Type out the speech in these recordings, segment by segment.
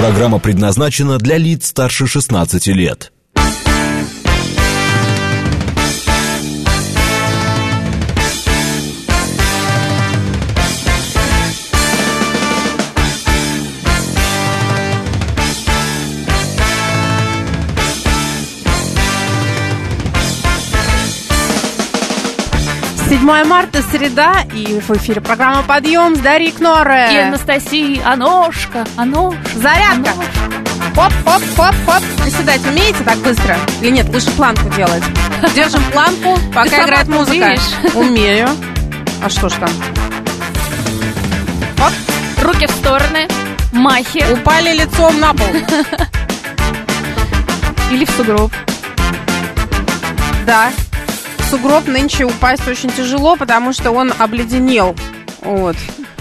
Программа предназначена для лиц старше 16 лет. Марта, среда, и в эфире программа «Подъем» с Дарьей Кноре и Анастасией Аношка. Зарядка. Хоп-хоп-хоп-хоп. Приседать умеете так быстро? Или нет, лучше планку делать? Держим планку, пока играет музыка. Умею. А что ж там? Хоп. Руки в стороны, махи. Упали лицом на пол. Или в сугроб. Да. Сугроб нынче упасть очень тяжело, потому что он обледенел. Вот.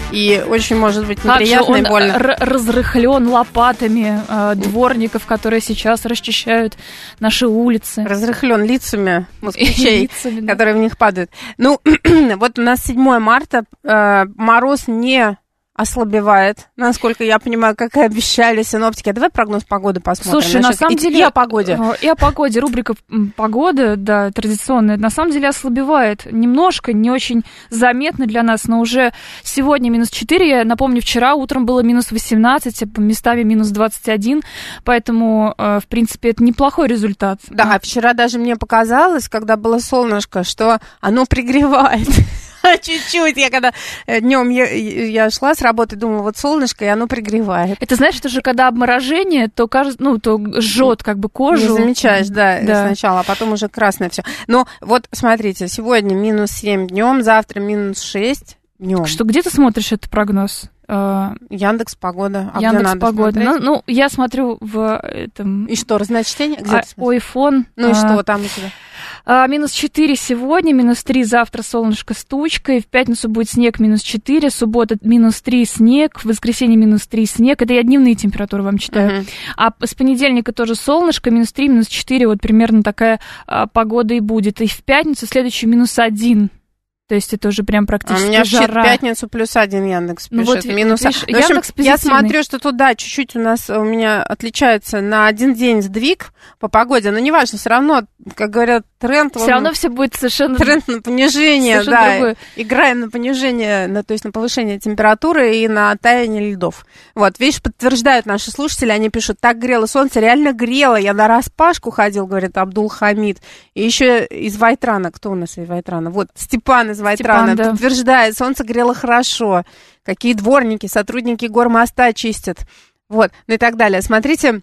И очень может быть неприятно и больно. Разрыхлен лопатами дворников, которые сейчас расчищают наши улицы. Разрыхлен лицами москвичей, которые в них падают. Ну, вот у нас 7 марта, мороз не ослабевает, насколько я понимаю, как и обещали синоптики. А давай прогноз погоды посмотрим. Слушай, на самом деле... И о погоде. И о погоде. Рубрика «Погода», да, традиционная, на самом деле ослабевает. Немножко, не очень заметно для нас, но уже сегодня минус 4. Я напомню, вчера утром было минус 18, местами минус 21. Поэтому, в принципе, это неплохой результат. Да, вчера даже мне показалось, когда было солнышко, что оно пригревает. Чуть-чуть. Я когда днем я шла с работы, думала, вот солнышко, и оно пригревает. Это, знаешь, это же когда обморожение, то кажется, то жжет как бы кожу. Не замечаешь, да, сначала, а потом уже красное все. Но вот смотрите, сегодня минус 7 днем, завтра минус 6 днем. Что, где ты смотришь этот прогноз? Яндекс.Погода. А Яндекс.Погода. Ну, я смотрю в этом... И что, разночтение? Где ты смотришь? iPhone. Ну и что там у тебя? Минус 4 сегодня, минус 3 завтра солнышко с тучкой, в пятницу будет снег минус 4, суббота минус 3 снег, в воскресенье минус 3 снег. Это я дневные температуры вам читаю. А с понедельника тоже солнышко, минус 3, минус 4, вот примерно такая погода и будет. И в пятницу следующую минус 1. То есть это уже прям практически жара. У меня в пятницу плюс 1 Яндекс пишет. Вот, минус. Видишь, в общем, я смотрю, что тут, да, чуть-чуть у меня отличается на один день сдвиг по погоде, но неважно, все равно, как говорят, тренд... Все равно все будет совершенно... Тренд на понижение, совершенно да. Другой. Играем на понижение, то есть на повышение температуры и на таяние льдов. Вот, видишь, подтверждают наши слушатели, они пишут, так грело солнце, реально грело. Я на распашку ходил, говорит Абдул-Хамид. И еще из Вайтрана, кто у нас из Вайтрана? Вот, Степан из Вайтрана подтверждает, солнце грело хорошо. Какие дворники, сотрудники гормоста чистят. Вот, ну и так далее. Смотрите,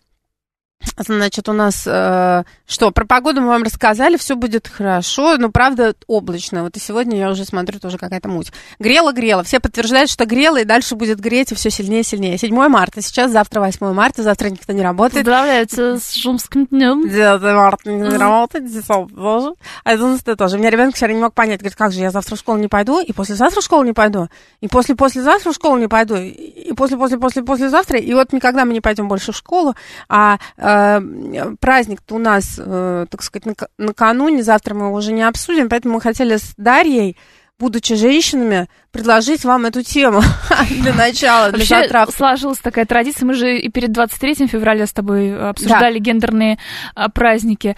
значит, у нас что, про погоду мы вам рассказали, все будет хорошо, но правда облачно. Вот и сегодня я уже смотрю, тоже какая-то муть. Грело, все подтверждают, что грело, и дальше будет греть, и все сильнее и сильнее. 7 марта, сейчас, завтра 8 марта, завтра никто не работает. Поздравляю с Жумским днем. 9 марта не работает, 10 тоже, 11 тоже. У меня ребенок вчера не мог понять, говорит, как же, я завтра в школу не пойду, и послезавтра в школу не пойду, и послезавтра в школу не пойду, и послезавтра, и вот никогда мы не пойдем больше в школу, а праздник-то у нас, так сказать, накануне, завтра мы его уже не обсудим, поэтому мы хотели с Дарьей, будучи женщинами, предложить вам эту тему для начала, для затравки. Вообще сложилась такая традиция, мы же и перед 23 февраля с тобой обсуждали гендерные праздники.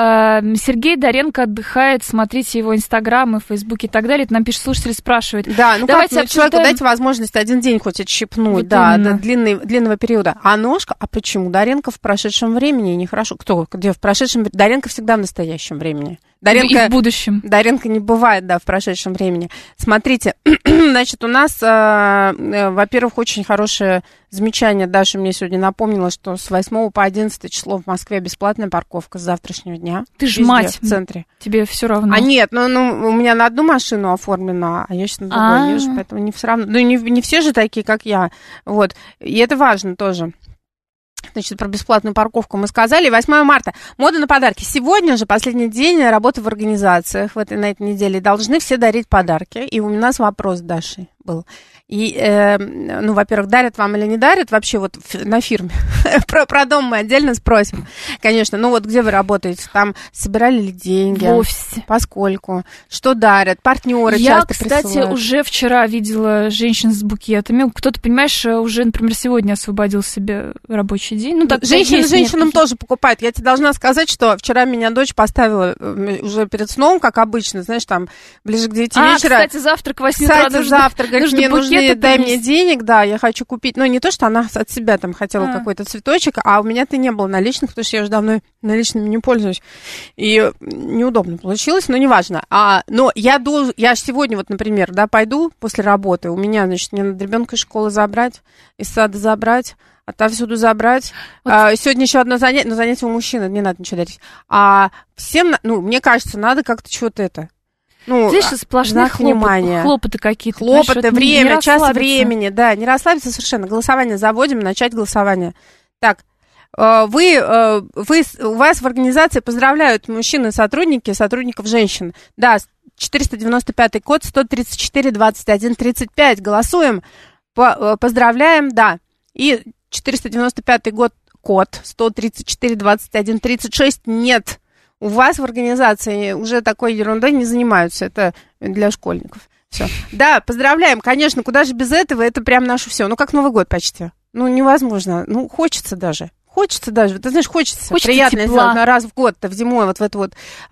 Сергей Доренко отдыхает, смотрите его инстаграм и фейсбук и так далее. Это нам пишет слушатель, спрашивает. Да, ну давайте как человеку дайте возможность один день хоть отщипнуть, вот да, до длинного периода. А ножка, а почему? Доренко в прошедшем времени, нехорошо. Кто? Где в прошедшем? Доренко всегда в настоящем времени. Доренко, и в будущем. Доренко не бывает, да, в прошедшем времени. Смотрите, значит, у нас, во-первых, очень хорошее замечание. Даша мне сегодня напомнила, что с 8 по 11 число в Москве бесплатная парковка с завтрашнего дня. Ты ж мать в центре. Тебе все равно. А нет, ну у меня на одну машину оформлено, а я сейчас на другой езжу, поэтому не все равно. Ну, не все же такие, как я. Вот. И это важно тоже. Значит, про бесплатную парковку мы сказали. 8 марта. Мода на подарки. Сегодня же последний день работы в организациях на этой неделе. Должны все дарить подарки. И у нас вопрос, Даши. был. И, ну, во-первых, дарят вам или не дарят, вообще вот на фирме. Про дом мы отдельно спросим, конечно. Ну, вот где вы работаете? Там собирали ли деньги? В офисе. Поскольку? Что дарят? Партнеры часто присылают. Я, кстати, уже вчера видела женщин с букетами. Кто-то, понимаешь, уже, например, сегодня освободил себе рабочий день. Ну, так, женщины женщинам тоже покупают. Я тебе должна сказать, что вчера меня дочь поставила уже перед сном, как обычно, знаешь, там, ближе к 9 вечера. Кстати, завтрак к 8 утра. Кстати, завтрак, говорит, мне нужны, дай мне денег, да, я хочу купить. Ну, не то, что она от себя там хотела какой-то цветочек, а у меня-то не было наличных, потому что я уже давно наличными не пользуюсь. И неудобно получилось, но неважно. Но я сегодня, вот, например, да, пойду после работы, у меня, значит, мне надо ребенка из школы забрать, из сада забрать, отовсюду забрать. Вот. Сегодня еще одно занятие, но занятие у мужчины, не надо ничего дарить. Всем, ну, мне кажется, надо как-то что-то это... Ну, знаешь, сплошные хлопоты какие-то. Хлопоты, время, час времени, да, не расслабиться совершенно. Голосование заводим, начать голосование. Так, у вас в организации поздравляют мужчины, сотрудников женщин. Да, 495 код, 134 21 35. Голосуем, поздравляем, да. И 495 код, 134 21 36, нет. У вас в организации уже такой ерундой не занимаются, это для школьников. Все. Да, поздравляем, конечно, куда же без этого, это прям наше все. Ну, как Новый год почти. Ну, невозможно, ну, хочется даже. Ты знаешь, хочется приятно сделать раз в год-то, в зимой, вот в эту вот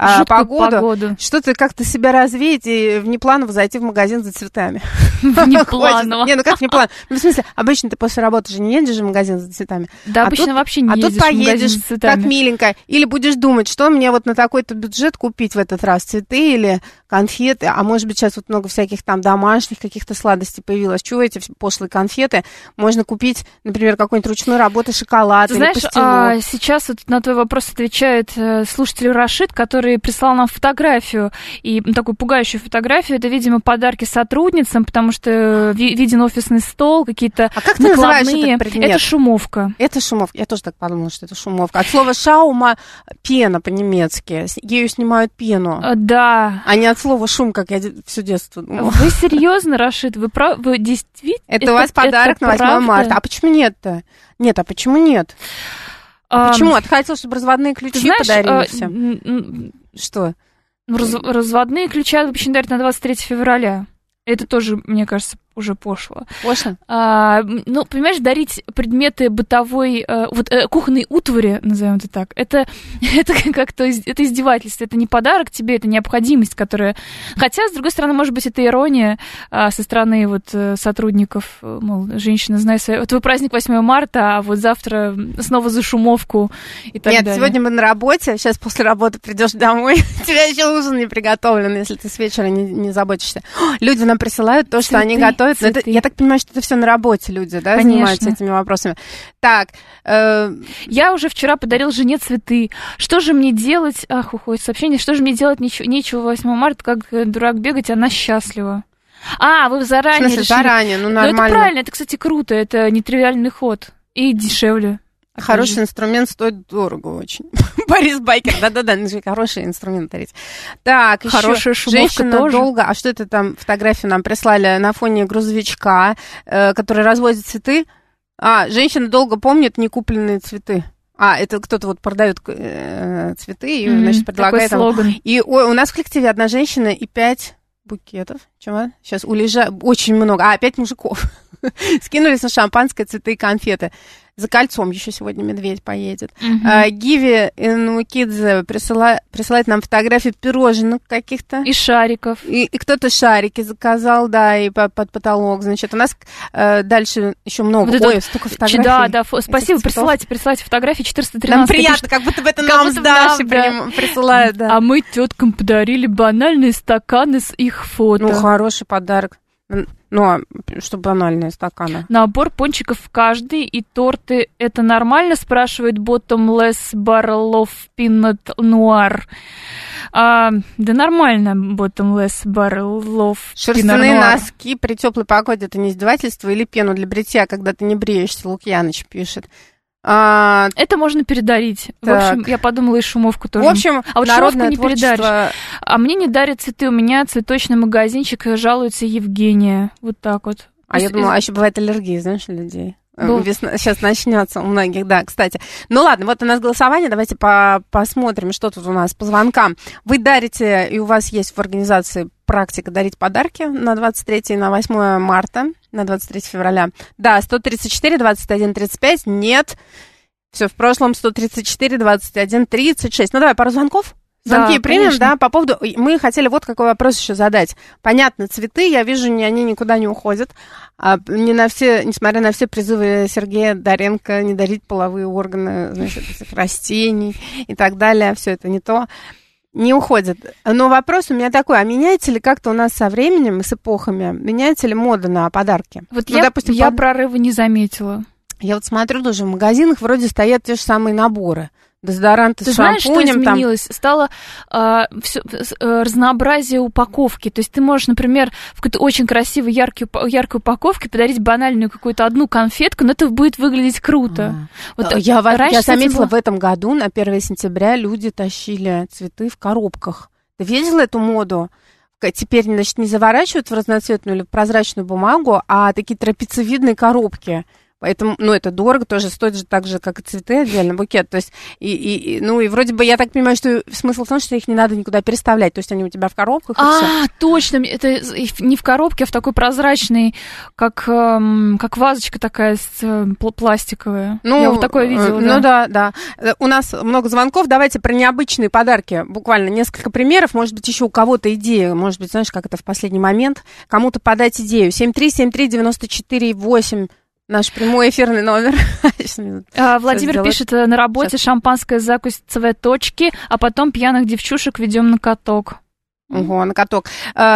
погоду. Что-то как-то себя развеять и внепланово зайти в магазин за цветами. Внепланово? Не, ну как внепланово? Ну, в смысле, обычно ты после работы же не едешь в магазин за цветами. Да, обычно вообще не едешь в магазин за цветами. Так миленько. Или будешь думать, что мне вот на такой-то бюджет купить в этот раз, цветы или конфеты, а может быть сейчас вот много всяких там домашних каких-то сладостей появилось. Чего эти пошлые конфеты? Можно купить, например, какой-нибудь ручной работы шоколад или пастилу. Сейчас вот на твой вопрос отвечает слушатель Рашид, который прислал нам фотографию, и такую пугающую фотографию. Это, видимо, подарки сотрудницам, потому что виден офисный стол, какие-то накладные. А как ты называешь этот предмет? Это шумовка. Это шумовка. Я тоже так подумала, что это шумовка. От слова шаума пена по-немецки. Ею снимают пену. Да. А не от слова шум, как я все детство думала. Вы серьезно, Рашид? Вы действительно? Это у вас подарок на 8 марта. А почему нет-то? Нет, а почему нет? Почему? Ты хотел, чтобы разводные ключи подарили всем? Что? Разводные ключи обычно дарят на 23 февраля. Это тоже, мне кажется, уже пошло. Пошло? Ну, понимаешь, дарить предметы бытовой, кухонной утвари, назовем это так, это как-то это издевательство, это не подарок тебе, это необходимость, которая... Хотя, с другой стороны, может быть, это ирония со стороны вот сотрудников, мол, женщина, знай свой... Твой праздник 8 марта, а вот завтра снова за шумовку и так далее. Нет, сегодня мы на работе, сейчас после работы придешь домой, у тебя еще ужин не приготовлен, если ты с вечера не заботишься. Люди нам присылают то, что они готовят. Я так понимаю, что это все на работе люди, да, занимаются этими вопросами. Так. Я уже вчера подарил жене цветы. Что же мне делать? Уходит сообщение. Что же мне делать? Нечего 8 марта, как дурак бегать, она счастлива. Вы заранее решили. Заранее, ну нормально. Ну это правильно, это, кстати, круто, это нетривиальный ход. И дешевле. Хороший инструмент стоит дорого очень. Борис Байкер, да-да-да, хороший инструмент дарить. Так, еще хорошая шумовка женщина тоже. Долго... А что это там, фотографию нам прислали на фоне грузовичка, который развозит цветы? Женщина долго помнит некупленные цветы. Это кто-то вот продает цветы и, значит, предлагает... Такой слоган. И у нас в коллективе одна женщина и 5 букетов. Чего? Сейчас очень много. 5 мужиков. Скинулись на шампанское, цветы и конфеты. За кольцом еще сегодня медведь поедет. Гиви Инукидзе присылает нам фотографии пирожных каких-то. И шариков. И кто-то шарики заказал, да, и под потолок. Значит, у нас дальше еще много. Вот столько фотографий. Да, спасибо, присылайте фотографии 413. Нам приятно, как будто бы это нам с Дашей присылают. Да. А мы теткам подарили банальные стаканы с их фото. Ну, хороший подарок. Ну, что банальные стаканы. Набор пончиков в каждый и торты. Это нормально, спрашивает Bottomless Barrel of Peanut Noir. Да нормально, Bottomless Barrel of Peanut Noir. Шерстяные носки при теплой погоде — это не издевательство или пену для бритья, когда ты не бреешься, Лукьяныч пишет. Это можно передарить. Так. В общем, я подумала, и шумовку тоже. В общем, а вот народное шумовку не передаришь. А мне не дарят цветы. У меня цветочный магазинчик, жалуется Евгения. Вот так вот. А я думала, еще бывает аллергия, знаешь, у людей. Весна сейчас начнется у многих, да, кстати. Ну ладно, вот у нас голосование, давайте посмотрим, что тут у нас по звонкам. Вы дарите, и у вас есть в организации практика дарить подарки на 23 и на 8 марта, на 23 февраля. Да, 134, 21, 35, нет. Все в прошлом, 134, 21, 36. Ну давай, пару звонков. Звонки примем, конечно. Да, по поводу... Мы хотели вот какой вопрос еще задать. Понятно, цветы, я вижу, они никуда не уходят. Не на все, несмотря на все призывы Сергея Доренко не дарить половые органы, значит, этих растений и так далее, все это не то, не уходят. Но вопрос у меня такой, а меняется ли как-то у нас со временем и с эпохами, меняется ли мода на подарки? Вот ну, допустим, я прорыва не заметила. Я вот смотрю, тоже в магазинах вроде стоят те же самые наборы. Дезодоранты с шампунем. Ты знаешь, что изменилось? Там... Стало разнообразие упаковки. То есть ты можешь, например, в какой-то очень красивой, яркой упаковке подарить банальную какую-то одну конфетку, но это будет выглядеть круто. Вот я заметила, в этом году на 1 сентября люди тащили цветы в коробках. Ты видела эту моду? Теперь, значит, не заворачивают в разноцветную или в прозрачную бумагу, а такие трапециевидные коробки. Поэтому, ну, это дорого, тоже стоит же так же, как и цветы, отдельно букет. То есть, ну, и вроде бы, я так понимаю, что смысл в том, что их не надо никуда переставлять. То есть, они у тебя в коробках, и всё. Точно, это не в коробке, а в такой прозрачной, как вазочка такая пластиковая. Ну, я вот такое видела. Ну, да. У нас много звонков. Давайте про необычные подарки. Буквально несколько примеров. Может быть, еще у кого-то идея. Может быть, знаешь, как это в последний момент. Кому-то подать идею. 7373948. Наш прямой эфирный номер. Владимир пишет, на работе шампанское закусь цветочки, а потом пьяных девчушек ведем на каток. Ого, на каток.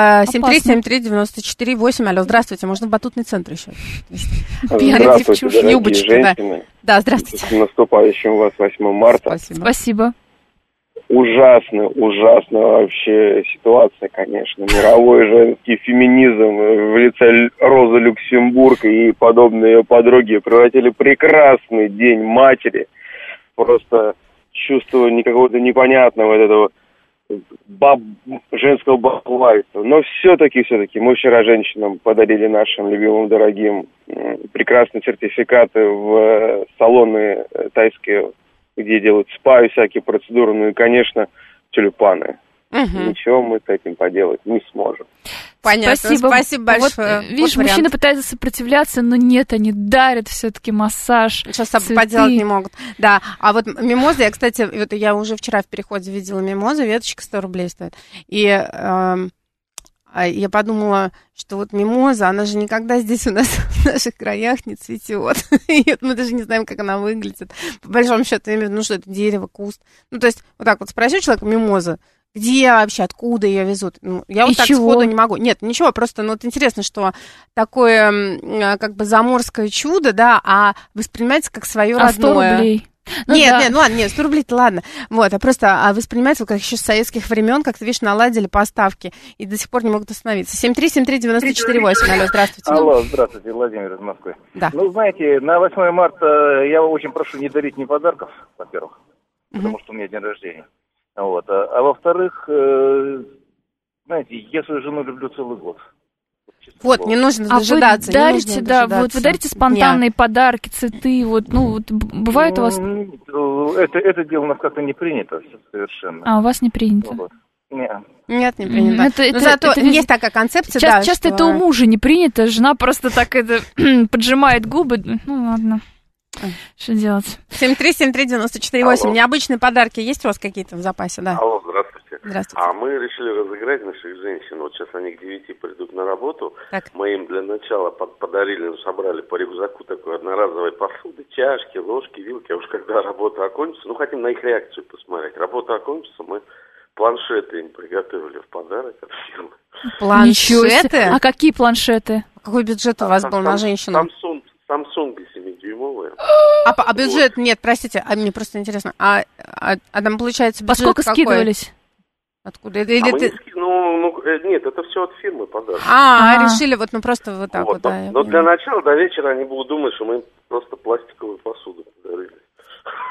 7373948. Алло, здравствуйте. Можно в батутный центр еще. Пьяных девчушек, юбочки. Да, здравствуйте. С наступающим у вас 8 марта. Спасибо. Ужасная вообще ситуация, конечно. Мировой женский феминизм в лице Розы Люксембург и подобные ее подруги превратили прекрасный день матери. Просто чувство какого-то непонятного этого женского баблайства. Но все-таки мы вчера женщинам подарили нашим любимым, дорогим прекрасные сертификаты в салоны тайские, где делают спа и всякие процедуры, ну и, конечно, тюльпаны. Ничего мы с этим поделать не сможем. Понятно, спасибо большое. Вот, видишь, мужчины пытаются сопротивляться, но нет, они дарят все-таки массаж. Ничего с собой поделать не могут. Да, а вот мимоза, я, кстати, вот я уже вчера в переходе видела мимозу, веточка 100 рублей стоит. И я подумала, что вот мимоза, она же никогда здесь у нас в наших краях не цветет. Мы даже не знаем, как она выглядит. По большому счету, ну что это, дерево, куст. Ну, то есть, вот так вот спросил человека, мимоза, где вообще, откуда ее везут? Ну, я вот так сходу не могу. Нет, ничего, просто, ну, вот интересно, что такое, как бы, заморское чудо, да, а воспринимается как свое родное. 100 рублей. Ну, нет, ладно, 100 рублей-то ладно. Вот, а просто воспринимается, как еще с советских времен, как-то, видишь, наладили поставки и до сих пор не могут остановиться. 7373948. Алло, здравствуйте. Алло, здравствуйте, Владимир из Москвы. Да. Ну, знаете, на 8 марта я очень прошу не дарить ни подарков, во-первых, потому что у меня день рождения. Вот. А во-вторых, знаете, я свою жену люблю целый год. Вот, не нужно дожидаться. Вы дарите, вот вы дарите спонтанные подарки, цветы, вот, ну, вот, бывает у вас... Это дело у нас как-то не принято совершенно. А у вас не принято? Вот. Нет, не принято. Но зато есть такая концепция, да. Часто это у мужа не принято, жена просто так это поджимает губы. Ну, ладно. Что делать? 7373948. Необычные подарки есть у вас какие-то в запасе, да? Алло, здравствуйте. Здравствуйте. А мы решили разыграть наших женщин. Вот сейчас они к 9 придут на работу. Так. Мы им для начала подарили, собрали по рюкзаку такой одноразовой посуды, чашки, ложки, вилки. А уж когда работа окончится, хотим на их реакцию посмотреть. Работа окончится, мы планшеты им приготовили в подарок от фирмы. Планшеты? А какие планшеты? Какой бюджет у вас был на женщину? Samsung 7-дюймовые. А бюджет, нет, простите, мне просто интересно. А там получается бюджет сколько какой? скидывались? Откуда? Нет, это все от фирмы подарок. Решили вот, просто вот так вот. Но для начала, до вечера они будут думать, что мы им просто пластиковую посуду подарили.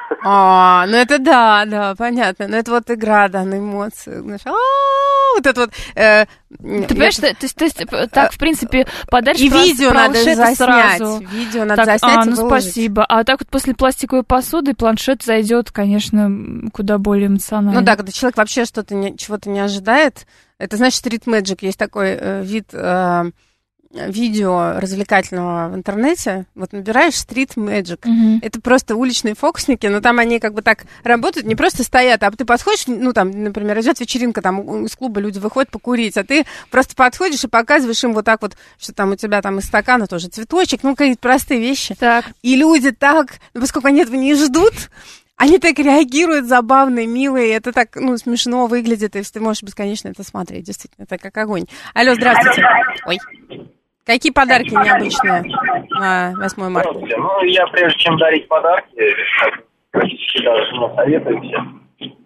Ну это да, понятно. Но это вот игра, да, на эмоции. Знаешь, вот это вот... Ты понимаешь, то есть так, в принципе, подаришь и видео надо заснять. Сразу. Видео надо заснять и выложить. Спасибо. А так вот после пластиковой посуды планшет зайдет, конечно, куда более эмоционально. Ну да, когда человек вообще чего-то не ожидает. Это, значит, стрит мэджик. Есть такой вид видео развлекательного в интернете. Вот набираешь стрит мэджик. Это просто уличные фокусники, но там они как бы так работают, не просто стоят, а ты подходишь, ну там, например, идет вечеринка, там из клуба люди выходят покурить, а ты просто подходишь и показываешь им вот так вот, что там у тебя там из стакана тоже цветочек, ну какие-то простые вещи. Так. И люди так, поскольку они этого не ждут, они так реагируют, забавные, милые, это так, ну, смешно выглядит, и ты можешь бесконечно это смотреть, действительно, это как огонь. Алло, здравствуйте. Ой. Какие подарки необычные на 8 марта? Ну, я прежде чем дарить подарки, практически даже советую всем.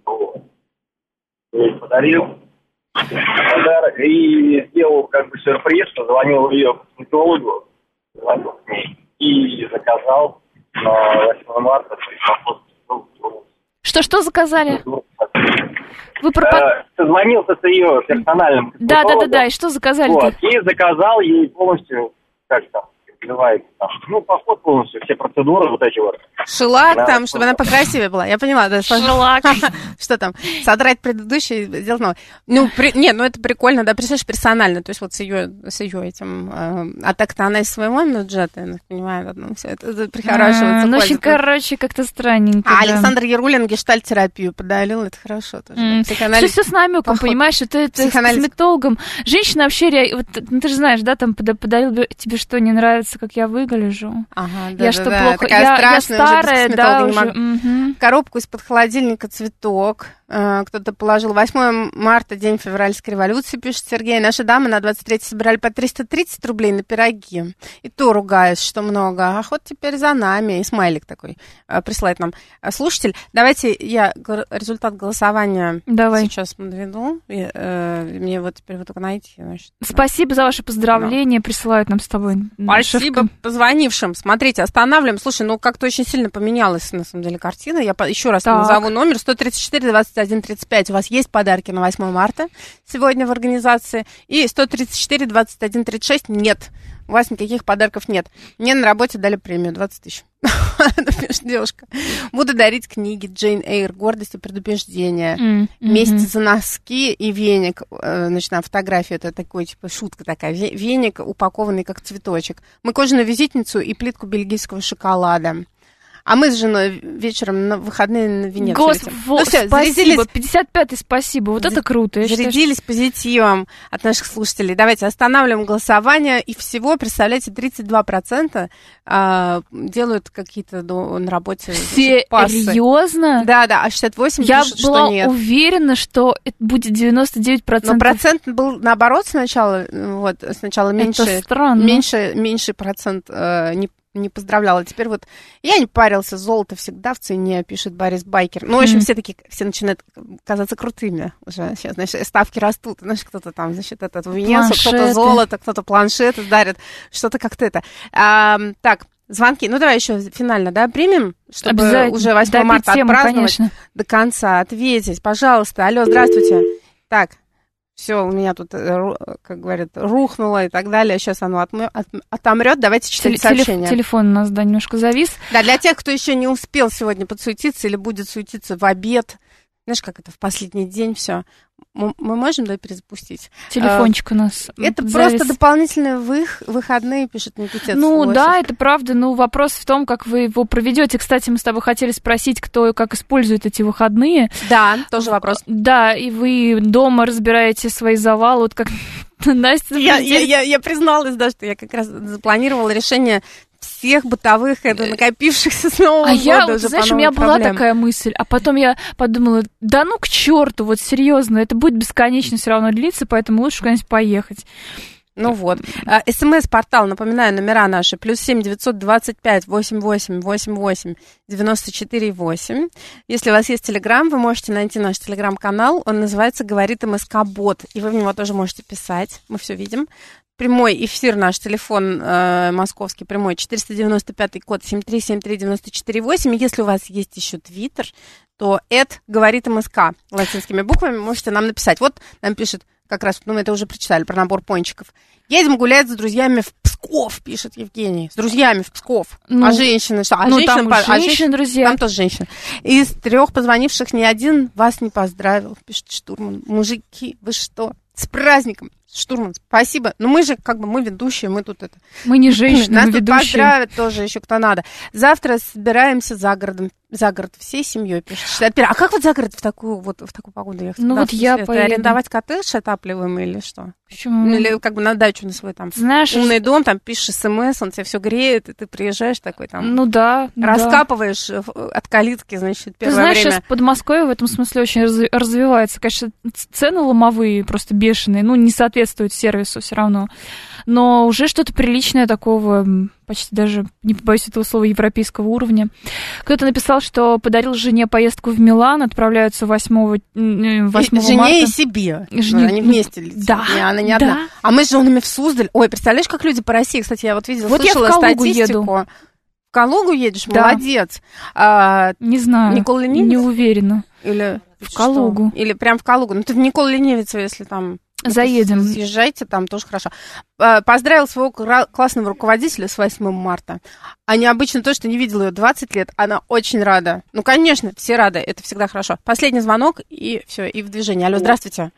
Я подарил подарок и сделал как бы сюрприз, позвонил ее косметологу, звонил к ней и заказал на 8 марта. Что заказали? Вы созвонился с ее персональным косметологом. Да, и что заказали? Вот, и заказал ей полностью, как там называется, ну, поход полностью, все процедуры вот эти вот. Шелак там, чтобы она покрасивее была, я поняла, да. Шелак. Что там, содрать предыдущий и сделать новый. Ну, это прикольно, да, представляешь, персонально, то есть вот с ее этим, а так-то она из своего бюджета, я понимаю, все это прихорашивается. Ну, очень, короче, как-то странненько. Александр Ярулин гештальт-терапию подарил, это хорошо тоже. Все с намеком, понимаешь, что ты с косметологом. Женщина вообще, вот, ты же знаешь, да, там подарил тебе что, не нравится, как я выгляжу. Ага, я что, плохо, я старая, да, уже. Коробку из-под холодильника цветок. Кто-то положил 8 марта, день февральской революции, пишет Сергей. Наши дамы на 23 собирали по 330 рублей на пироги. И то ругаюсь, что много. Ах, вот теперь за нами. И смайлик такой присылает нам слушатель. Давайте я результат голосования сейчас наведу. Мне вот теперь только найти. Значит, спасибо за ваши поздравления. Присылают нам с тобой. Спасибо позвонившим. Смотрите, останавливаем. Слушай, ну как-то очень сильно поменялась, на самом деле, картина. Я еще раз назову номер. 134-21-35. У вас есть подарки на 8 марта сегодня в организации. И 134-21-36 нет. У вас никаких подарков нет. Мне на работе дали премию 20 тысяч. Девушка. Буду дарить книги Джейн Эйр «Гордость и предубеждение». Месяц за носки и веник. Значит, на фотографии это такой, типа, шутка такая. Веник, упакованный как цветочек. Мы кожаную визитницу и плитку бельгийского шоколада. А мы с женой вечером на выходные на Венецию летим. Ну, все, спасибо, 55-й спасибо, вот это круто. Зарядились позитивом от наших слушателей. Давайте останавливаем голосование, и всего, представляете, 32% делают какие-то на работе пассы. Серьезно? Да, а 68% я пишут, что нет. Я была уверена, что это будет 99%. Но процент был наоборот сначала, меньше. Это странно. Меньший процент не поздравляла. Теперь вот я не парился, золото всегда в цене, пишет Борис Байкер. Ну, в общем, все начинают казаться крутыми уже. Сейчас, значит, ставки растут. Знаешь, кто-то там, значит, в Венецию, кто-то золото, кто-то планшеты дарит, что-то как-то это. Так, звонки. Ну, давай еще финально, да, примем, чтобы уже 8 марта отпраздновать, конечно, до конца, ответить. Пожалуйста. Алло, здравствуйте. Так. Все, у меня тут, как говорят, рухнуло и так далее. Сейчас оно отомрет. Давайте читать сообщения. Телефон у нас, да, немножко завис. Да, для тех, кто еще не успел сегодня подсуетиться или будет суетиться в обед, знаешь, как это в последний день все. Мы можем, да, перезапустить? Телефончик у нас это завис. Просто дополнительные выходные, пишет Никитец. Ну, да, это правда. Ну, вопрос в том, как вы его проведете. Кстати, мы с тобой хотели спросить, кто как использует эти выходные. Да, тоже вопрос. Да, и вы дома разбираете свои завалы, вот как Настя. Я призналась, да, что я как раз запланировала решение всех бытовых, накопившихся с Нового года. Знаешь, у меня была такая мысль, а потом я подумала, да ну к черту, вот серьезно, это будет бесконечно все равно длиться, поэтому лучше куда-нибудь поехать. Ну вот. СМС-портал, напоминаю, номера наши, +7 925 88 88 94 8. Если у вас есть Телеграм, вы можете найти наш Телеграм-канал, он называется «Говорит МСК-бот», и вы в него тоже можете писать, мы все видим. прямой эфир, наш телефон московский прямой, 495 код 7373948. Если у вас есть еще Твиттер, то говорит МСК латинскими буквами, можете нам написать. Вот нам пишет, как раз, мы это уже прочитали, про набор пончиков. Едем гулять с друзьями в Псков, пишет Евгений. С друзьями в Псков. А женщины что? Женщины, друзья. Там тоже женщины. Из 3 позвонивших ни один вас не поздравил, пишет Штурман. Мужики, вы что? С праздником, Штурман, спасибо. Но мы же, мы ведущие, мы тут это... Мы не женщины, нас мы тут ведущие. поздравят тоже еще кто надо. Завтра собираемся за город всей семьей, пишет 61. А как за город в такую погоду ехать? Я поеду. Арендовать коттедж отапливаемый или что? Почему? Или на дачу на свой там умный дом, там пишешь СМС, он тебе все греет, и ты приезжаешь такой там... раскапываешь от калитки, значит, первое время. Ты знаешь, сейчас Подмосковье в этом смысле очень развивается. Конечно, цены ломовые просто бешеные, не соответствуют сервису все равно. Но уже что-то приличное такого, почти даже, не побоюсь этого слова, европейского уровня. Кто-то написал, что подарил жене поездку в Милан, отправляются 8 марта. Жене и себе. Они вместе летят. Да. Она не одна. А мы с женами в Суздаль. Ой, представляешь, как люди по России, кстати, я видела, слышала я в Калугу статистику. Еду. В Калугу едешь? Да. Молодец. Не знаю. Никола Ленивец? Не уверена. Или в Калугу. Или прям в Калугу. Ты в Никола Ленивец, если там... Заедем. Съезжайте, там тоже хорошо. Поздравил своего классного руководителя с 8 марта. А необычно то, что не видела ее 20 лет. Она очень рада. Конечно, все рады. Это всегда хорошо. Последний звонок, и все, и в движении. Алло, здравствуйте.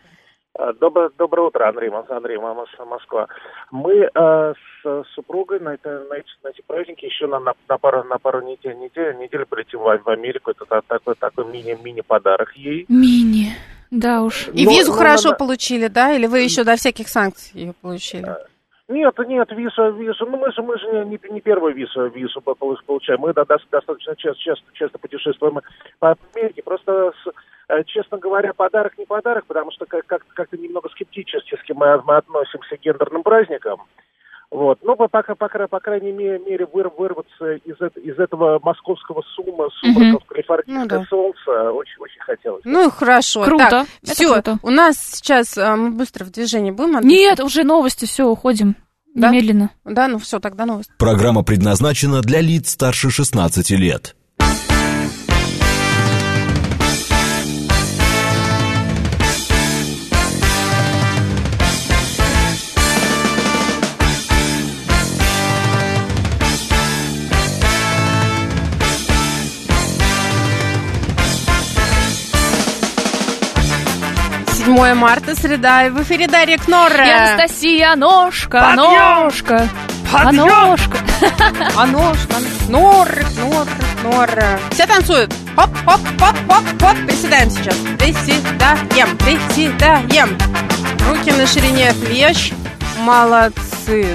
Доброе утро, Андрей, Москва. Мы с супругой на эти праздники еще на пару недель полетим в Америку. Это такой мини-подарок ей. Мини. Да уж. И визу хорошо получили, да? Или вы еще до всяких санкций ее получили? Нет, визу. Мы же не первую визу получаем. Мы достаточно часто путешествуем по Америке. Просто, честно говоря, подарок не подарок, потому что как-то немного скептически мы относимся к гендерным праздникам. По крайней мере, вырваться из этого московского сумрака в калифорнийское солнце очень хотелось. Хорошо. Круто. Так, все, у нас сейчас мы быстро в движении будем. Нет, уже новости, все, уходим. Да? Немедленно. Да, все, тогда новости. Программа предназначена для лиц старше 16 лет. 7 марта, среда, и в эфире Дарья Кнорра. И Анастасия Ножка. Подъем! Ножка. Ножка. Норра. Все танцуют. Хоп, хоп, хоп, хоп, хоп. Приседаем сейчас. Приседаем. Руки на ширине плеч. Молодцы.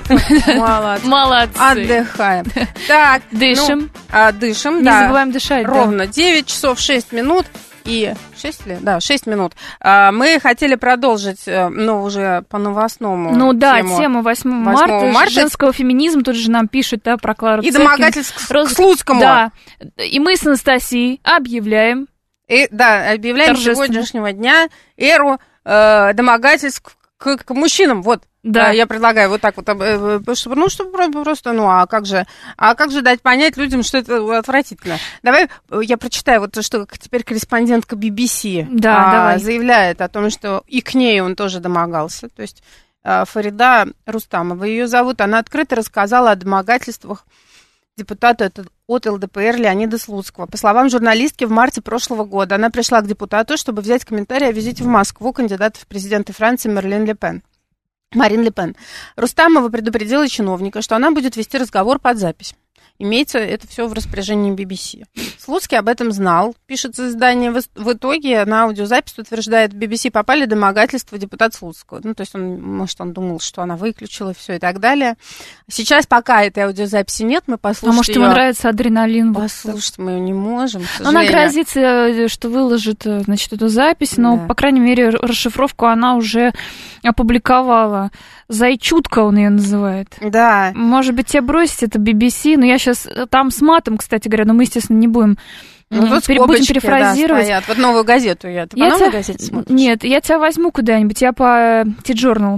Отдыхаем. Так, дышим. Дышим, Не забываем дышать. Ровно 9 часов 6 минут. И 6 ли? Да, 6 минут. Мы хотели продолжить, но уже по новостному. Тему 8 марта. Женского феминизма. Тут же нам пишут, про Клару и Цеткин. домогательств к Слуцкому. Да. И мы с Анастасией объявляем. Объявляем с сегодняшнего дня эру домогательств к мужчинам. Вот. Да, я предлагаю вот так вот, чтобы просто, а как же дать понять людям, что это отвратительно. Давай я прочитаю вот то, что теперь корреспондентка BBC заявляет о том, что и к ней он тоже домогался. То есть Фарида Рустамова ее зовут, она открыто рассказала о домогательствах депутата от ЛДПР Леонида Слуцкого. По словам журналистки, в марте прошлого года она пришла к депутату, чтобы взять комментарий о визите в Москву кандидата в президенты Франции Марин Ле Пен. Рустамова предупредила чиновника, что она будет вести разговор под запись. Имеется это все в распоряжении BBC. Слуцкий об этом знал, пишет издание. В итоге на аудиозапись, утверждает BBC, попали домогательства депутата Слуцкого. То есть он думал, что она выключила все и так далее. Сейчас пока этой аудиозаписи нет, мы послушаем. А может, ему нравится адреналин? Послушать мы ее не можем, к сожалению. Она грозится, что выложит, эту запись, но, по крайней мере, расшифровку она уже опубликовала. Зайчутка он ее называет. Да. Может быть, тебя бросить, это BBC, но я сейчас там с матом, кстати говоря, но мы, естественно, не будем Ну, тут будем перефразировать. Да, вот новую газету я. Ты по новой газете смотришь? Нет, я тебя возьму куда-нибудь, я по T-Journal.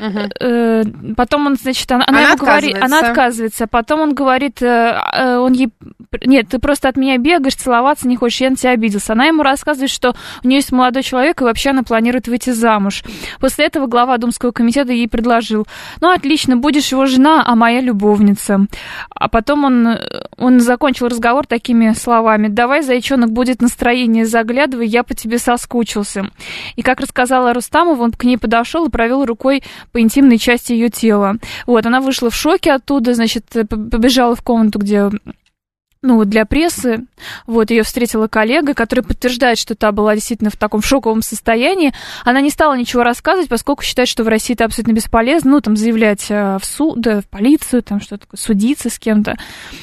Потом он, значит, она ему говорит, она отказывается. Потом он говорит, он ей, нет, ты просто от меня бегаешь, целоваться не хочешь, я на тебя обиделся. Она ему рассказывает, что у нее есть молодой человек, и вообще она планирует выйти замуж. После этого глава Думского комитета ей предложил: ну, отлично, будешь его жена, а моя любовница. А потом он закончил разговор такими словами: давай, зайчонок, будет настроение, заглядывай, я по тебе соскучился. И, как рассказала Рустамова, он к ней подошел и провел рукой по интимной части ее тела. Вот, она вышла в шоке оттуда, значит, побежала в комнату, где... ну, для прессы, вот, ее встретила коллега, которая подтверждает, что та была действительно в таком шоковом состоянии. Она не стала ничего рассказывать, поскольку считает, что в России это абсолютно бесполезно, ну, там, заявлять в суд, в полицию, там, что-то такое, судиться с кем-то.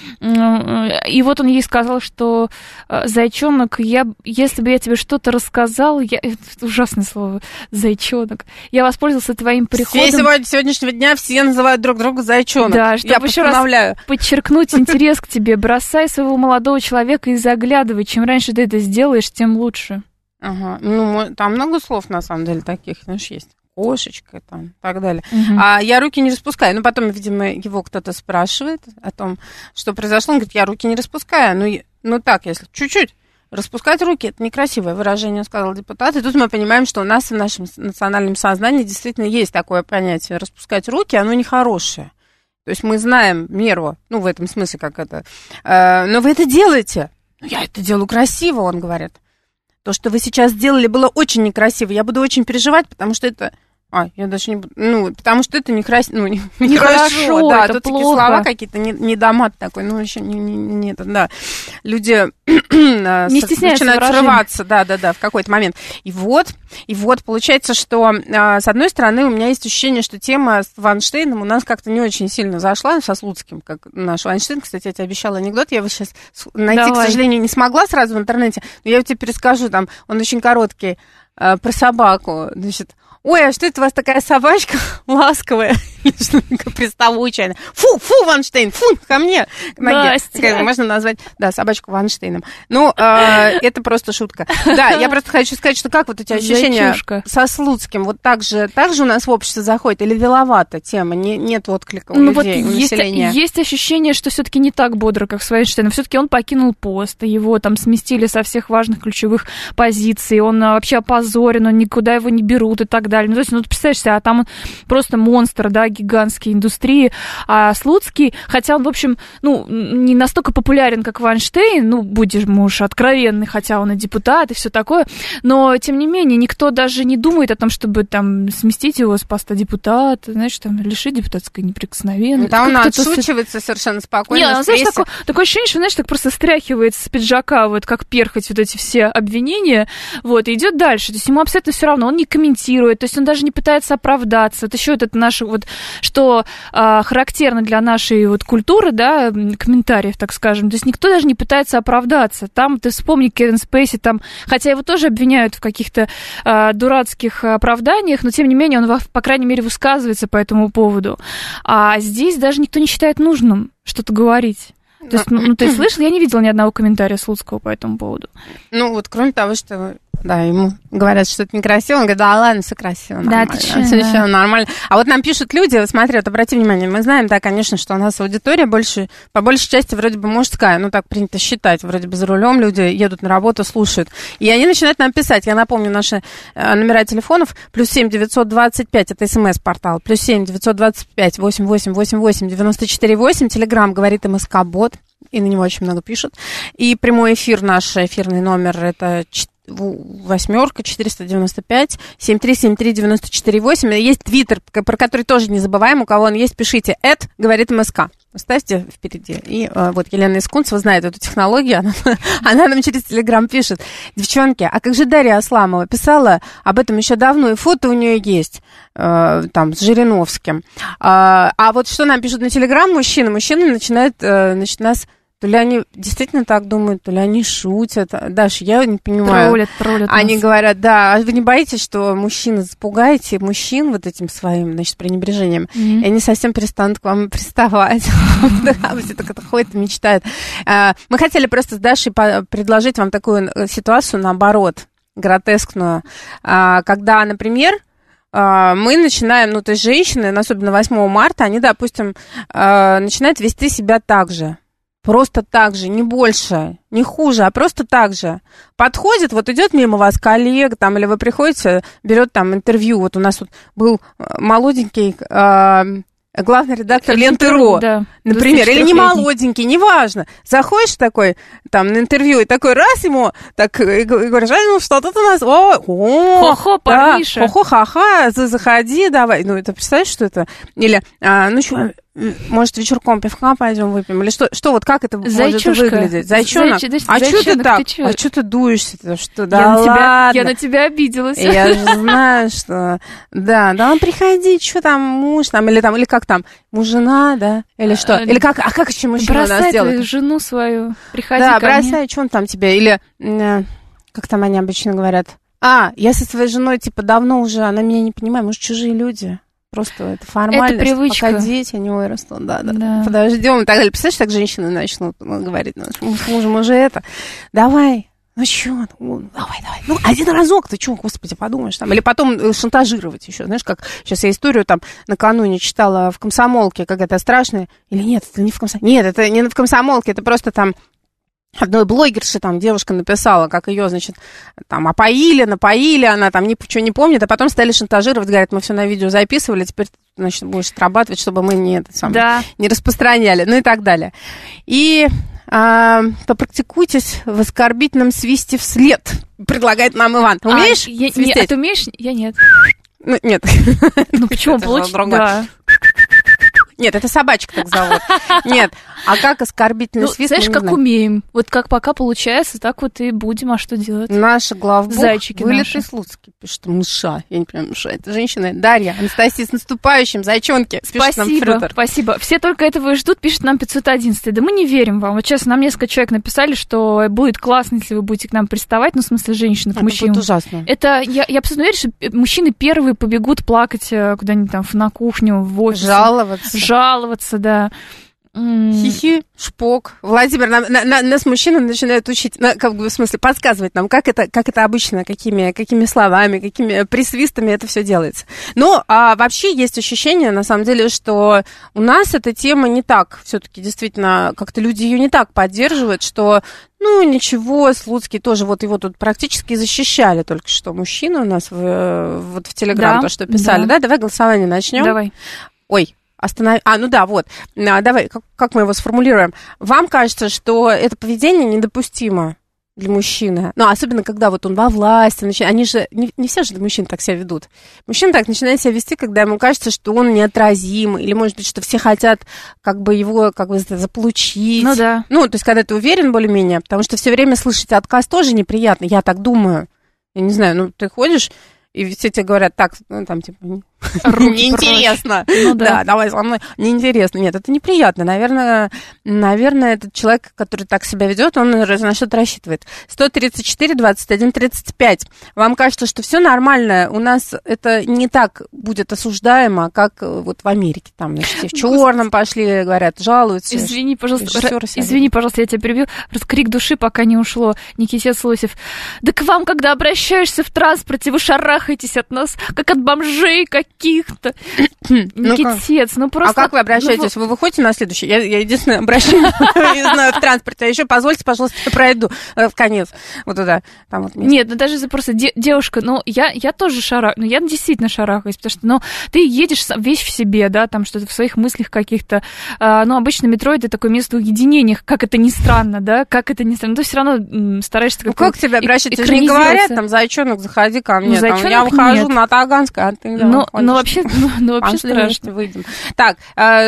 И вот он ей сказал, что, зайчонок, если бы я тебе что-то рассказал, это ужасное слово, зайчонок, я воспользовался твоим приходом. Сегодняшнего дня все называют друг друга зайчонок. Да, чтобы еще раз подчеркнуть интерес к тебе, бросай своего молодого человека и заглядывай. Чем раньше ты это сделаешь, тем лучше. Ага. Ну, там много слов, на самом деле, таких, знаешь, есть. Кошечка, там, и так далее. А я руки не распускаю. Ну, потом, видимо, его кто-то спрашивает о том, что произошло. Он говорит, я руки не распускаю. Ну так, если чуть-чуть. Распускать руки – это некрасивое выражение, сказал депутат. И тут мы понимаем, что у нас в нашем национальном сознании действительно есть такое понятие. Распускать руки, оно нехорошее. То есть мы знаем меру, ну, в этом смысле, как это. Но вы это делаете. Я это делаю красиво, он говорит. То, что вы сейчас сделали, было очень некрасиво. Я буду очень переживать, потому что это... я даже не буду... Ну, потому что это некрасиво. Ну, нехорошо, да. Это тут плохо. такие слова какие-то, недомат такой. Ну, еще не это, да. Люди начинают срываться, да, в какой-то момент. И вот, получается, что, с одной стороны, у меня есть ощущение, что тема с Вайнштейном у нас как-то не очень сильно зашла, со Слуцким, как наш Вайнштейн. Кстати, я тебе обещала анекдот, я его сейчас найти, к сожалению, не смогла сразу в интернете, но я тебе перескажу, там, он очень короткий, про собаку, значит... Ой, а что это у вас такая собачка ласковая, приставучая? Фу, Вайнштейн, фу, ко мне, к ноге. Можно назвать, да, собачку Вайнштейном. Ну, это просто шутка. Да, я просто хочу сказать, что как вот у тебя ощущения со Слуцким? Вот так же у нас в обществе заходит или веловата тема? Нет отклика у людей, у населения? Есть ощущение, что все-таки не так бодро, как с Вайнштейном. Все-таки он покинул пост, его там сместили со всех важных ключевых позиций, он вообще опозорен, он никуда его не берут и так далее. Ну, то есть, ты представляешь себе, там он просто монстр, да, гигантской индустрии. А Слуцкий, хотя он, в общем, не настолько популярен, как Вайнштейн, будем уж откровенны, хотя он и депутат, и все такое, но, тем не менее, никто даже не думает о том, чтобы там сместить его с поста депутата, знаешь, там, лишить депутатской неприкосновенности. Да, он отшучивается совершенно спокойно. Нет, знаешь, такое ощущение, что, знаешь, так просто стряхивает с пиджака, вот как перхоть вот эти все обвинения, вот, и идет дальше. То есть ему абсолютно все равно, он не комментирует, то есть он даже не пытается оправдаться. Вот еще это наше, вот, что характерно для нашей вот культуры, да, комментариев, так скажем. То есть никто даже не пытается оправдаться. Там, ты вспомни Кевин Спейси, там, хотя его тоже обвиняют в каких-то дурацких оправданиях, но тем не менее он, по крайней мере, высказывается по этому поводу. А здесь даже никто не считает нужным что-то говорить. То есть, ты слышал? Я не видела ни одного комментария Слуцкого по этому поводу. Ну, вот кроме того, что... Да, ему говорят, что это некрасиво. Он говорит, да ладно, все красиво, нормально. Да, все нормально. А вот нам пишут люди, смотри, вот обрати внимание, мы знаем, да, конечно, что у нас аудитория по большей части вроде бы мужская, ну, так принято считать, вроде бы за рулем люди едут на работу, слушают. И они начинают нам писать. Я напомню, наши номера телефонов, +7 925, это СМС-портал, +7 925 8888 94 8, Телеграм говорит МСК-бот, и на него очень много пишут. И прямой эфир, наш эфирный номер, это 495 7373 94 8. Есть твиттер, про который тоже не забываем. У кого он есть, пишите говорит МСК. Ставьте впереди. И вот Елена Искунцева знает эту технологию. Она нам через Телеграм пишет. Девчонки, а как же Дарья Асламова писала об этом еще давно, и фото у нее есть там с Жириновским. А вот что нам пишут на Телеграм мужчины? Мужчины начинают, значит, нас То ли они действительно так думают, то ли они шутят. Даша, я не понимаю. Троллят они нас. говорят, да, а вы не боитесь, что мужчины запугаете мужчин вот этим своим, значит, пренебрежением, и они совсем перестанут к вам приставать. Все так это ходят и мечтают. Мы хотели просто с Дашей предложить вам такую ситуацию, наоборот, гротескную, когда, например, мы начинаем, ну, то есть женщины, особенно 8 марта, они, допустим, начинают вести себя так же. Просто так же, не больше, не хуже, а просто так же. Подходит, вот идет мимо вас коллега, там, или вы приходите, берет там интервью. Вот у нас вот был молоденький главный редактор Ленты.ру, да, например, или не молоденький, неважно. Заходишь такой, там, на интервью, и такой раз ему, так, и говоришь, ну, что тут у нас, хо-хо, парниша. Да, хо-хо-ха-ха, заходи, давай. Ну, это, представляешь, что это? Или, ну, что, может, вечерком пивка пойдем выпьем? Или что вот как это может выглядеть? Зайчонок? А что ты так? А что ты дуешься-то? Что, да ладно. Я на тебя обиделась. Я же знаю, что... Да, приходи, что там, муж там, или как там, муж-жена, да? Или что? Или как, а как еще мужчина у нас делает? Бросай жену свою, приходи ко мне. Да, бросай, что он там тебе? Или, как там они обычно говорят, я со своей женой, типа, давно уже, она меня не понимает, может, чужие люди. Просто это формальность, это привычка. Пока дети не вырастут, да. Подождем и так далее. Представляешь, так женщины начнут говорить, с мужем уже это, давай, ну что, давай, ну один разок, ты что, господи, подумаешь там. Или потом шантажировать еще, знаешь, как сейчас я историю там накануне читала в «Комсомолке», какая-то страшная, или нет, это не в «Комсомолке», нет, это не в «Комсомолке», это просто там одной блогерши там девушка написала, как ее, значит, там напоили, она там ничего не помнит, а потом стали шантажировать, говорят, мы все на видео записывали, теперь, значит, будешь отрабатывать, чтобы мы не распространяли, ну и так далее. И попрактикуйтесь в оскорбительном свисте вслед, предлагает нам Иван. Умеешь свистеть? А ты умеешь? Я нет. Ну, нет. Ну, почему? Да. Нет, это собачка так зовут. Нет, а как оскорбительный свист? Знаешь, как умеем. Вот как пока получается, так вот и будем, а что делать? Наша главбух, зайчики вылитый Слуцкий, пишет, мыша, я не понимаю, мыша, это женщина, Дарья, Анастасия, с наступающим, зайчонки, пишет нам Фрютер. Спасибо, все только этого и ждут, пишет нам 511, да мы не верим вам, вот честно, нам несколько человек написали, что будет классно, если вы будете к нам приставать, ну, в смысле, женщины к мужчинам. Это будет ужасно. Это, я абсолютно уверена, что мужчины первые побегут плакать куда-нибудь там на кухню, в офис. Жаловаться, да. Хихи, шпок. Владимир, нас мужчины начинают учить, как бы в смысле, подсказывать нам, как это обычно, какими словами, какими присвистами это все делается. Но вообще есть ощущение, на самом деле, что у нас эта тема не так, все-таки действительно, как-то люди ее не так поддерживают, что, ну, ничего, Слуцкий тоже, вот его тут практически защищали только что мужчины у нас вот в Телеграм, то, что писали, да? Давай голосование начнем. Давай. Ой. Ну да, вот. Давай, как мы его сформулируем? Вам кажется, что это поведение недопустимо для мужчины? Ну, особенно, когда вот он во власти. Они же, не все же мужчины так себя ведут. Мужчина так начинает себя вести, когда ему кажется, что он неотразим. Или, может быть, что все хотят как бы его заполучить. Ну да. Ну, то есть, когда ты уверен более-менее. Потому что все время слышать отказ тоже неприятно, я так думаю. Я не знаю, ну, ты ходишь... И все тебе говорят, так, ну, там, типа, неинтересно. Ну, да, давай со мной. Неинтересно. Нет, это неприятно. Наверное, этот человек, который так себя ведет, он на что-то рассчитывает. 134, 21, 35. Вам кажется, что все нормально? У нас это не так будет осуждаемо, как вот в Америке. Там, значит, в черном пошли, говорят, жалуются. Извини, пожалуйста, я тебя перебью. Просто крик души пока не ушло. Никитец Лосев. Да к вам, когда обращаешься в транспорте, вы шарахаетесь от нас, как от бомжей каких-то. Никитец, ну просто... А как вы обращаетесь? Вы выходите на следующий? Я единственное обращаюсь, не знаю, в транспорте. А еще позвольте, пожалуйста, я пройду в конец. Вот туда. Нет, ну даже просто девушка, ну я тоже шарахаюсь, ну я действительно шарахаюсь, потому что, ну, ты едешь весь в себе, да, там что-то в своих мыслях каких-то. Ну, обычно метро это такое место уединения, как это ни странно, да, как это ни странно. Но ты все равно стараешься как-то... Ну, как тебе обращаться? Тебе не говорят, там, зайчонок, заходи ко мне. Я выхожу на Таганской, а ты... Ну, вообще страшно. Выйдем. Так,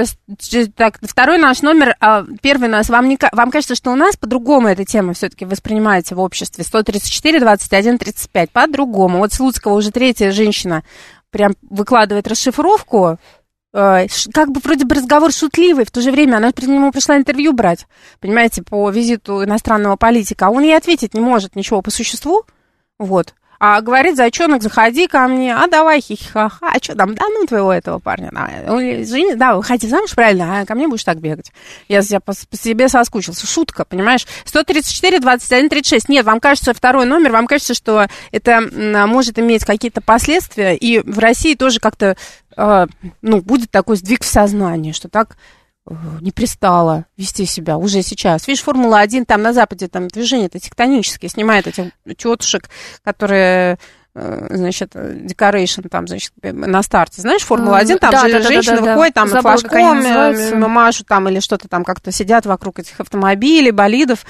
второй наш номер, первый наш. Вам кажется, что у нас по-другому эта тема все-таки воспринимается в обществе? 134, 21, 35. По-другому. Вот Слуцкого уже третья женщина прям выкладывает расшифровку как бы вроде бы разговор шутливый, в то же время она к нему пришла интервью брать, понимаете, по визиту иностранного политика, а он ей ответить не может ничего по существу, вот. А говорит, зайчонок, заходи ко мне, а давай хихихаха, а что там, да ну твоего этого парня, да, выходи замуж, правильно, а ко мне будешь так бегать. Я по себе соскучился, шутка, понимаешь, 134, 21, 36, нет, вам кажется второй номер, вам кажется, что это может иметь какие-то последствия, и в России тоже как-то, будет такой сдвиг в сознании, что так не пристало вести себя уже сейчас. Видишь, Формула-1, там на Западе там движение-то тектонические, снимает этих тетушек, которые, значит, декорейшн там, значит, на старте. Знаешь, Формула-1, там женщины выходят, там флажком машут там или что-то там как-то сидят вокруг этих автомобилей, болидов.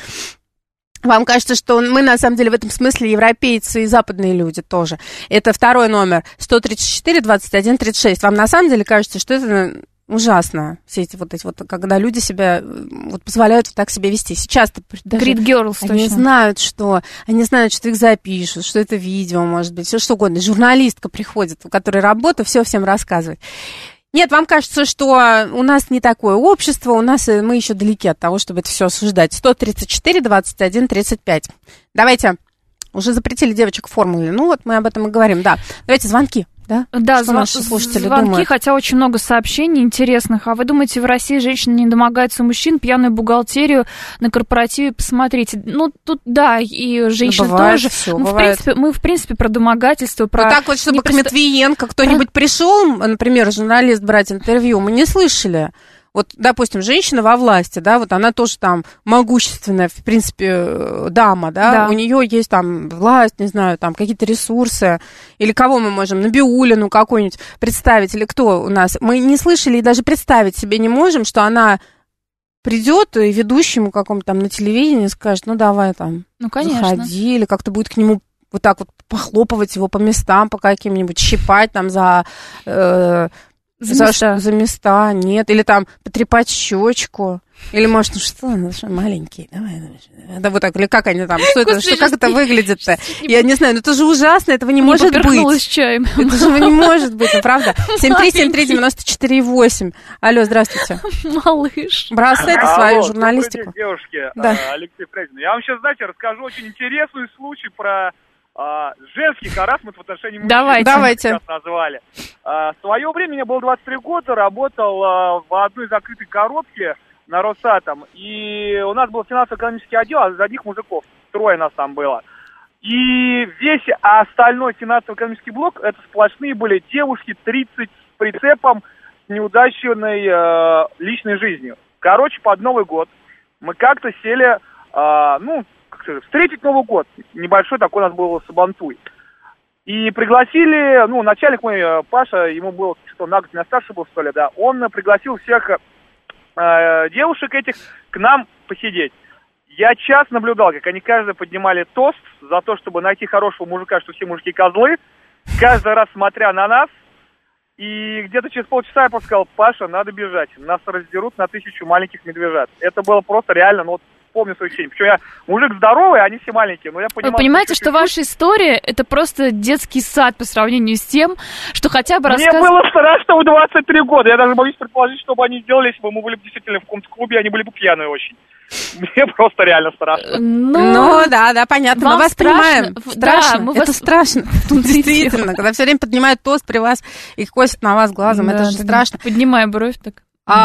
Вам кажется, что мы, на самом деле, в этом смысле европейцы и западные люди тоже. Это второй номер, 134, 21, 36. Вам на самом деле кажется, что это ужасно, все эти вот, когда люди себя вот позволяют вот так себя вести. Сейчас-то даже Grid Girls, они знают, что их запишут, что это видео, может быть, все что угодно. Журналистка приходит, у которой работа, все всем рассказывает. Нет, вам кажется, что у нас не такое общество, мы еще далеки от того, чтобы это все осуждать. 134, 21, 35. Давайте, уже запретили девочек в формуле, вот мы об этом и говорим, да. Давайте звонки. Да, наши слушатели звонки, думают? Хотя очень много сообщений интересных. А вы думаете, в России женщины не домогаются мужчин, пьяную бухгалтерию на корпоративе? Посмотрите. Тут, да, и женщины бывает, тоже. Все, мы, в принципе, про домогательство, про... так вот, чтобы к Матвиенко кто-нибудь пришел, например, журналист брать интервью, мы не слышали. Вот, допустим, женщина во власти, да, вот она тоже там могущественная, в принципе, дама, да, у нее есть там власть, не знаю, там какие-то ресурсы, или кого мы можем, Набиуллину какую-нибудь представить, или кто у нас, мы не слышали и даже представить себе не можем, что она придет и ведущему какому-то там на телевидении скажет, давай там, заходи, или как-то будет к нему вот так вот похлопывать его по местам, по каким-нибудь, щипать там за места, нет, или там потрепать щечку, или может, маленький, давай, да вот так, или как они там, как это выглядит-то, я не знаю, это же ужасно, этого не может быть, чаем. Это же не может быть, правда, 7373948, алло, здравствуйте. Малыш. Бросайте свою журналистику. Девушки, Алексей Фрейзин, я вам сейчас, знаете, расскажу очень интересный случай про женский харассмент в отношении мужчин. Давайте. Назвали. В свое время, мне было 23 года, работал в одной закрытой коробке на Росатом, и у нас был финансово-экономический отдел, а одних мужиков, 3 нас там было. И весь остальной финансово-экономический блок, это сплошные были девушки, 30 с прицепом, с неудачной личной жизнью. Короче, под Новый год мы как-то сели, встретить Новый год. Небольшой такой у нас был сабантуй. И пригласили, начальник мой, Паша, ему было что на год меня старше был, что ли, да, он пригласил всех девушек этих к нам посидеть. Я час наблюдал, как они каждый поднимали тост за то, чтобы найти хорошего мужика, что все мужики козлы, каждый раз смотря на нас. И где-то через полчаса я сказал, Паша, надо бежать, нас раздерут на 1000 маленьких медвежат. Это было просто реально, помню свои ощущения. Причем я мужик здоровый, они все маленькие, но я понимал... Вы понимаете, что ваша история, это просто детский сад по сравнению с тем, что хотя бы Мне было страшно в 23 года. Я даже боюсь предположить, что бы они сделали, если бы мы были действительно в каком-то клубе, они были бы пьяные очень. Мне просто реально страшно. Да, понятно. Мы вас понимаем. Страшно. Это страшно. Действительно, когда все время поднимают тост при вас и косят на вас глазом, это же страшно. Поднимая бровь так.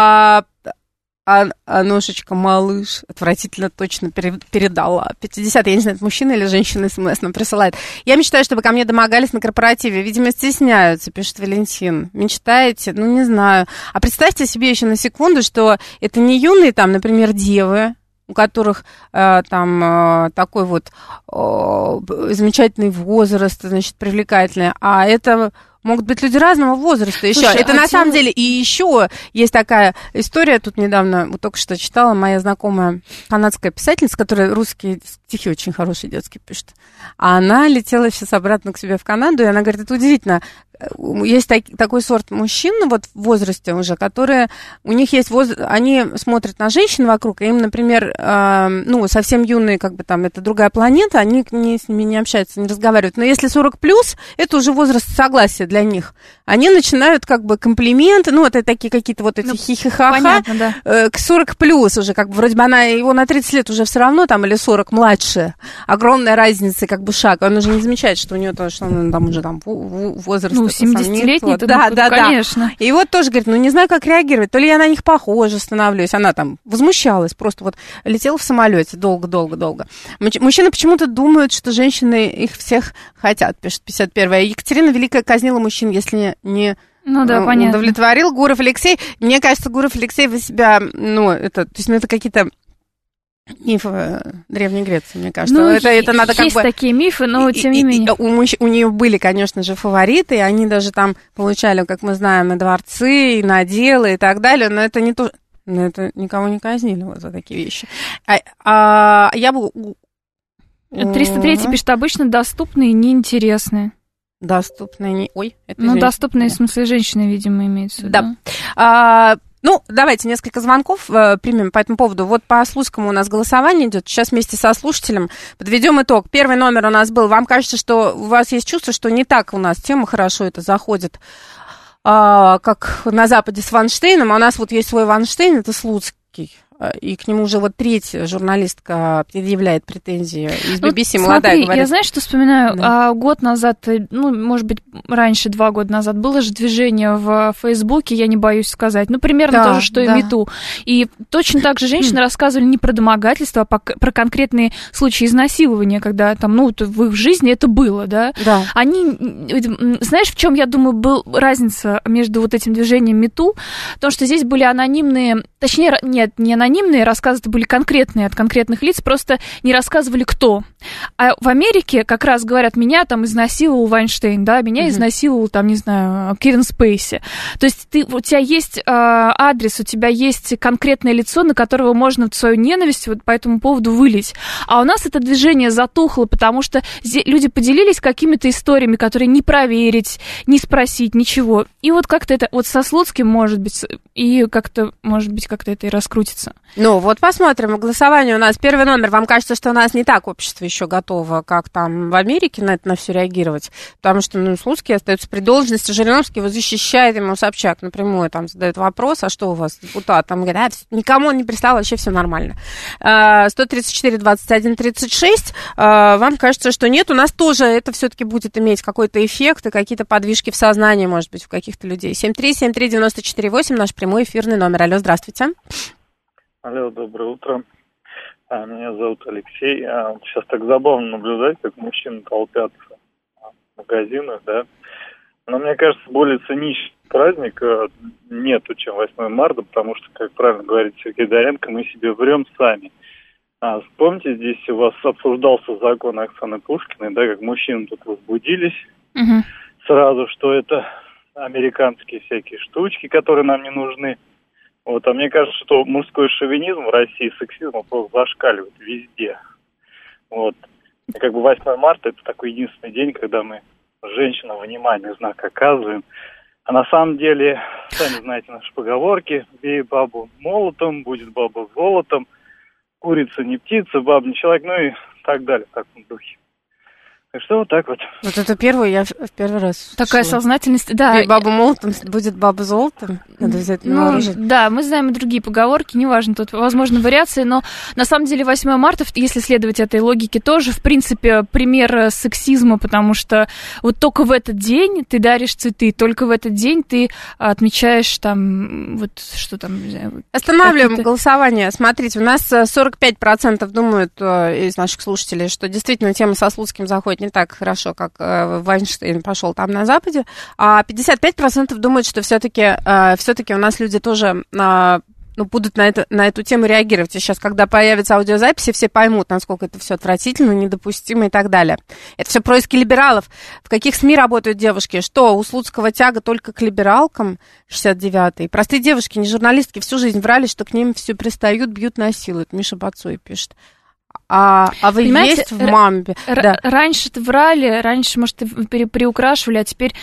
Ножечка, малыш, отвратительно точно передала. 50, я не знаю, это мужчина или женщина СМС нам присылает. Я мечтаю, чтобы ко мне домогались на корпоративе. Видимо, стесняются, пишет Валентин. Мечтаете? Не знаю. А представьте себе еще на секунду, что это не юные там, например, девы, у которых такой вот замечательный возраст, значит, привлекательный, а это могут быть люди разного возраста еще. Слушай, это на самом деле, и еще есть такая история, тут недавно, вот только что читала, моя знакомая канадская писательница, которая русские стихи очень хорошие детские пишет, а она летела сейчас обратно к себе в Канаду, и она говорит, это удивительно, есть такой сорт мужчин, вот в возрасте уже, которые, у них есть они смотрят на женщин вокруг, и им, например, совсем юные, как бы там, это другая планета, они с ними не общаются, не разговаривают. Но если 40+, это уже возраст согласия для них. Они начинают как бы комплименты, это такие какие-то вот эти хихихаха. Понятно, да. К 40+ уже, как бы, вроде бы она его на 30 лет уже все равно, там, или 40 младше. Огромная разница, как бы, шаг. Он уже не замечает, что у него что он там уже там возраст. 70-летний, да, конечно. И вот тоже говорит, не знаю, как реагировать, то ли я на них похожа становлюсь. Она там возмущалась, просто вот летела в самолете долго-долго-долго. Мужчины почему-то думают, что женщины их всех хотят, пишет 51-я. Екатерина Великая казнила мужчин, если не удовлетворил. Гуров Алексей. Мне кажется, Гуров Алексей, вы себя, это какие-то мифы Древней Греции, мне кажется. Это надо есть такие мифы, но тем не менее. У нее были, конечно же, фавориты, и они даже там получали, как мы знаем, и дворцы, и наделы, и так далее, но это не то... Но это никого не казнили вот за такие вещи. Я бы... 303 пишет, обычно доступные и неинтересные. Доступные, доступные, в смысле, женщины, видимо, имеется в виду. Да. Давайте несколько звонков примем по этому поводу. Вот по Слуцкому у нас голосование идет. Сейчас вместе со слушателем подведем итог. Первый номер у нас был. Вам кажется, что у вас есть чувство, что не так у нас тема хорошо это заходит, как на Западе с Вайнштейном. А у нас вот есть свой Вайнштейн, это Слуцкий. И к нему уже вот третья журналистка предъявляет претензии из BBC, молодая, говорит. Я, знаешь, что вспоминаю? Год назад, может быть, раньше, 2 года назад, было же движение в Фейсбуке, я не боюсь сказать, примерно то же, что и МeToo. И точно так же женщины рассказывали не про домогательство, а про конкретные случаи изнасилования, когда там, в их жизни это было, да? Да. Они, знаешь, в чем, я думаю, была разница между вот этим движением MeToo? Потому что здесь были анонимные, точнее, нет, не анонимные рассказы, это были конкретные от конкретных лиц, просто не рассказывали кто. А в Америке как раз говорят, меня там изнасиловал Вайнштейн, да, меня изнасиловал там, не знаю, Кевин Спейси. То есть у тебя есть адрес, у тебя есть конкретное лицо, на которого можно свою ненависть вот по этому поводу вылить. А у нас это движение затухло, потому что люди поделились какими-то историями, которые не проверить, не спросить, ничего. И вот как-то это вот со Слуцким, может быть, и как-то, может быть, как-то это и раскрутится. Вот посмотрим. Голосование у нас. Первый номер. Вам кажется, что у нас не так общество еще готово, как там в Америке на это на все реагировать? Потому что, Слуцкий остается при должности, Жириновский его защищает, ему Собчак напрямую там задает вопрос, а что у вас, депутат? Там говорят, никому он не пристал, вообще все нормально. 134, 21, 36. Вам кажется, что нет? У нас тоже это все-таки будет иметь какой-то эффект и какие-то подвижки в сознании, может быть, у каких-то людей. 7373948, наш прямой эфирный номер. Алло, здравствуйте. Алло, доброе утро. Меня зовут Алексей. Сейчас так забавно наблюдать, как мужчины толпятся в магазинах, да. Но мне кажется, более циничный праздник нету, чем 8 марта, потому что, как правильно говорит Сергей Доренко, мы себе врем сами. Вспомните, здесь у вас обсуждался закон Оксаны Пушкиной, да, как мужчины тут возбудились сразу, что это американские всякие штучки, которые нам не нужны. А мне кажется, что мужской шовинизм в России, сексизм просто зашкаливает везде. И 8 марта это такой единственный день, когда мы женщинам внимание, знак оказываем. А на самом деле, сами знаете наши поговорки: бей бабу молотом, будет баба золотом, курица не птица, баба не человек, и так далее, в таком духе. Так что вот так вот. Вот это я в первый раз. Такая сознательность, да. Баба молотом, будет баба золотом. Надо взять на вооружение. Да, мы знаем и другие поговорки, неважно, тут возможны вариации, но на самом деле 8 марта, если следовать этой логике, тоже, в принципе, пример сексизма, потому что вот только в этот день ты даришь цветы, только в этот день ты отмечаешь там, вот что там... Останавливаем голосование. Смотрите, у нас 45% думают из наших слушателей, что действительно тема со Слуцким заходит не так хорошо, как Вайнштейн пошел там на Западе, а 55% думают, что все-таки у нас люди тоже будут на эту тему реагировать. И сейчас, когда появятся аудиозаписи, все поймут, насколько это все отвратительно, недопустимо и так далее. Это все происки либералов. В каких СМИ работают девушки? Что, у Слуцкого тяга только к либералкам? 69-й. Простые девушки, не журналистки, всю жизнь врали, что к ним все пристают, бьют, насилуют. Миша Бацуй пишет. А вы есть в Мамбе? Да. Раньше-то врали, может, приукрашивали, а теперь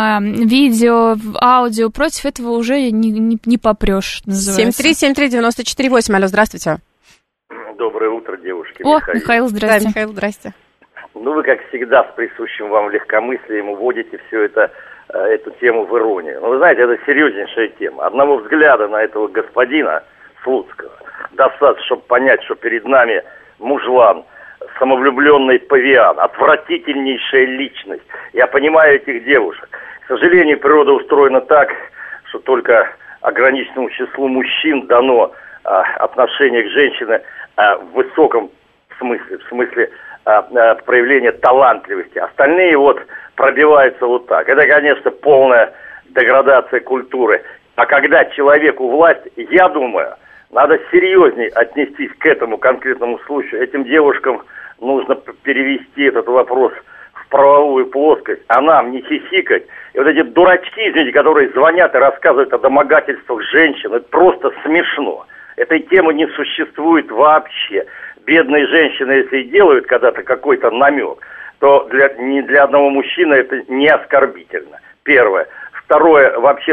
видео, аудио, против этого уже не попрешь, называется. 7373948, алло, здравствуйте. Доброе утро, девушки. Михаил, здрасте. Да, Михаил, здрасте. Ну, вы, как всегда, с присущим вам легкомыслием уводите всю эту тему в иронию. Ну, вы знаете, это серьезнейшая тема. Одного взгляда на этого господина Слуцкого достаточно, чтобы понять, что перед нами мужлан, самовлюбленный павиан, отвратительнейшая личность. Я понимаю этих девушек. К сожалению, природа устроена так, что только ограниченному числу мужчин дано отношение к женщине в высоком смысле, в смысле проявления талантливости. Остальные пробиваются вот так. Это, конечно, полная деградация культуры. А когда человеку власть, я думаю, надо серьезнее отнестись к этому конкретному случаю. Этим девушкам нужно перевести этот вопрос в правовую плоскость, а нам не хихикать. И вот эти дурачки, извините, которые звонят и рассказывают о домогательствах женщин, это просто смешно. Этой темы не существует вообще. Бедные женщины, если и делают когда-то какой-то намек, то не для одного мужчины это не оскорбительно. Первое. Второе, вообще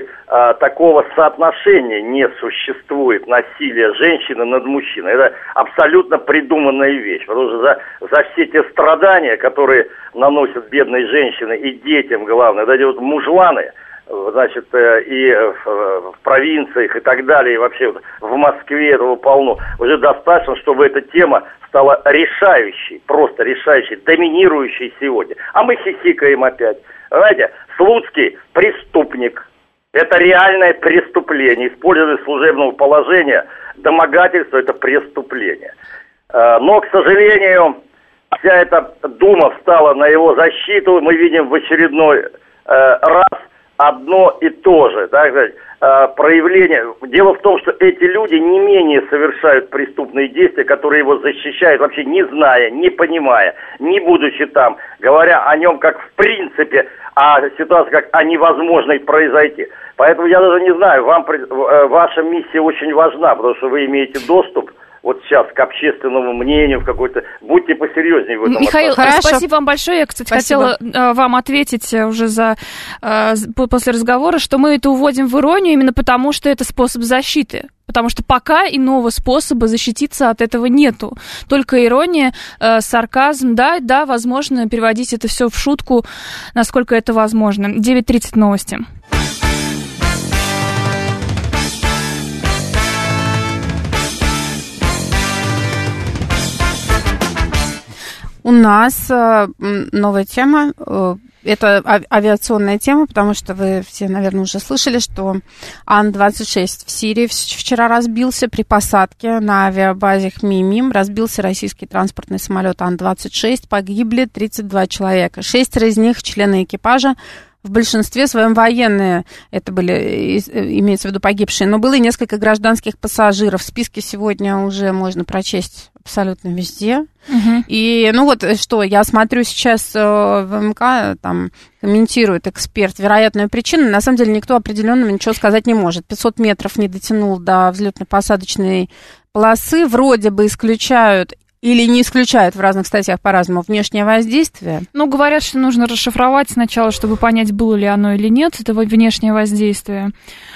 такого соотношения не существует насилия женщины над мужчиной. Это абсолютно придуманная вещь, потому что за все те страдания, которые наносят бедные женщины и детям, главное, эти мужланы, значит, и в провинциях и так далее, и вообще в Москве этого полно. Уже достаточно, чтобы эта тема стала решающей, просто решающей, доминирующей сегодня. А мы хихикаем опять. Знаете, Слуцкий преступник. Это реальное преступление. Использование служебного положения, домогательство – это преступление. Но, к сожалению, вся эта дума встала на его защиту. Мы видим в очередной раз одно и то же, так сказать, проявление. Дело в том, что эти люди не менее совершают преступные действия, которые его защищают, вообще не зная, не понимая, не будучи там, говоря о нем как в принципе, а ситуация как о невозможной произойти. Поэтому я даже не знаю, ваша миссия очень важна, потому что вы имеете доступ вот сейчас к общественному мнению, в какой-то... Будьте посерьезнее в этом. Михаил, спасибо вам большое. Я, кстати, хотела вам ответить уже после разговора, что мы это уводим в иронию именно потому, что это способ защиты. Потому что пока иного способа защититься от этого нету. Только ирония, сарказм, да, возможно, переводить это все в шутку, насколько это возможно. 9:30 новости. У нас новая тема, это авиационная тема, потому что вы все, наверное, уже слышали, что Ан-26 в Сирии вчера разбился при посадке на авиабазе Хмеймим. Разбился российский транспортный самолет Ан-26, погибли 32 человека, 6 из них члены экипажа. В большинстве своем военные, это были, имеется в виду погибшие, но было и несколько гражданских пассажиров. Списки сегодня уже можно прочесть абсолютно везде. И, что, я смотрю сейчас в МК, там комментирует эксперт вероятную причину. На самом деле никто определенного ничего сказать не может. 500 метров не дотянул до взлетно-посадочной полосы. Вроде бы исключают или не исключают в разных статьях по-разному внешнее воздействие? Говорят, что нужно расшифровать сначала, чтобы понять, было ли оно или нет, это внешнее воздействие.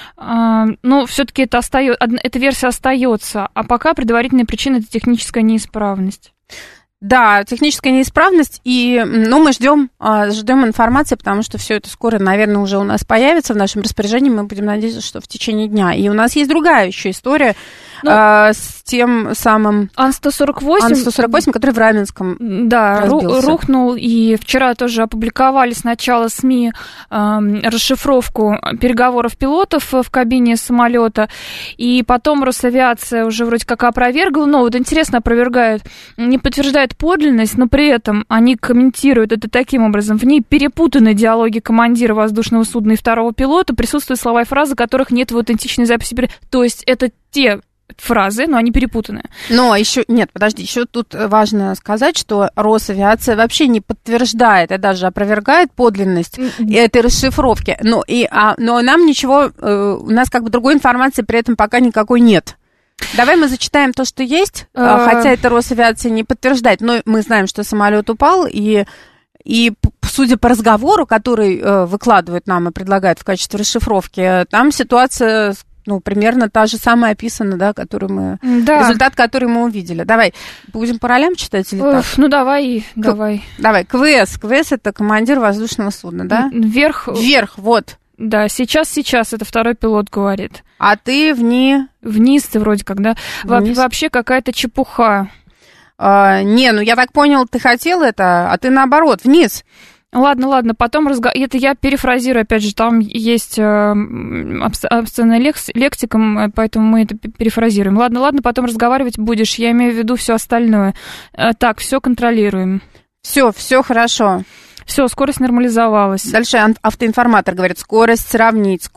Но все-таки эта версия остается. А пока предварительная причина – это техническая неисправность. Да, техническая неисправность, и мы ждем информации, потому что все это скоро, наверное, уже у нас появится в нашем распоряжении. Мы будем надеяться, что в течение дня. И у нас есть другая еще история с тем самым Ан-148, который в Раменском рухнул. И вчера тоже опубликовали сначала СМИ расшифровку переговоров пилотов в кабине самолета, и потом Росавиация уже вроде как опровергла. Но вот интересно, опровергают, не подтверждают подлинность, но при этом они комментируют это таким образом. В ней перепутаны диалоги командира воздушного судна и второго пилота, присутствуют слова и фразы, которых нет в аутентичной записи. То есть это те фразы, но они перепутаны. Но еще, еще тут важно сказать, что Росавиация вообще не подтверждает, а даже опровергает подлинность этой расшифровки. Но нам ничего, у нас другой информации при этом пока никакой нет. Давай мы зачитаем то, что есть, хотя это Росавиация не подтверждает, но мы знаем, что самолет упал, и судя по разговору, который выкладывают нам и предлагают в качестве расшифровки, там ситуация, примерно та же самая описана, да, результат, который мы увидели. Давай, будем по ролям читать или так? Давай. Давай, КВС это командир воздушного судна, да? Вверх, вот. Да, сейчас, это второй пилот говорит. А ты Вниз ты вроде как, да? Вообще какая-то чепуха. Я так понял, ты хотел это, а ты наоборот, вниз. Ладно, потом это я перефразирую, опять же, там есть обсценная лексика, поэтому мы это перефразируем. Ладно, потом разговаривать будешь, я имею в виду все остальное. Так, все контролируем. Все хорошо. Все, скорость нормализовалась. Дальше автоинформатор говорит, скорость сравнить.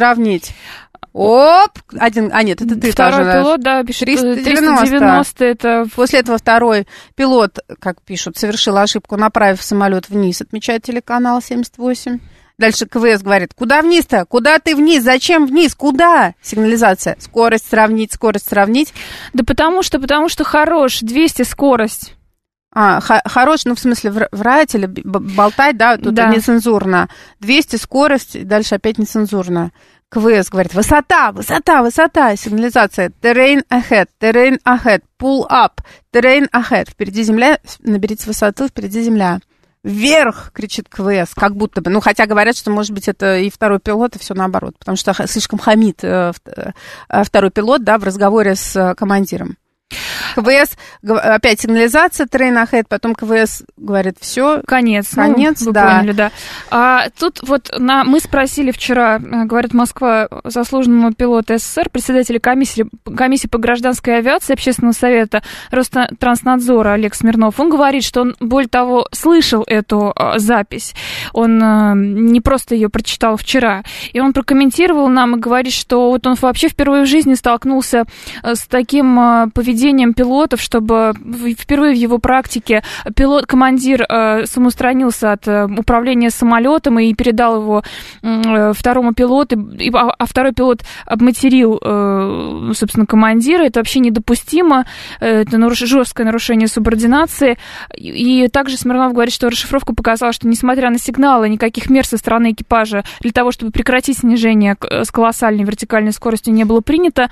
Оп! Нет, это ты. Второй пилот, да, пишет 390. Это... После этого второй пилот, как пишут, совершил ошибку, направив самолет вниз, отмечает телеканал 78. Дальше КВС говорит, куда вниз-то? Куда ты вниз? Зачем вниз? Куда? Сигнализация. Скорость сравнить. Да потому что хорош, 200 скорость. Хорош, в смысле врать или болтать, да, тут нецензурно. 200 скорость, и дальше опять нецензурно. КВС говорит, высота, сигнализация, terrain ahead, pull up, terrain ahead, впереди земля, наберите высоту, впереди земля. Вверх, кричит КВС, как будто бы, хотя говорят, что, может быть, это и второй пилот, и все наоборот, потому что слишком хамит второй пилот, да, в разговоре с командиром. КВС, опять сигнализация, train ahead, потом КВС говорит, все. Конец, вы поняли, да. Тут мы спросили вчера, говорит Москва, заслуженного пилота СССР, председателя комиссии по гражданской авиации Общественного совета Ространснадзора Олег Смирнов. Он говорит, что он, более того, слышал эту запись. Он не просто ее прочитал вчера. И он прокомментировал нам и говорит, что он вообще впервые в жизни столкнулся с таким поведением пилотов, чтобы впервые в его практике командир самоустранился от управления самолетом и передал его второму пилоту, а второй пилот обматерил, собственно, командира. Это вообще недопустимо, это жесткое нарушение субординации. И также Смирнов говорит, что расшифровка показала, что несмотря на сигналы, никаких мер со стороны экипажа для того, чтобы прекратить снижение с колоссальной вертикальной скоростью, не было принято.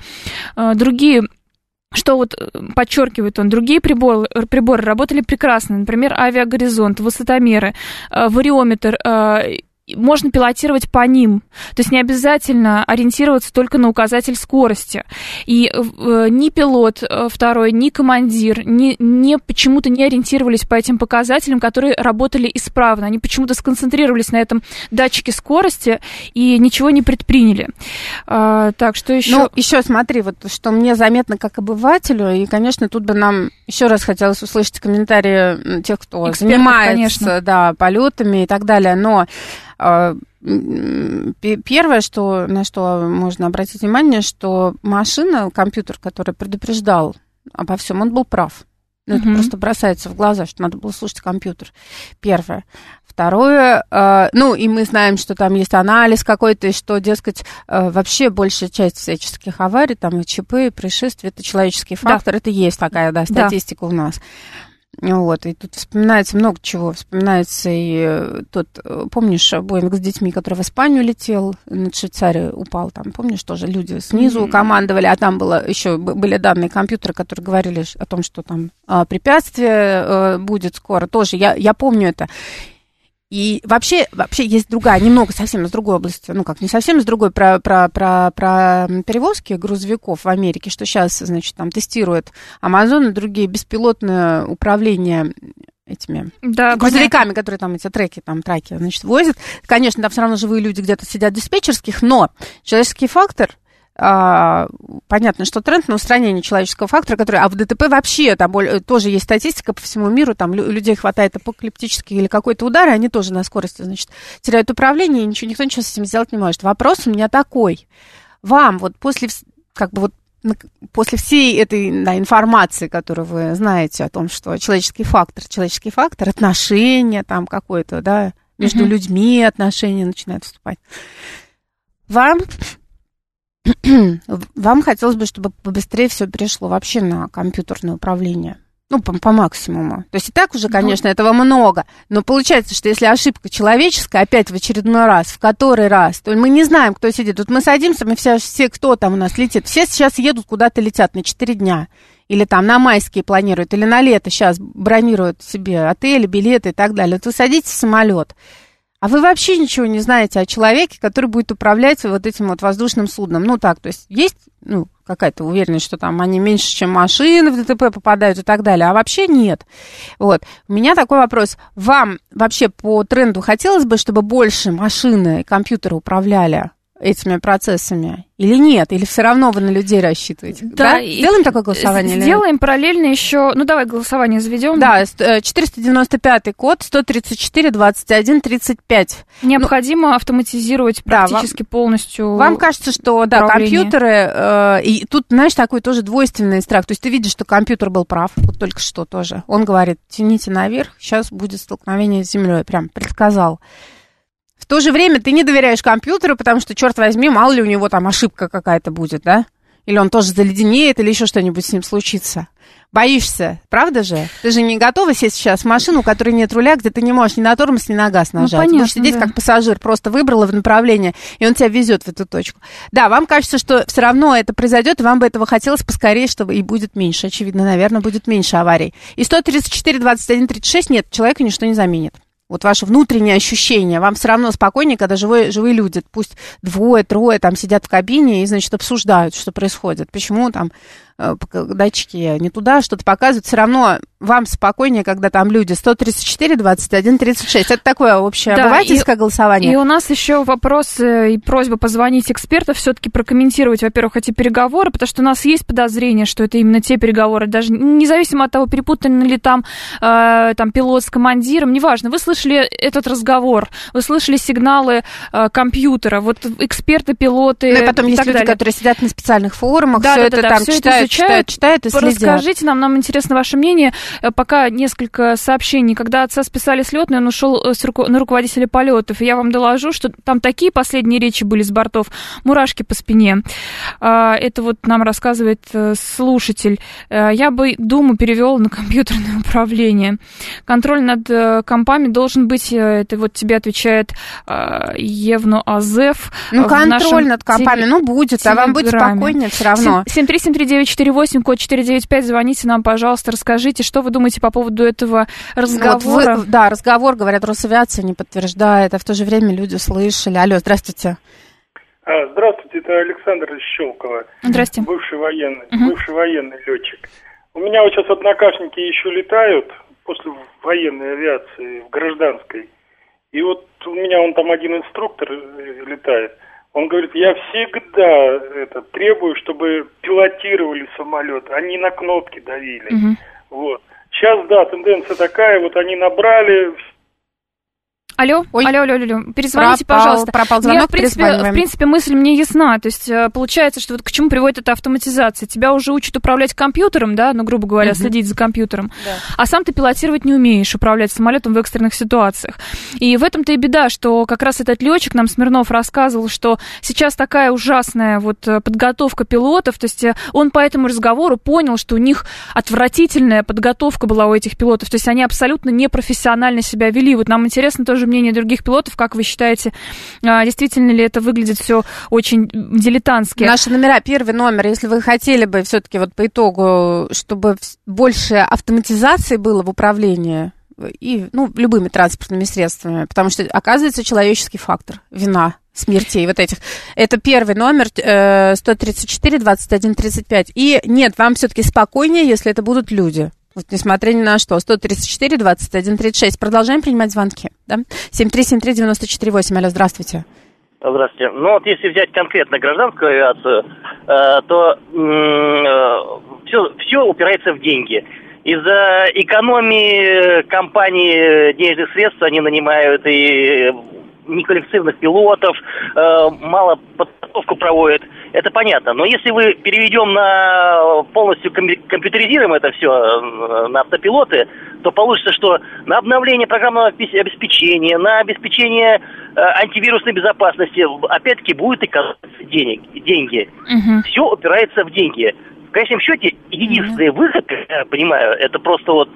Что подчеркивает он, другие приборы работали прекрасно, например, авиагоризонт, высотомеры, вариометр, можно пилотировать по ним, то есть не обязательно ориентироваться только на указатель скорости. И ни пилот второй, ни командир почему-то не ориентировались по этим показателям, которые работали исправно. Они почему-то сконцентрировались на этом датчике скорости и ничего не предприняли. Так, что еще? Еще смотри, что мне заметно как обывателю, и, конечно, тут бы нам еще раз хотелось услышать комментарии тех, кто экспертов, занимается, да, полетами и так далее, но первое, на что можно обратить внимание, что компьютер, который предупреждал обо всем, он был прав. Это просто бросается в глаза, что надо было слушать компьютер. Первое. Второе, и мы знаем, что там есть анализ какой-то, и что, дескать, вообще большая часть всяческих аварий, там и ЧП, и происшествий, это человеческий фактор, это есть такая, статистика у нас. И тут вспоминается много чего. Вспоминается и тот, помнишь, Боинг с детьми, который в Испанию летел, над Швейцарией упал, там, помнишь, тоже люди снизу командовали, а там были данные компьютера, которые говорили о том, что там препятствие будет скоро, тоже, я помню это. И вообще есть немного совсем из другой области, не совсем из другой, про перевозки грузовиков в Америке, что сейчас, значит, там тестируют Amazon и другие беспилотное управление этими грузовиками, которые там эти траки, значит, возят. Конечно, там все равно живые люди где-то сидят в диспетчерских, но человеческий фактор, понятно, что тренд на устранение человеческого фактора, который, в ДТП вообще там тоже есть статистика по всему миру, там людей хватает апокалиптический или какой-то удар, и они тоже на скорости, значит, теряют управление, и никто ничего с этим сделать не может. Вопрос у меня такой. Вам после всей этой информации, которую вы знаете о том, что человеческий фактор, отношения там какое-то, между людьми отношения начинают вступать. Вам Вам хотелось бы, чтобы побыстрее все перешло вообще на компьютерное управление. Ну, по максимуму. То есть и так уже, конечно, этого много. Но получается, что если ошибка человеческая, опять в очередной раз, в который раз, то мы не знаем, кто сидит. Тут мы садимся, мы все, кто там у нас летит, все сейчас едут, куда-то летят на 4 дня. Или там на майские планируют, или на лето сейчас бронируют себе отели, билеты и так далее. Вот вы садитесь в самолет, а вы вообще ничего не знаете о человеке, который будет управлять вот этим вот воздушным судном. Ну так, то есть есть какая-то уверенность, что там они меньше, чем машины в ДТП попадают и так далее, а вообще нет. Вот. У меня такой вопрос. Вам вообще по тренду хотелось бы, чтобы больше машины и компьютеры управляли этими процессами? Или нет? Или все равно вы на людей рассчитываете? Да? Сделаем такое голосование? Сделаем параллельно еще... Ну, давай голосование заведем. Да, 495 код, 134, 21, 35. Необходимо автоматизировать практически полностью. Вам кажется, что, да, компьютеры... и тут, знаешь, такой тоже двойственный страх. То есть ты видишь, что компьютер был прав, вот только что тоже. Он говорит, тяните наверх, сейчас будет столкновение с землей. Прям предсказал. В то же время ты не доверяешь компьютеру, потому что, черт возьми, мало ли у него там ошибка какая-то будет, да? Или он тоже заледенеет, или еще что-нибудь с ним случится. Боишься, правда же? Ты же не готова сесть сейчас в машину, у которой нет руля, где ты не можешь ни на тормоз, ни на газ нажать. Понятно, будешь сидеть как пассажир, просто выбрала в направление, и он тебя везет в эту точку. Да, вам кажется, что все равно это произойдет, и вам бы этого хотелось поскорее, чтобы и будет меньше. Очевидно, наверное, будет меньше аварий. И 134, 21, 36 нет, человека ничто не заменит. Вот ваше внутреннее ощущение, вам все равно спокойнее, когда живые люди, пусть 2-3 там сидят в кабине и, значит, обсуждают, что происходит, почему там датчики не туда что-то показывают, все равно вам спокойнее, когда там люди. 134, 21, 36. Это такое общее обывательское голосование. И у нас еще вопрос и просьба позвонить экспертов, все-таки прокомментировать, во-первых, эти переговоры, потому что у нас есть подозрение, что это именно те переговоры, даже независимо от того, перепутаны ли там пилот с командиром, неважно. Вы слышали этот разговор, вы слышали сигналы компьютера, вот эксперты, пилоты. Ну и потом есть люди, которые сидят на специальных форумах, все это там читают и следят. Расскажите нам интересно ваше мнение. Пока несколько сообщений. Когда отца списали с лётной, он ушел на руководителя полетов. И я вам доложу, что там такие последние речи были с бортов, мурашки по спине. Это вот нам рассказывает слушатель. Я бы Думу перевел на компьютерное управление. Контроль над компами должен быть, это вот тебе отвечает Евно Азеф. Ну, контроль над компами, будет, а вам будет спокойнее все равно. 7373948, код 495, звоните нам, пожалуйста, расскажите, что вы думаете по поводу этого разговора? Разговор, говорят, Росавиация не подтверждает, а в то же время люди слышали. Алло, здравствуйте. Здравствуйте, это Александр из Щелково. Здравствуйте. Бывший военный летчик. У меня вот сейчас однокашники еще летают после военной авиации в гражданской. И вот у меня там один инструктор летает. Он говорит, я всегда требую, чтобы пилотировали самолет, а не на кнопки давили. Вот. Сейчас, тенденция такая, вот они набрали... Алло, перезвоните, пожалуйста. Пропал звонок, в принципе, мысль мне ясна. То есть, получается, что вот к чему приводит эта автоматизация? Тебя уже учат управлять компьютером, да, грубо говоря, следить за компьютером, а сам ты пилотировать не умеешь, управлять самолетом в экстренных ситуациях. И в этом-то и беда, что как раз этот летчик, нам Смирнов рассказывал, что сейчас такая ужасная подготовка пилотов, то есть он по этому разговору понял, что у них отвратительная подготовка была у этих пилотов, то есть они абсолютно непрофессионально себя вели. Вот нам интересно тоже мнение других пилотов. Как вы считаете, действительно ли это выглядит все очень дилетантски? Наши номера, первый номер, если вы хотели бы все-таки по итогу, чтобы больше автоматизации было в управлении и, любыми транспортными средствами, потому что, оказывается, человеческий фактор, вина смертей этих. Это первый номер, 134, 21, 35. И нет, вам все-таки спокойнее, если это будут люди. Несмотря ни на что. 134, 21, 36. Продолжаем принимать звонки. Да? 7373948. Алло, здравствуйте. Здравствуйте. Если взять конкретно гражданскую авиацию, то все упирается в деньги. Из-за экономии компаний денежных средств они нанимают и неквалифицированных пилотов, мало подготовку проводят. Это понятно. Но если мы переведем на полностью компьютеризируем это все на автопилоты, то получится, что на обновление программного обеспечения, на обеспечение антивирусной безопасности, опять-таки, будет экономиться деньги. Все упирается в деньги. В конечном счете, единственный выход, как я понимаю, это просто вот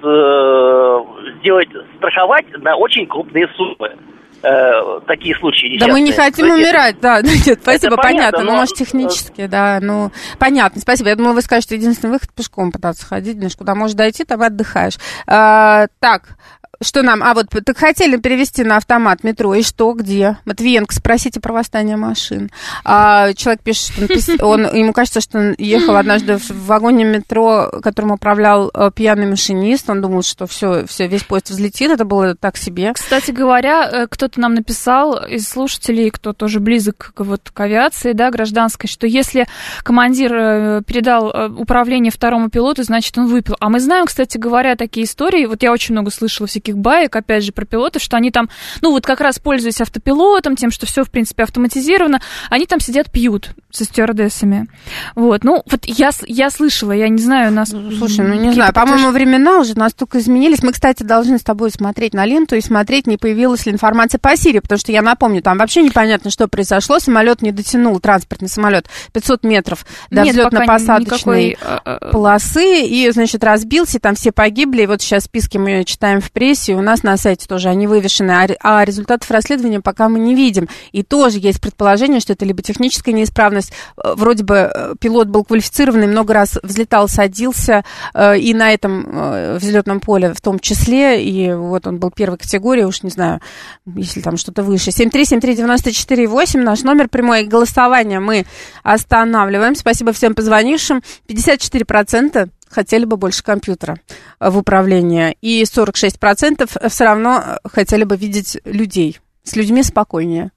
страховать на очень крупные суммы. Такие случаи несчастные. Да мы не хотим умирать, да. Нет, спасибо, понятно. Ну, может, технически, да, ну, понятно, спасибо. Я думала, вы скажете, единственный выход пешком пытаться ходить, знаешь, куда можешь дойти, там и отдыхаешь. Так, что нам? Вот, так хотели перевести на автомат метро, и что, где? Матвиенко, спросите про восстание машин. Человек пишет, ему кажется, что он ехал однажды в вагоне метро, которым управлял пьяный машинист, он думал, что все, весь поезд взлетит, это было так себе. Кстати говоря, кто-то нам написал из слушателей, кто тоже близок к авиации, да, гражданской, что если командир передал управление второму пилоту, значит, он выпил. А мы знаем, кстати говоря, такие истории, вот я очень много слышала всяких баек, опять же, про пилотов, что они там, ну, вот как раз пользуясь автопилотом, тем, что все, в принципе, автоматизировано, они там сидят, пьют со стюардессами. Вот, ну, вот я слышала, я не знаю, нас... Слушай, ну, не знаю, по-моему, времена уже настолько изменились. Мы, кстати, должны с тобой смотреть на ленту и смотреть, не появилась ли информация по Сирии, потому что я напомню, там вообще непонятно, что произошло, самолет не дотянул, транспортный самолет, 500 метров до взлетно-посадочной полосы, и, значит, разбился, там все погибли, и вот сейчас списки мы читаем в прессе, у нас на сайте тоже они вывешены, а результатов расследования пока мы не видим. И тоже есть предположение, что это либо техническая неисправность, вроде бы пилот был квалифицированный, много раз взлетал, садился, и на этом взлетном поле в том числе, и вот он был первой категории, уж не знаю, если там что-то выше. 7373948, наш номер, прямое голосование мы останавливаем. Спасибо всем позвонившим. 54% хотели бы больше компьютера в управлении, и 46% все равно хотели бы видеть людей. С людьми спокойнее.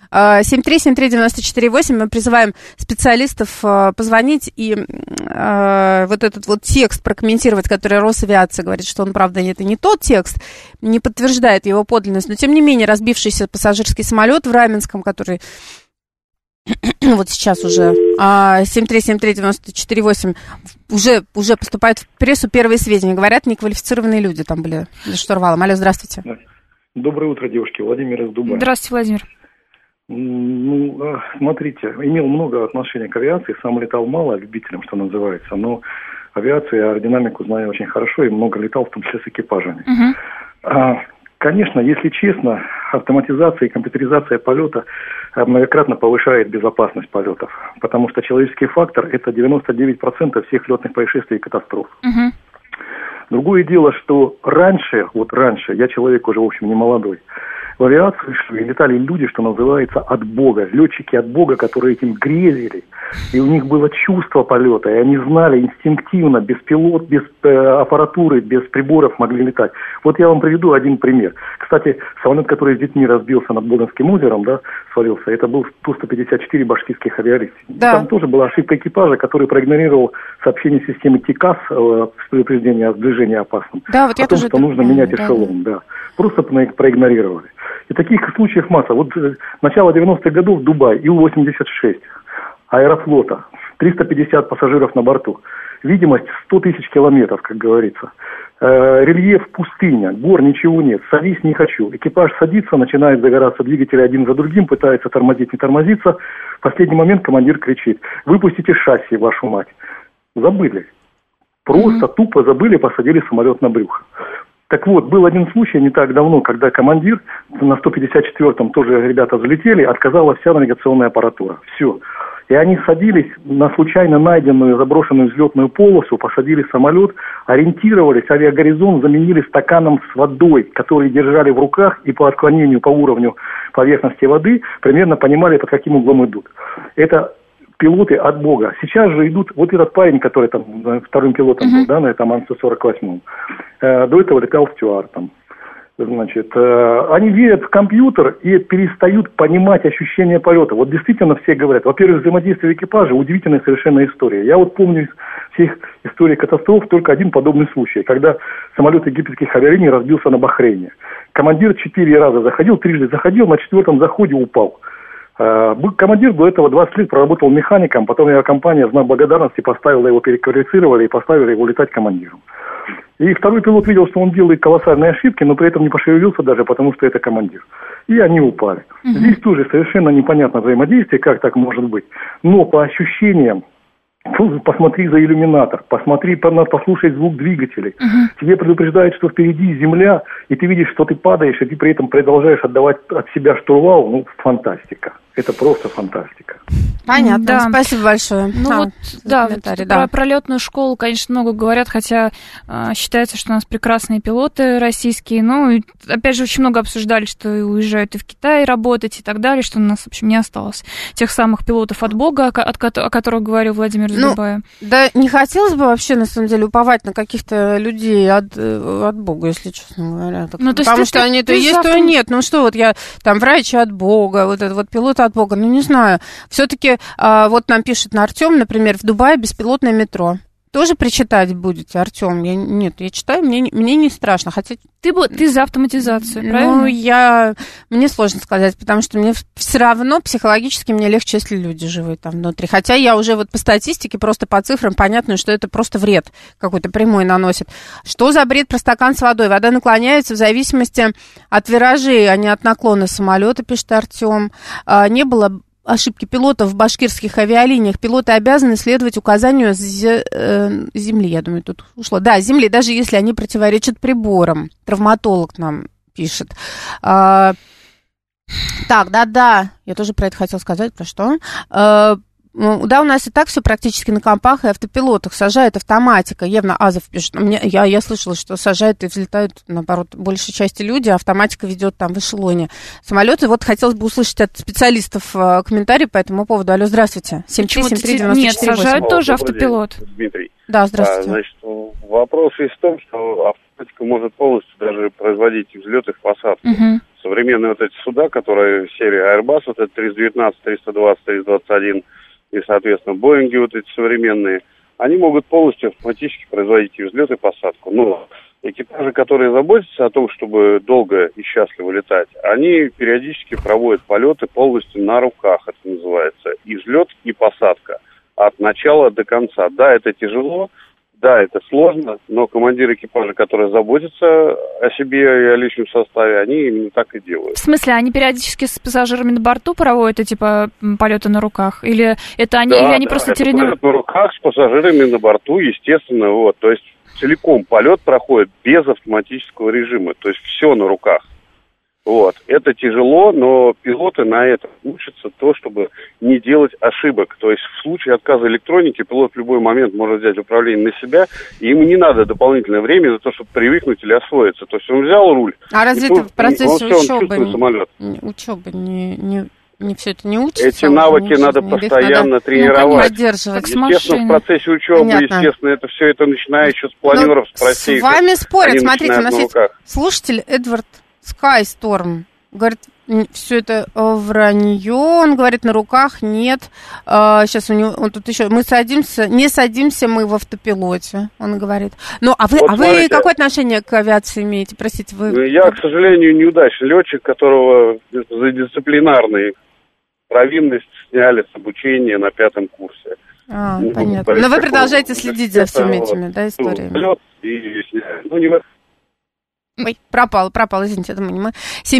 7373948, мы призываем специалистов позвонить и вот этот вот текст прокомментировать, который Росавиация говорит, что он, правда, это не тот текст, не подтверждает его подлинность, но тем не менее разбившийся пассажирский самолет в Раменском, который вот сейчас уже 7373948 уже поступают в прессу первые сведения. Говорят, неквалифицированные люди там были за штурвалом. Алло, здравствуйте. Доброе утро, девушки. Владимир из Дубая. Здравствуйте, Владимир. Ну, смотрите, имел много отношения к авиации, сам летал мало, любителям, что называется, но авиацию, аэродинамику знаю очень хорошо и много летал, в том числе с экипажами. Конечно, если честно, автоматизация и компьютеризация полета многократно повышает безопасность полетов, потому что человеческий фактор – это 99% всех летных происшествий и катастроф. Другое дело, что раньше, я человек уже, в общем, не молодой, в авиацию летали люди, что называется, от Бога. Летчики от Бога, которые этим грезили. И у них было чувство полета. И они знали инстинктивно, без пилот, без аппаратуры, без приборов могли летать. Вот я вам приведу один пример. Кстати, самолет, который с детьми разбился над Боденским озером, да, свалился, это был Ту-154 башкирских авиалиний. Да. Там тоже была ошибка экипажа, который проигнорировал сообщение системы ТИКАС с предупреждением о сближении опасном. Да, вот о том, что нужно менять эшелон. Да. Просто проигнорировали. И таких случаев масса. Вот начало 90-х годов Дубай, Ил-86, Аэрофлота, 350 пассажиров на борту. Видимость 100 тысяч километров, как говорится. Рельеф пустыня, гор ничего нет, садись не хочу. Экипаж садится, начинает загораться двигатели один за другим, пытается тормозить, не тормозиться. В последний момент командир кричит: выпустите шасси, вашу мать. Забыли. Просто тупо забыли, посадили самолет на брюхо. Так вот, был один случай не так давно, когда командир на 154-м тоже ребята взлетели, отказала вся навигационная аппаратура. Все. И они садились на случайно найденную заброшенную взлетную полосу, посадили самолет, ориентировались, авиагоризонт заменили стаканом с водой, который держали в руках, и по отклонению по уровню поверхности воды примерно понимали, под каким углом идут. Это пилоты от Бога. Сейчас же идут, вот этот парень, который там вторым пилотом был, да, на этом Ан-148, до этого летал стюардом. Значит, они верят в компьютер и перестают понимать ощущение полета. Вот действительно все говорят, во-первых, взаимодействие экипажа удивительная совершенно история. Я вот помню из всех историй катастроф только один подобный случай, когда самолет египетских авиалиний разбился на Бахрейне. командир 4 раза заходил, 3 заходил, на 4-м заходе упал. Командир до этого 20 лет проработал механиком, потом авиакомпания в знак благодарности поставила его, переквалифицировали и поставили его летать командиром. И второй пилот видел, что он делает колоссальные ошибки, но при этом не пошевелился даже, потому что это командир. И они упали. Здесь тоже совершенно непонятно взаимодействие, как так может быть. Но по ощущениям, посмотри за иллюминатор, послушай звук двигателей. Тебе предупреждают, что впереди земля, и ты видишь, что ты падаешь, и ты при этом продолжаешь отдавать от себя штурвал. Ну, фантастика. Это просто фантастика. Понятно, да. Спасибо большое. Про летную школу, конечно, много говорят, хотя считается, что у нас прекрасные пилоты российские. Ну, опять же, очень много обсуждали, что уезжают и в Китай работать и так далее, что у нас, в общем, не осталось тех самых пилотов от Бога, о которых говорил Владимир Зубаев. Да, не хотелось бы вообще, на самом деле, уповать на каких-то людей от Бога, если честно говоря. Потому что они то есть, то нет. Ну что, вот я там врач от Бога, вот этот вот пилот от Бога, ну не знаю. Все-таки вот нам пишет Артем, например, в Дубае беспилотное метро. Тоже прочитать будете, Артем? Я читаю, мне не страшно. Хотя ты за автоматизацию, правильно? Мне сложно сказать, потому что мне все равно психологически мне легче, если люди живут там внутри. Хотя я уже вот по статистике, просто по цифрам понятно, что это просто вред какой-то прямой наносит. Что за бред про стакан с водой? Вода наклоняется в зависимости от виражей, а не от наклона самолета, пишет Артем. Не было ошибки пилотов в башкирских авиалиниях. Пилоты обязаны следовать указанию земли. Я думаю, тут ушло. Да, земли, даже если они противоречат приборам. Травматолог нам пишет. Так, да. Я тоже про это хотела сказать. Про что? Да, у нас и так все практически на компах и автопилотах. Сажает автоматика. Евна Азов пишет. Я слышала, что сажают и взлетают, наоборот, большей части люди, а автоматика ведет там в эшелоне самолеты. Вот хотелось бы услышать от специалистов комментарий по этому поводу. Алло, здравствуйте. 7373948. Нет, сажают тоже автопилот. Дмитрий. Да, здравствуйте. Значит, вопрос есть в том, что автоматика может полностью даже производить взлеты в посадку. Современные вот эти суда, которые серии Airbus, вот это 319, 320, 321, и, соответственно, Боинги вот эти современные, они могут полностью автоматически производить и взлет, и посадку. Но экипажи, которые заботятся о том, чтобы долго и счастливо летать, они периодически проводят полеты полностью на руках, это называется, и взлет, и посадка от начала до конца. Да, это тяжело, да, это сложно, но командиры экипажа, которые заботятся о себе и о личном составе, они именно так и делают. В смысле, они периодически с пассажирами на борту проводят эти полеты на руках? Или это они, или они просто тренируют? Полет на руках с пассажирами на борту, естественно, вот. То есть целиком полет проходит без автоматического режима, то есть все на руках. Вот. Это тяжело, но пилоты на этом учатся то, чтобы не делать ошибок. То есть в случае отказа электроники пилот в любой момент может взять управление на себя, и ему не надо дополнительное время за то, чтобы привыкнуть или освоиться. То есть он взял руль. А разве это в процессе учебы не все это не учится? Эти навыки надо постоянно тренировать. Естественно, в процессе учебы, естественно, это все это начиная еще с планеров, с простейших. С вами спорят. Смотрите, у нас есть слушатель Эдвард Скайсторм. Говорит, все это вранье. Он говорит, на руках нет. Сейчас у него, он тут еще, не садимся мы в автопилоте, он говорит. Ну, а вы, вот вы какое отношение к авиации имеете? Простите, вы... Я, к сожалению, неудачный летчик, которого за дисциплинарные провинность сняли с обучения на 5-м курсе. Понятно. Но вы продолжаете следить за всеми этими, да, историями? Ой, пропал, извините, это мы не мы.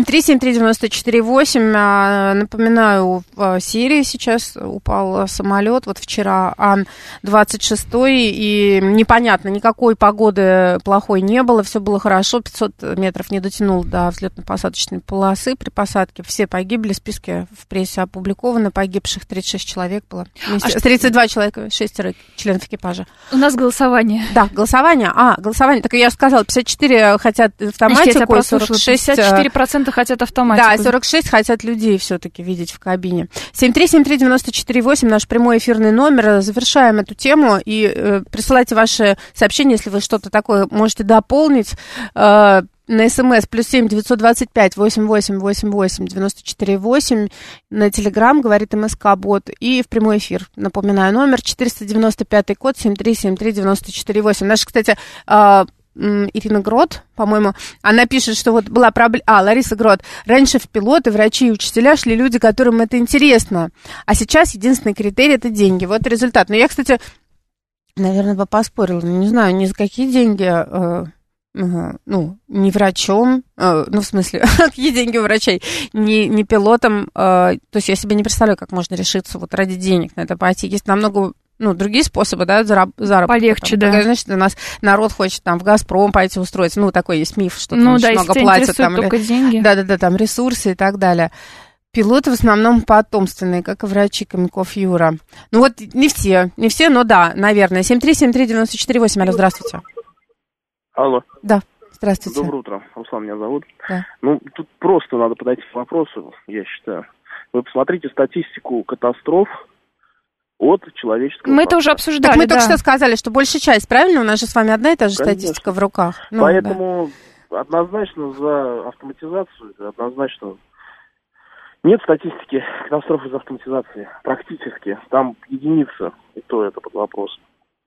7373948. Напоминаю, в Сирии сейчас упал самолет. Вот вчера Ан-26, и непонятно, никакой погоды плохой не было, все было хорошо, 500 метров не дотянул до взлетно-посадочной полосы при посадке. Все погибли, списки в прессе опубликованы, погибших 36 человек было. 32 человека, 6 членов экипажа. У нас голосование. Да, голосование. Так я сказала, 54 хотят автоматику, 54% хотят автоматику. Да, 46 хотят людей все-таки видеть в кабине. 7373948, наш прямой эфирный номер. Завершаем эту тему и присылайте ваши сообщения, если вы что-то такое можете дополнить. На СМС +7 925 88 88 94 8. На Телеграм говорит МСК-бот. И в прямой эфир. Напоминаю, номер 495 код 7373 94 8. Наши, кстати, Ирина Грот, по-моему, она пишет, что вот была проблема... Лариса Грот. Раньше в пилоты, врачи и учителя шли люди, которым это интересно. А сейчас единственный критерий – это деньги. Вот результат. Но я, кстати, наверное, бы поспорила. Не знаю, ни за какие деньги... не врачом, в смысле, какие деньги у врачей, не пилотом, то есть я себе не представляю, как можно решиться вот ради денег на это пойти. Есть намного, другие способы, да, заработка. Полегче, там, да. Значит, у нас народ хочет там в «Газпром» пойти устроиться, такой есть миф, что там да, очень много платят. Там, только деньги. Да, там ресурсы и так далее. Пилоты в основном потомственные, как и врачи, Каменков Юра. Не все, но да, наверное. 7373948, алло, здравствуйте. Алло. Да, здравствуйте. Доброе утро. Руслан меня зовут. Да. Тут просто надо подойти к вопросу, я считаю. Вы посмотрите статистику катастроф от человеческого Мы это уже обсуждали, так мы только что сказали, что большая часть, правильно? У нас же с вами одна и та же статистика в руках. Поэтому однозначно за автоматизацию, однозначно нет статистики катастроф из автоматизации. Практически. Там единица, и то это под вопросом.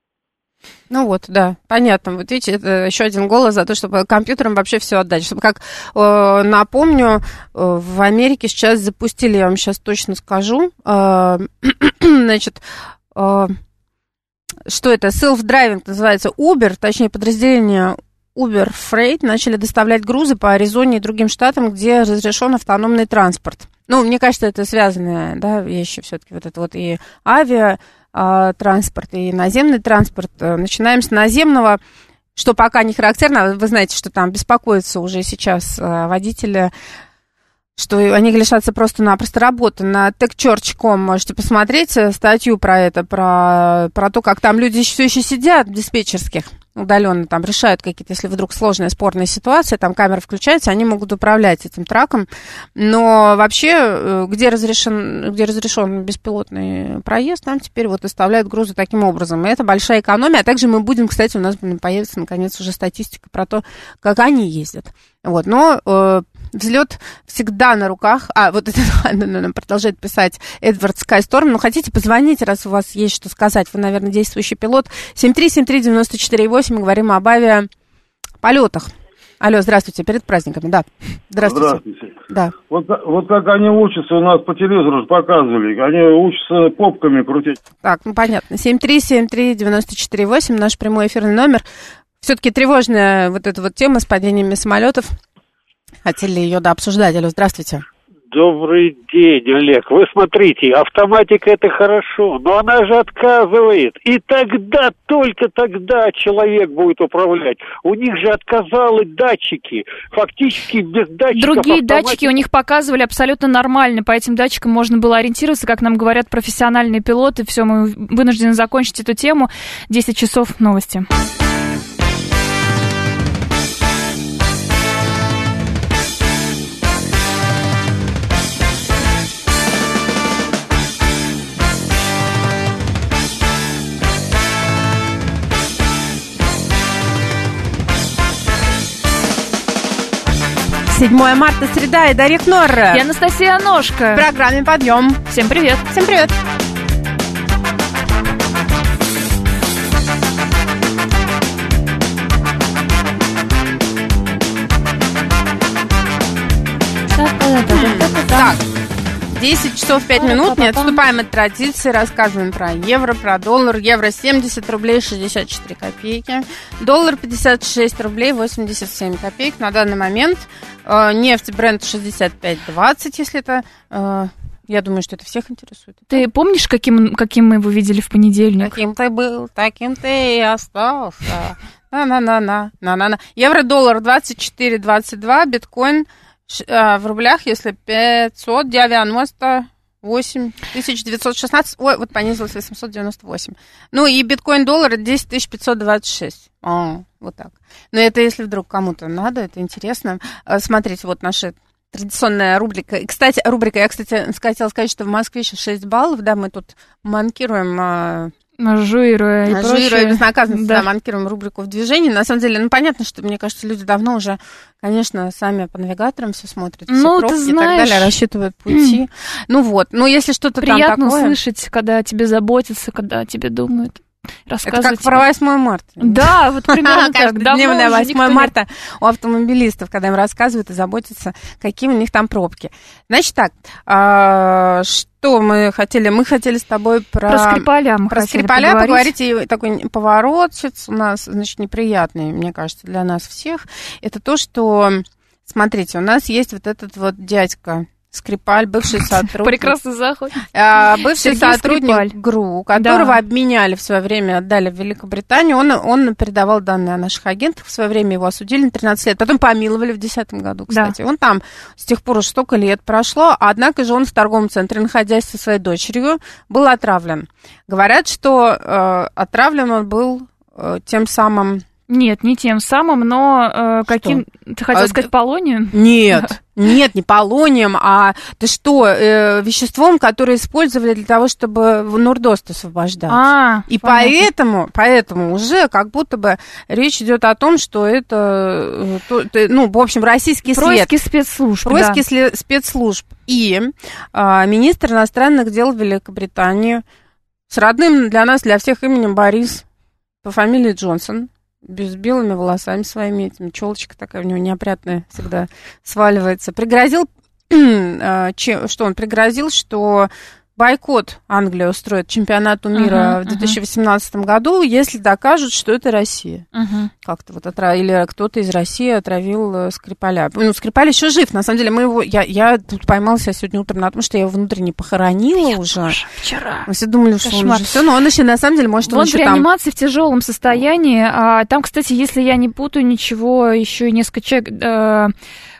Да, понятно. Вот видите, это еще один голос за то, чтобы компьютерам вообще все отдать. Чтобы, как напомню, в Америке сейчас запустили, я вам сейчас точно скажу, значит, что это, self-driving называется, Uber, точнее, подразделение Uber Freight начали доставлять грузы по Аризоне и другим штатам, где разрешен автономный транспорт. Мне кажется, это связанные, вещи все-таки, вот это вот и авиатранспорт, и наземный транспорт. Начинаем с наземного, что пока не характерно. Вы знаете, что там беспокоятся уже сейчас водители, что они лишатся просто-напросто работы. На techchurch.com можете посмотреть статью про это, про то, как там люди все еще сидят в диспетчерских, удаленно там решают какие-то, если вдруг сложная, спорная ситуация, там камера включается, они могут управлять этим траком. Но вообще, где разрешен беспилотный проезд, там теперь доставляют грузы таким образом. И это большая экономия. А также мы будем, кстати, у нас появится, наконец, уже статистика про то, как они ездят. Но взлет всегда на руках. Это продолжает писать Эдвард Скайсторм. Хотите, позвоните, раз у вас есть что сказать. Вы, наверное, действующий пилот. 7373948. Мы говорим об авиаполетах. Алло, здравствуйте, перед праздниками, да. Здравствуйте. Да. Вот как они учатся, у нас по телевизору показывали, они учатся попками крутить. Так, понятно. 7373948, наш прямой эфирный номер. Все-таки тревожная эта тема с падениями самолетов. Хотели ее обсуждать. Алло, здравствуйте. Добрый день, Олег. Вы смотрите, автоматика это хорошо, но она же отказывает. И тогда, только тогда человек будет управлять. У них же отказали датчики. Фактически без датчиков другие датчики у них показывали абсолютно нормально. По этим датчикам можно было ориентироваться, как нам говорят профессиональные пилоты. Все, мы вынуждены закончить эту тему. 10 часов новости. Седьмое марта, среда, и Дарья Кнор. И Анастасия Ножка. В программе «Подъем». Всем привет. Всем привет. Так, 10 часов 5 минут, не отступаем от традиции, рассказываем про евро, про доллар. Евро 70 рублей 64 копейки, доллар 56 рублей 87 копеек на данный момент. Нефть Брент 65.20, если это... Я думаю, что это всех интересует. Ты помнишь, каким мы его видели в понедельник? Каким ты был, таким ты и остался. На-на-на-на. Евро-доллар 24.22, биткоин в рублях, если 598 916, понизилось 898. И биткоин-доллар 10 526. Вот так. Но это если вдруг кому-то надо, это интересно. Смотрите, наши... Традиционная рубрика. И, кстати, я, хотела сказать, что в Москве еще 6 баллов, да, мы тут манкируем... Жируя и безнаказанно манкируем рубрику в движении. На самом деле, понятно, что, мне кажется, люди давно уже, конечно, сами по навигаторам все смотрят, все пробки и так далее, рассчитывают пути. Если что-то приятно там такое... услышать, когда о тебе заботятся, когда о тебе думают. рассказывать. Это как про 8 марта. Да, вот примерно так. Каждодневное 8 марта у автомобилистов, когда им рассказывают и заботятся, какие у них там пробки. Значит так, что мы хотели? Мы хотели с тобой про Скрипаля поговорить. И такой поворот у нас, значит, неприятный, мне кажется, для нас всех. Это то, что, смотрите, у нас есть вот этот вот дядька Скрипаль, бывший сотрудник. Прекрасный заход. Бывший сотрудник ГРУ, которого обменяли в свое время, отдали в Великобританию. Он передавал данные о наших агентах. В свое время его осудили на 13 лет. Потом помиловали в 2010 году, кстати. Да. Он там с тех пор уже столько лет прошло. Однако же он в торговом центре, находясь со своей дочерью, был отравлен. Говорят, что отравлен он был тем самым... Нет, не тем самым, но каким... Ты хотел сказать полонием? Нет, не полонием, а ты что, веществом, которое использовали для того, чтобы нурдост освобождать. И поэтому уже как будто бы речь идет о том, что это, ну, в общем, российский след. Происки спецслужб. Происки спецслужб. И министр иностранных дел Великобритании с родным для нас, для всех именем Борис по фамилии Джонсон, с белыми волосами своими, этими, челочка такая у него неопрятная всегда сваливается. Пригрозил, что он пригрозил, что бойкот Англия устроит чемпионату мира в 2018 году, если докажут, что это Россия. Как-то вот или кто-то из России отравил Скрипаля. Ну, Скрипаль еще жив, на самом деле. Я тут поймала себя сегодня утром на том, что я его внутренне похоронила уже. Вчера. Мы все думали, что он уже все, но он еще, на самом деле, может, он еще там... Он в реанимации в тяжелом состоянии. Там, кстати, если я не путаю ничего, еще несколько человек...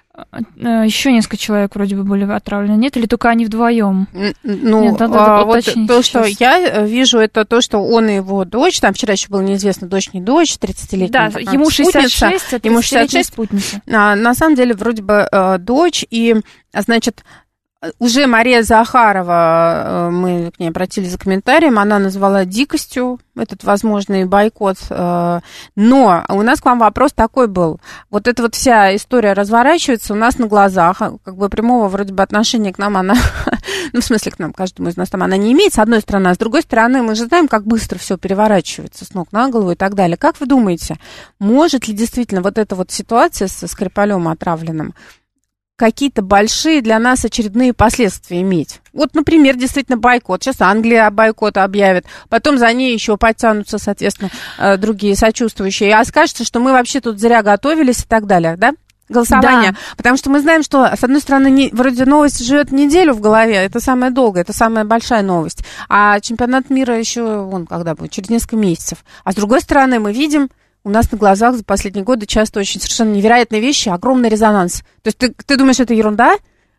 Еще несколько человек вроде бы были отравлены. Нет, или только они вдвоем? Ну, нет, вот то, что я вижу, это то, что он и его дочь, там вчера еще было неизвестно, дочь, не дочь, 30-летняя. Да, ему 66, это ему 66 спутница. На самом деле, вроде бы дочь, и, значит, уже Мария Захарова, мы к ней обратились за комментарием, она назвала дикостью этот возможный бойкот. Но у нас к вам вопрос такой был. Вот эта вот вся история разворачивается у нас на глазах, как бы прямого вроде бы отношения к нам она, ну, в смысле к нам, каждому из нас там она не имеет, с одной стороны, а с другой стороны, мы же знаем, как быстро все переворачивается с ног на голову и так далее. Как вы думаете, может ли действительно вот эта вот ситуация со Скрипалем отравленным какие-то большие для нас очередные последствия иметь? Вот, например, действительно бойкот. Сейчас Англия бойкот объявит, потом за ней еще подтянутся, соответственно, другие сочувствующие. А скажется, что мы вообще тут зря готовились и так далее, да? Голосование. Да. Потому что мы знаем, что, с одной стороны, вроде новость живет неделю в голове, это самая долгая, это самая большая новость. А чемпионат мира еще, когда будет, через несколько месяцев. А с другой стороны, мы видим, у нас на глазах за последние годы часто очень совершенно невероятные вещи, огромный резонанс. То есть ты думаешь, это ерунда,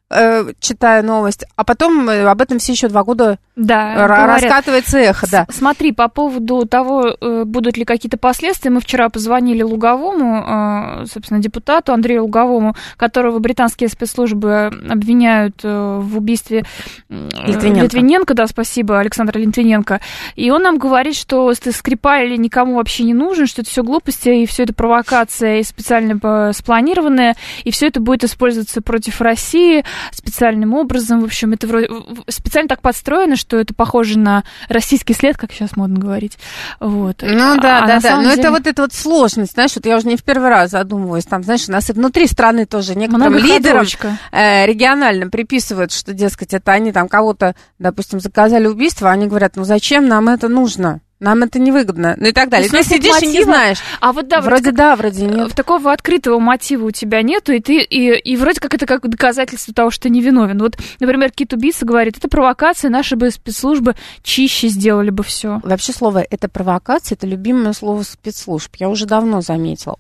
читая новость, а потом об этом все еще 2 года раскатывается эхо. Да. Смотри, по поводу того, будут ли какие-то последствия, мы вчера позвонили Луговому, собственно, депутату Андрею Луговому, которого британские спецслужбы обвиняют в убийстве Литвиненко, да, спасибо, Александра Литвиненко, и он нам говорит, что Скрипаль никому вообще не нужен, что это все глупости, и все это провокация, и специально спланированная, и все это будет использоваться против России специальным образом. В общем, это вроде специально так подстроено, что это похоже на российский след, как сейчас модно говорить. Вот. Ну да. Но деле... это вот сложность, знаешь, вот я уже не в первый раз задумываюсь. Там, знаешь, у нас и внутри страны тоже некоторым лидерам региональным приписывают, что, дескать, это они там кого-то, допустим, заказали убийство, а они говорят, ну зачем нам это нужно? Нам это невыгодно, ну и так далее. Ты сидишь мотива, и не знаешь. А вот да, вроде да, вроде нет. Такого открытого мотива у тебя нету, и вроде как это как доказательство того, что ты невиновен. Вот, например, Кит-убийца говорит, это провокация, наши бы спецслужбы чище сделали бы все. Вообще слово «это провокация» — это любимое слово спецслужб. Я уже давно заметила.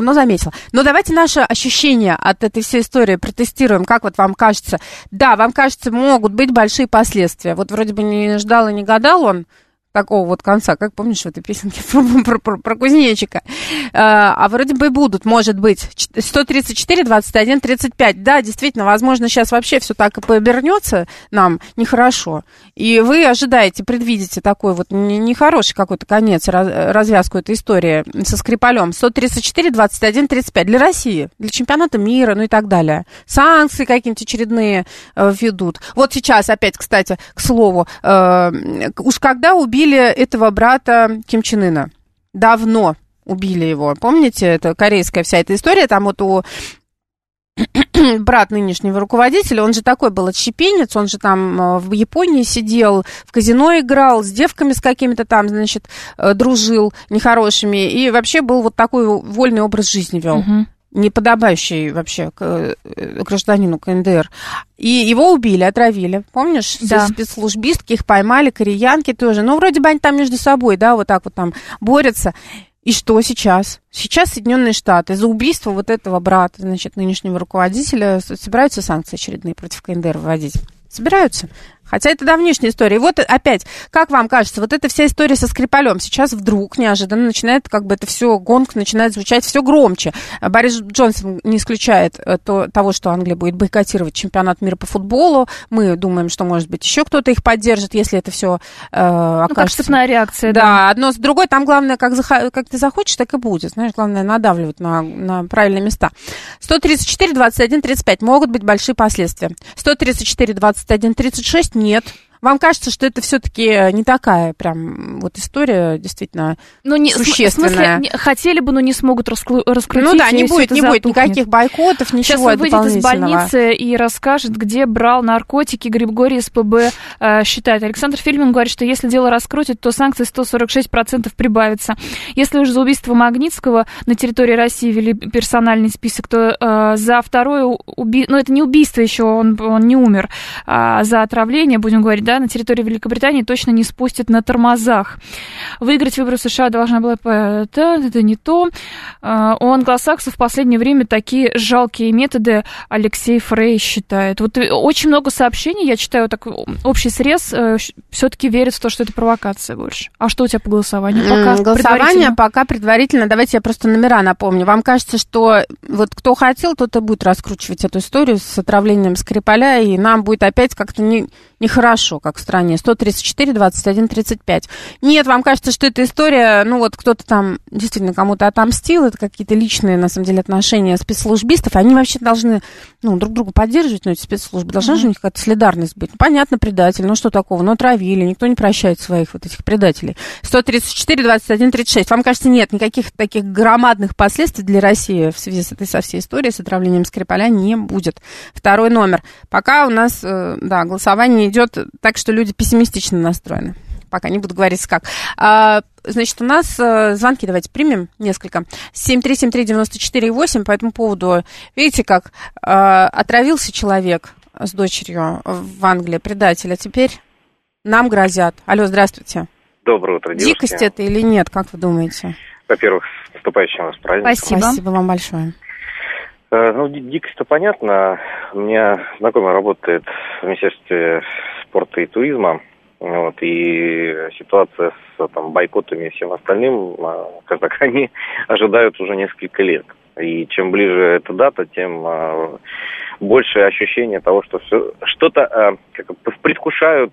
Но давайте наши ощущения от этой всей истории протестируем. Как вот вам кажется? Да, вам кажется, могут быть большие последствия. Вот вроде бы не ждал и не гадал он такого вот конца, как помнишь в этой песенке про кузнечика. А вроде бы и будут, может быть. 134, 21, 35. Да, действительно, возможно, сейчас вообще все так и повернется нам нехорошо. И вы ожидаете, предвидите такой вот нехороший какой-то конец, развязку этой истории со Скрипалем. 134, 21, 35 для России, для чемпионата мира, ну и так далее. Санкции какие-нибудь очередные введут. Вот сейчас опять, кстати, к слову, уж когда убили убили этого брата Ким Чен Ына. Давно убили его. Помните, это корейская вся эта история, там вот у брат нынешнего руководителя, он же такой был отщепенец, он же там в Японии сидел, в казино играл, с девками с какими-то там, значит, дружил нехорошими, и вообще был вот такой вольный образ жизни вел. Неподобающий вообще гражданину КНДР. И его убили, отравили. Помнишь? Да. Спецслужбистки, их поймали, кореянки тоже. Ну, вроде бы они там между собой, да, вот так вот там борются. И что сейчас? Сейчас Соединенные Штаты за убийство вот этого брата, значит, нынешнего руководителя собираются санкции очередные против КНДР вводить. Собираются. Хотя это давнишняя история. И вот опять, как вам кажется, вот эта вся история со Скрипалем сейчас вдруг неожиданно начинает, как бы это все, гонг начинает звучать все громче. Борис Джонсон не исключает того, что Англия будет бойкотировать чемпионат мира по футболу. Мы думаем, что, может быть, еще кто-то их поддержит, если это все окажется. Как цепная реакция, да. Да, одно с другой. Там главное, как ты захочешь, так и будет. Знаешь, главное надавливать на правильные места. 134, 21, 35. Могут быть большие последствия. 134, 21, 36. Нет. Вам кажется, что это все-таки не такая прям вот история действительно существенная? В смысле, хотели бы, но не смогут раскрутить. Ну да, не будет никаких бойкотов, ничего дополнительного. Сейчас он выйдет из больницы и расскажет, где брал наркотики Григорий СПБ считает. Александр Фильмин говорит, что если дело раскрутят, то санкции 146% прибавятся. Если уже за убийство Магнитского на территории России ввели персональный список, то за второе убийство, ну это не убийство еще, он не умер, за отравление, будем говорить, да, на территории Великобритании точно не спустят на тормозах. Выиграть выборы в США должна была... Это не то. У англосаксов в последнее время такие жалкие методы, Алексей Фрей считает. Вот очень много сообщений, я читаю так, общий срез, все-таки верят в то, что это провокация больше. А что у тебя по голосованию? Голосование пока предварительно. Давайте я просто номера напомню. Вам кажется, что вот кто хотел, тот и будет раскручивать эту историю с отравлением Скрипаля, и нам будет опять как-то нехорошо, как в стране. 134, 21, 35. Нет, вам кажется, что эта история, ну вот кто-то там действительно кому-то отомстил, это какие-то личные, на самом деле, отношения спецслужбистов, они вообще должны, друг друга поддерживать, но эти спецслужбы, должна же у них какая-то солидарность быть. Понятно, предатель, что такого, отравили, никто не прощает своих вот этих предателей. 134, 21, 36. Вам кажется, нет, никаких таких громадных последствий для России в связи со всей историей, с отравлением Скрипаля не будет. Второй номер. Пока у нас, голосование идет так, что люди пессимистично настроены. Пока не буду говорить как. Значит, у нас звонки давайте примем несколько. 7373948 по этому поводу. Видите, как отравился человек с дочерью в Англии, предатель, а теперь нам грозят. Алло, здравствуйте. Доброе утро, девушки. Дикость это или нет, как вы думаете? Во-первых, с наступающим вас праздником. Спасибо вам большое. Дикость-то понятно. У меня знакомый работает в Министерстве спорта и туризма. И ситуация с бойкотами и всем остальным, скажем так, они ожидают уже несколько лет. И чем ближе эта дата, тем больше ощущение того, что что-то предвкушают,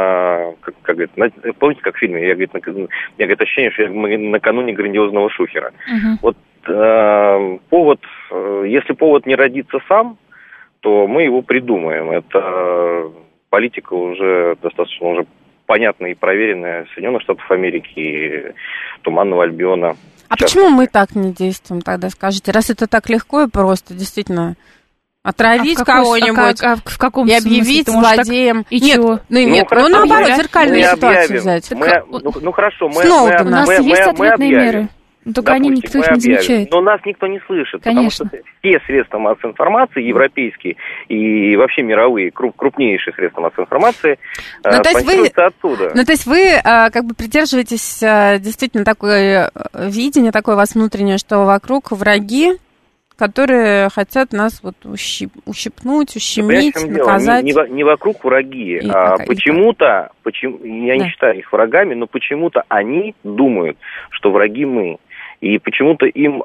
помните, как в фильме, я говорит, ощущение, что мы накануне грандиозного шухера. Вот повод, если повод не родится сам, то мы его придумаем. Это политика уже достаточно понятная и проверенная Соединенных Штатов Америки и Туманного Альбиона. А почему мы так не действуем тогда, скажите? Раз это так легко и просто, действительно, отравить кого-нибудь в каком и объявить злодеем. И чего? Наоборот, зеркальную ситуацию взять. Хорошо, мы у нас есть ответные меры. Только никто их не замечает. Но нас никто не слышит. Конечно. Потому что все средства массовой информации, европейские и вообще мировые, крупнейшие средства массовой информации, спонсируются оттуда. То есть вы придерживаетесь действительно такое видение, такое у вас внутреннее, что вокруг враги, которые хотят нас ущипнуть, ущемить, наказать. Не вокруг враги, почему-то, я не считаю их врагами, но почему-то они думают, что враги мы. И почему-то им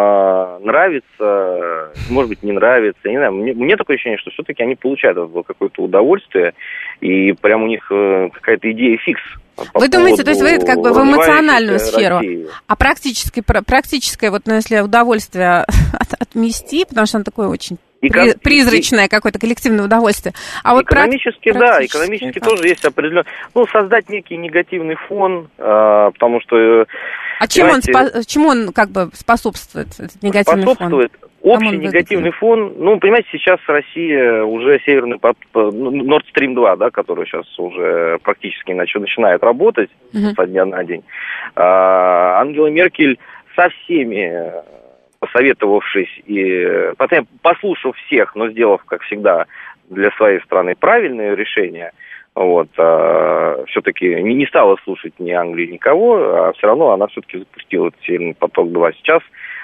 нравится, может быть, не нравится, я не знаю. Мне такое ощущение, что все-таки они получают от этого какое-то удовольствие, и прям у них какая-то идея фикс. Вы думаете, то есть вы это как бы в эмоциональную сферу, а практическое, если удовольствие отмести, потому что оно такое очень призрачное какое-то коллективное удовольствие. А вот экономически, да, экономически тоже есть определенный... Ну, создать некий негативный фон, потому что... А чему он как бы способствует, этот негативный фон? Общий негативный фон, ну, понимаете, сейчас Россия уже северный Nord Stream 2, да, который сейчас уже практически начинает работать со дня на день. Ангела Меркель со всеми, посоветовавшись и послушав всех, но сделав, как всегда, для своей страны правильное решение, вот, все-таки не стала слушать ни Англии, никого, а все равно она все-таки запустила этот Северный поток-2. Сейчас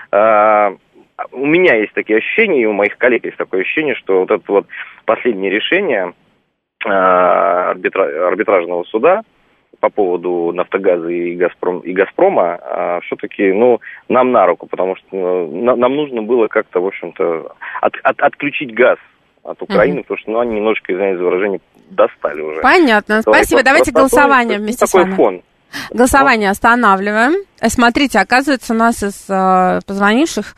у меня есть такие ощущения, и у моих коллег есть такое ощущение, что вот это вот последнее решение арбитражного суда по поводу «Нафтогаза» и «Газпрома» все-таки, ну, нам на руку, потому что нам нужно было как-то, в общем-то, отключить газ от Украины, потому что, ну, они немножко, извиняюсь за выражение, достали уже. Понятно, спасибо. Давайте голосование вместе с вами. Фон. Голосование останавливаем. Смотрите, оказывается, у нас из позвонивших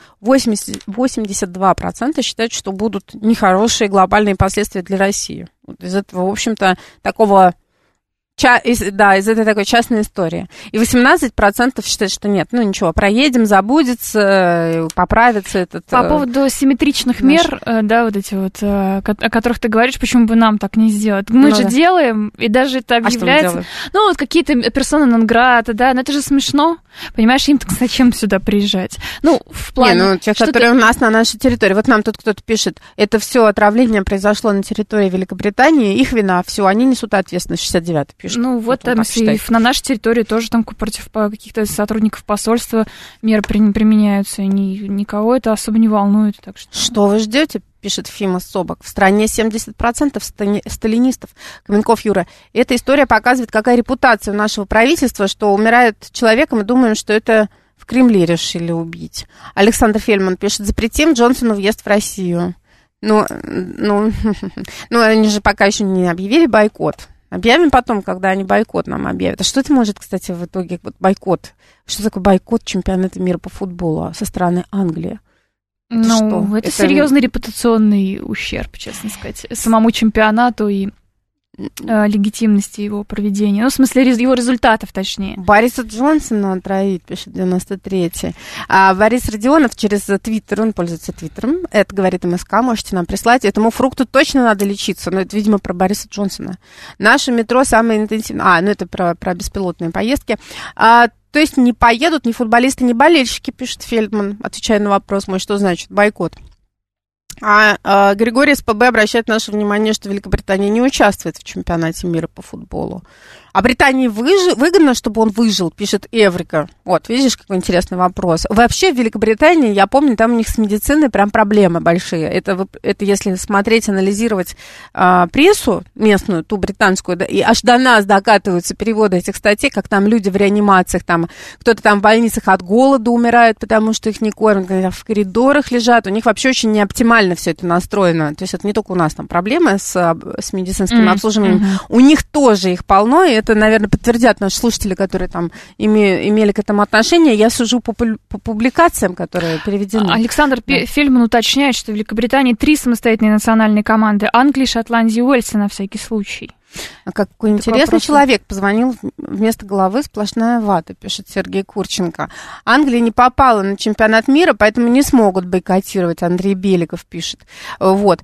82% считают, что будут нехорошие глобальные последствия для России. Вот из этого, в общем-то, такого... из этой такой частной истории. И 18% считают, что нет, ну ничего, проедем, забудется, поправится этот... По поводу симметричных мер, да, вот эти вот, о которых ты говоришь, почему бы нам так не сделать? Мы же делаем, и даже это объявляется... Ну, вот какие-то персоны нон-грата, да, но это же смешно. Понимаешь, им-то зачем сюда приезжать? Ну, в плане... те, которые у нас на нашей территории. Вот нам тут кто-то пишет, это все отравление произошло на территории Великобритании, их вина, все, они несут ответственность, 69-й пишет. Ну, вот там, если на нашей территории тоже там против каких-то сотрудников посольства меры применяются, и никого это особо не волнует. Так что вы ждете? Пишет Фима Собок. В стране 70% сталинистов. Каменков Юра. Эта история показывает, какая репутация у нашего правительства, что умирает человек, и мы думаем, что это в Кремле решили убить. Александр Фельдман пишет, запретим Джонсону въезд в Россию. Ну, они же пока еще не объявили бойкот. Объявим потом, когда они бойкот нам объявят. А что это может, кстати, в итоге, вот бойкот? Что такое бойкот чемпионата мира по футболу со стороны Англии? Это серьезный репутационный ущерб, честно сказать, самому чемпионату и легитимности его проведения. Ну, в смысле, его результатов, точнее. Бориса Джонсона травит, пишет 93-й. А Борис Родионов через Твиттер, он пользуется Твиттером, это говорит МСК, можете нам прислать. Этому фрукту точно надо лечиться, но это, видимо, про Бориса Джонсона. Наше метро самое интенсивное... это про беспилотные поездки. То есть не поедут ни футболисты, ни болельщики, пишет Фельдман, отвечая на вопрос мой, что значит бойкот. Григорий СПБ обращает наше внимание, что Великобритания не участвует в чемпионате мира по футболу. А Британии выгодно, чтобы он выжил, пишет Эврика. Вот, видишь, какой интересный вопрос. Вообще в Великобритании, я помню, там у них с медициной прям проблемы большие. Это если смотреть, анализировать прессу местную, ту британскую, да, и аж до нас докатываются переводы этих статей, как там люди в реанимациях, там кто-то там в больницах от голода умирает, потому что их не кормят, когда в коридорах лежат. У них вообще очень неоптимально все это настроено. То есть это не только у нас там проблемы с медицинским обслуживанием. У них тоже их полно, и это, наверное, подтвердят наши слушатели, которые там имели к этому отношение. Я сужу по публикациям, которые переведены. Александр Фельдман уточняет, что в Великобритании 3 самостоятельные национальные команды: Англии, Шотландии, Уэльса на всякий случай. Какой интересный человек позвонил, вместо головы сплошная вата, пишет Сергей Курченко. Англия не попала на чемпионат мира, поэтому не смогут бойкотировать, Андрей Беликов пишет. Вот.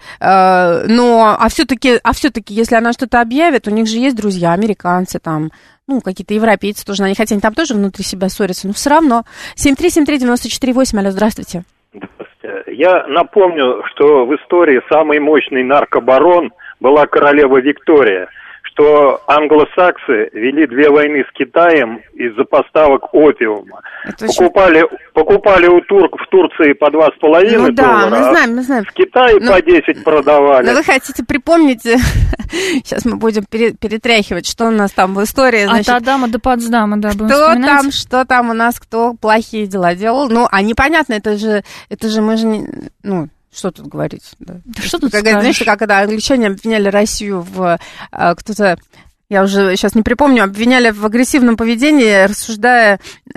А все-таки, если она что-то объявит, у них же есть друзья, американцы там, какие-то европейцы тоже, хотя они там тоже внутри себя ссорятся, но все равно. 7373948, алло, здравствуйте. Здравствуйте. Я напомню, что в истории самый мощный наркобарон была королева Виктория, что англосаксы вели 2 войны с Китаем из-за поставок опиума. Покупали у турков в Турции по $2,5 доллара, мы знаем. В Китае по 10 продавали. Но вы хотите припомнить, сейчас мы будем перетряхивать, что у нас там в истории. Значит, от Адама до Потсдама, да, будем вспоминать. Что там у нас, кто плохие дела делал. Непонятно, это же мы же не... Что тут говорить? Да. Что тут скажешь? Знаешь, когда англичане обвиняли Россию в... кто-то я уже сейчас не припомню, обвиняли в агрессивном поведении, рассуждая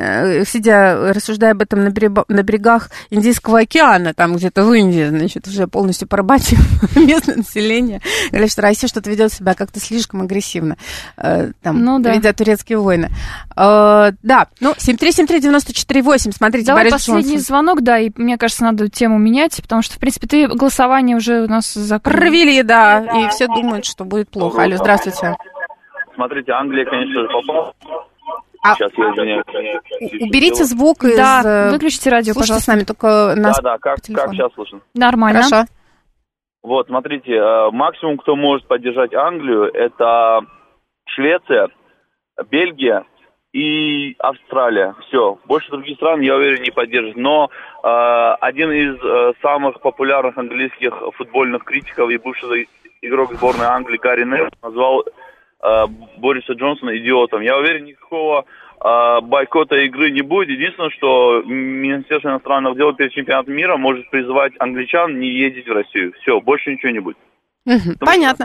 об этом на берегах Индийского океана, там где-то в Индии, значит, уже полностью поработив местное население. Говорили, что Россия что-то ведет себя как-то слишком агрессивно, ведя турецкие войны. Да, 7373948, смотрите. Давай Борис последний Джонсон. звонок, да, и мне кажется, надо тему менять, потому что, в принципе, голосование уже у нас закрыли. Провели, да, и все думают, что будет плохо. Алло, здравствуйте. Смотрите, Англия, конечно же, попала. Сейчас я извиняюсь. Уберите звук из... Да, выключите радио, слушайте пожалуйста. с нами, только нас Да, как сейчас слышно? Нормально. Хорошо. Вот, смотрите, максимум, кто может поддержать Англию, это Швеция, Бельгия и Австралия. Все. Больше других стран, я уверен, не поддержит. Но один из самых популярных английских футбольных критиков и бывший игрок сборной Англии Гарри Невилл назвал Бориса Джонсона идиотом. Я уверен, никакого бойкота игры не будет. Единственное, что Министерство иностранных дел перед чемпионатом мира может призывать англичан не ездить в Россию. Все, больше ничего не будет. Понятно.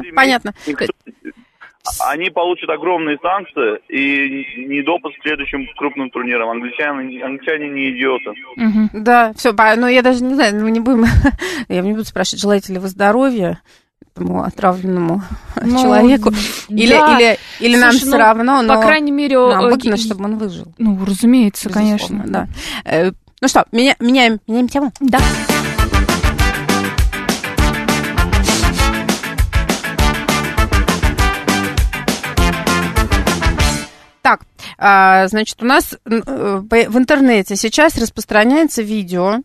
Они получат огромные санкции и недопуск к следующим крупным турнирам. Англичане не идиоты. Да, все, но я даже не знаю, мы не будем, я не буду спрашивать, желаете ли вы здоровья этому отравленному человеку, или нам все равно, но по крайней мере, нам выгодно, чтобы он выжил. Ну, разумеется, безусловно, конечно. Да. Ну что, меняем тему? Да. Так, значит, у нас в интернете сейчас распространяется видео,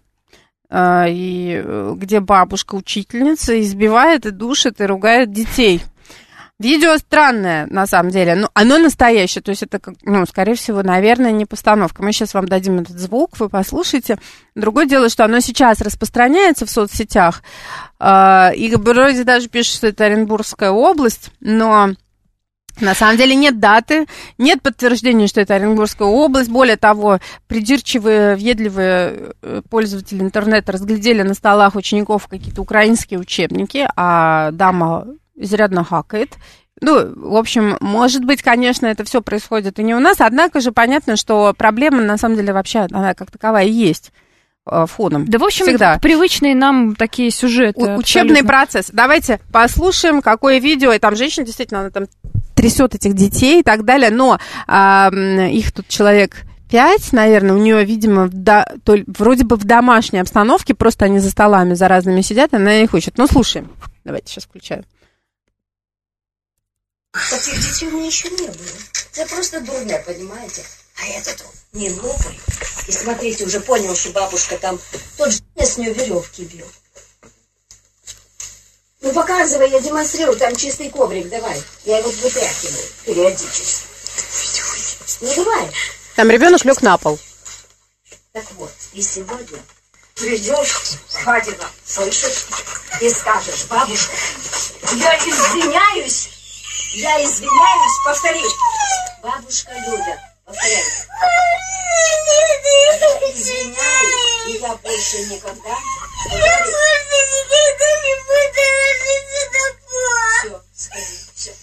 где бабушка-учительница избивает и душит и ругает детей. Видео странное, на самом деле, но оно настоящее, то есть это, скорее всего, наверное, не постановка. Мы сейчас вам дадим этот звук, вы послушайте. Другое дело, что оно сейчас распространяется в соцсетях, и вроде даже пишут, что это Оренбургская область, но... На самом деле нет даты, нет подтверждения, что это Оренбургская область. Более того, придирчивые, въедливые пользователи интернета разглядели на столах учеников какие-то украинские учебники, а дама изрядно хакает. В общем, может быть, конечно, это все происходит и не у нас, однако же понятно, что проблема, на самом деле, вообще, она как таковая есть. Фоном. Да, в общем, всегда. Привычные нам такие сюжеты. Учебный процесс. Давайте послушаем, какое видео. И там женщина, действительно, она там трясет этих детей и так далее. Но их тут человек 5, наверное. У нее, видимо, вроде бы в домашней обстановке. Просто они за столами, за разными сидят, она их учит. Слушаем. Давайте сейчас включаю. Таких детей у меня еще не было. Это просто дурня, понимаете? А этот не глупый. И смотрите, уже понял, что бабушка там тот же с нее веревки бил. Ну показывай, я демонстрирую, там чистый коврик, давай. Я его вытряхиваю периодически. Ну давай. Там ребенок лег на пол. Так вот, и сегодня придешь к Хадина, слышишь, и скажешь: бабушка, я извиняюсь, повтори. Бабушка Люда. Повторяю. Извиняюсь, и я больше никогда... Все, скажи, все.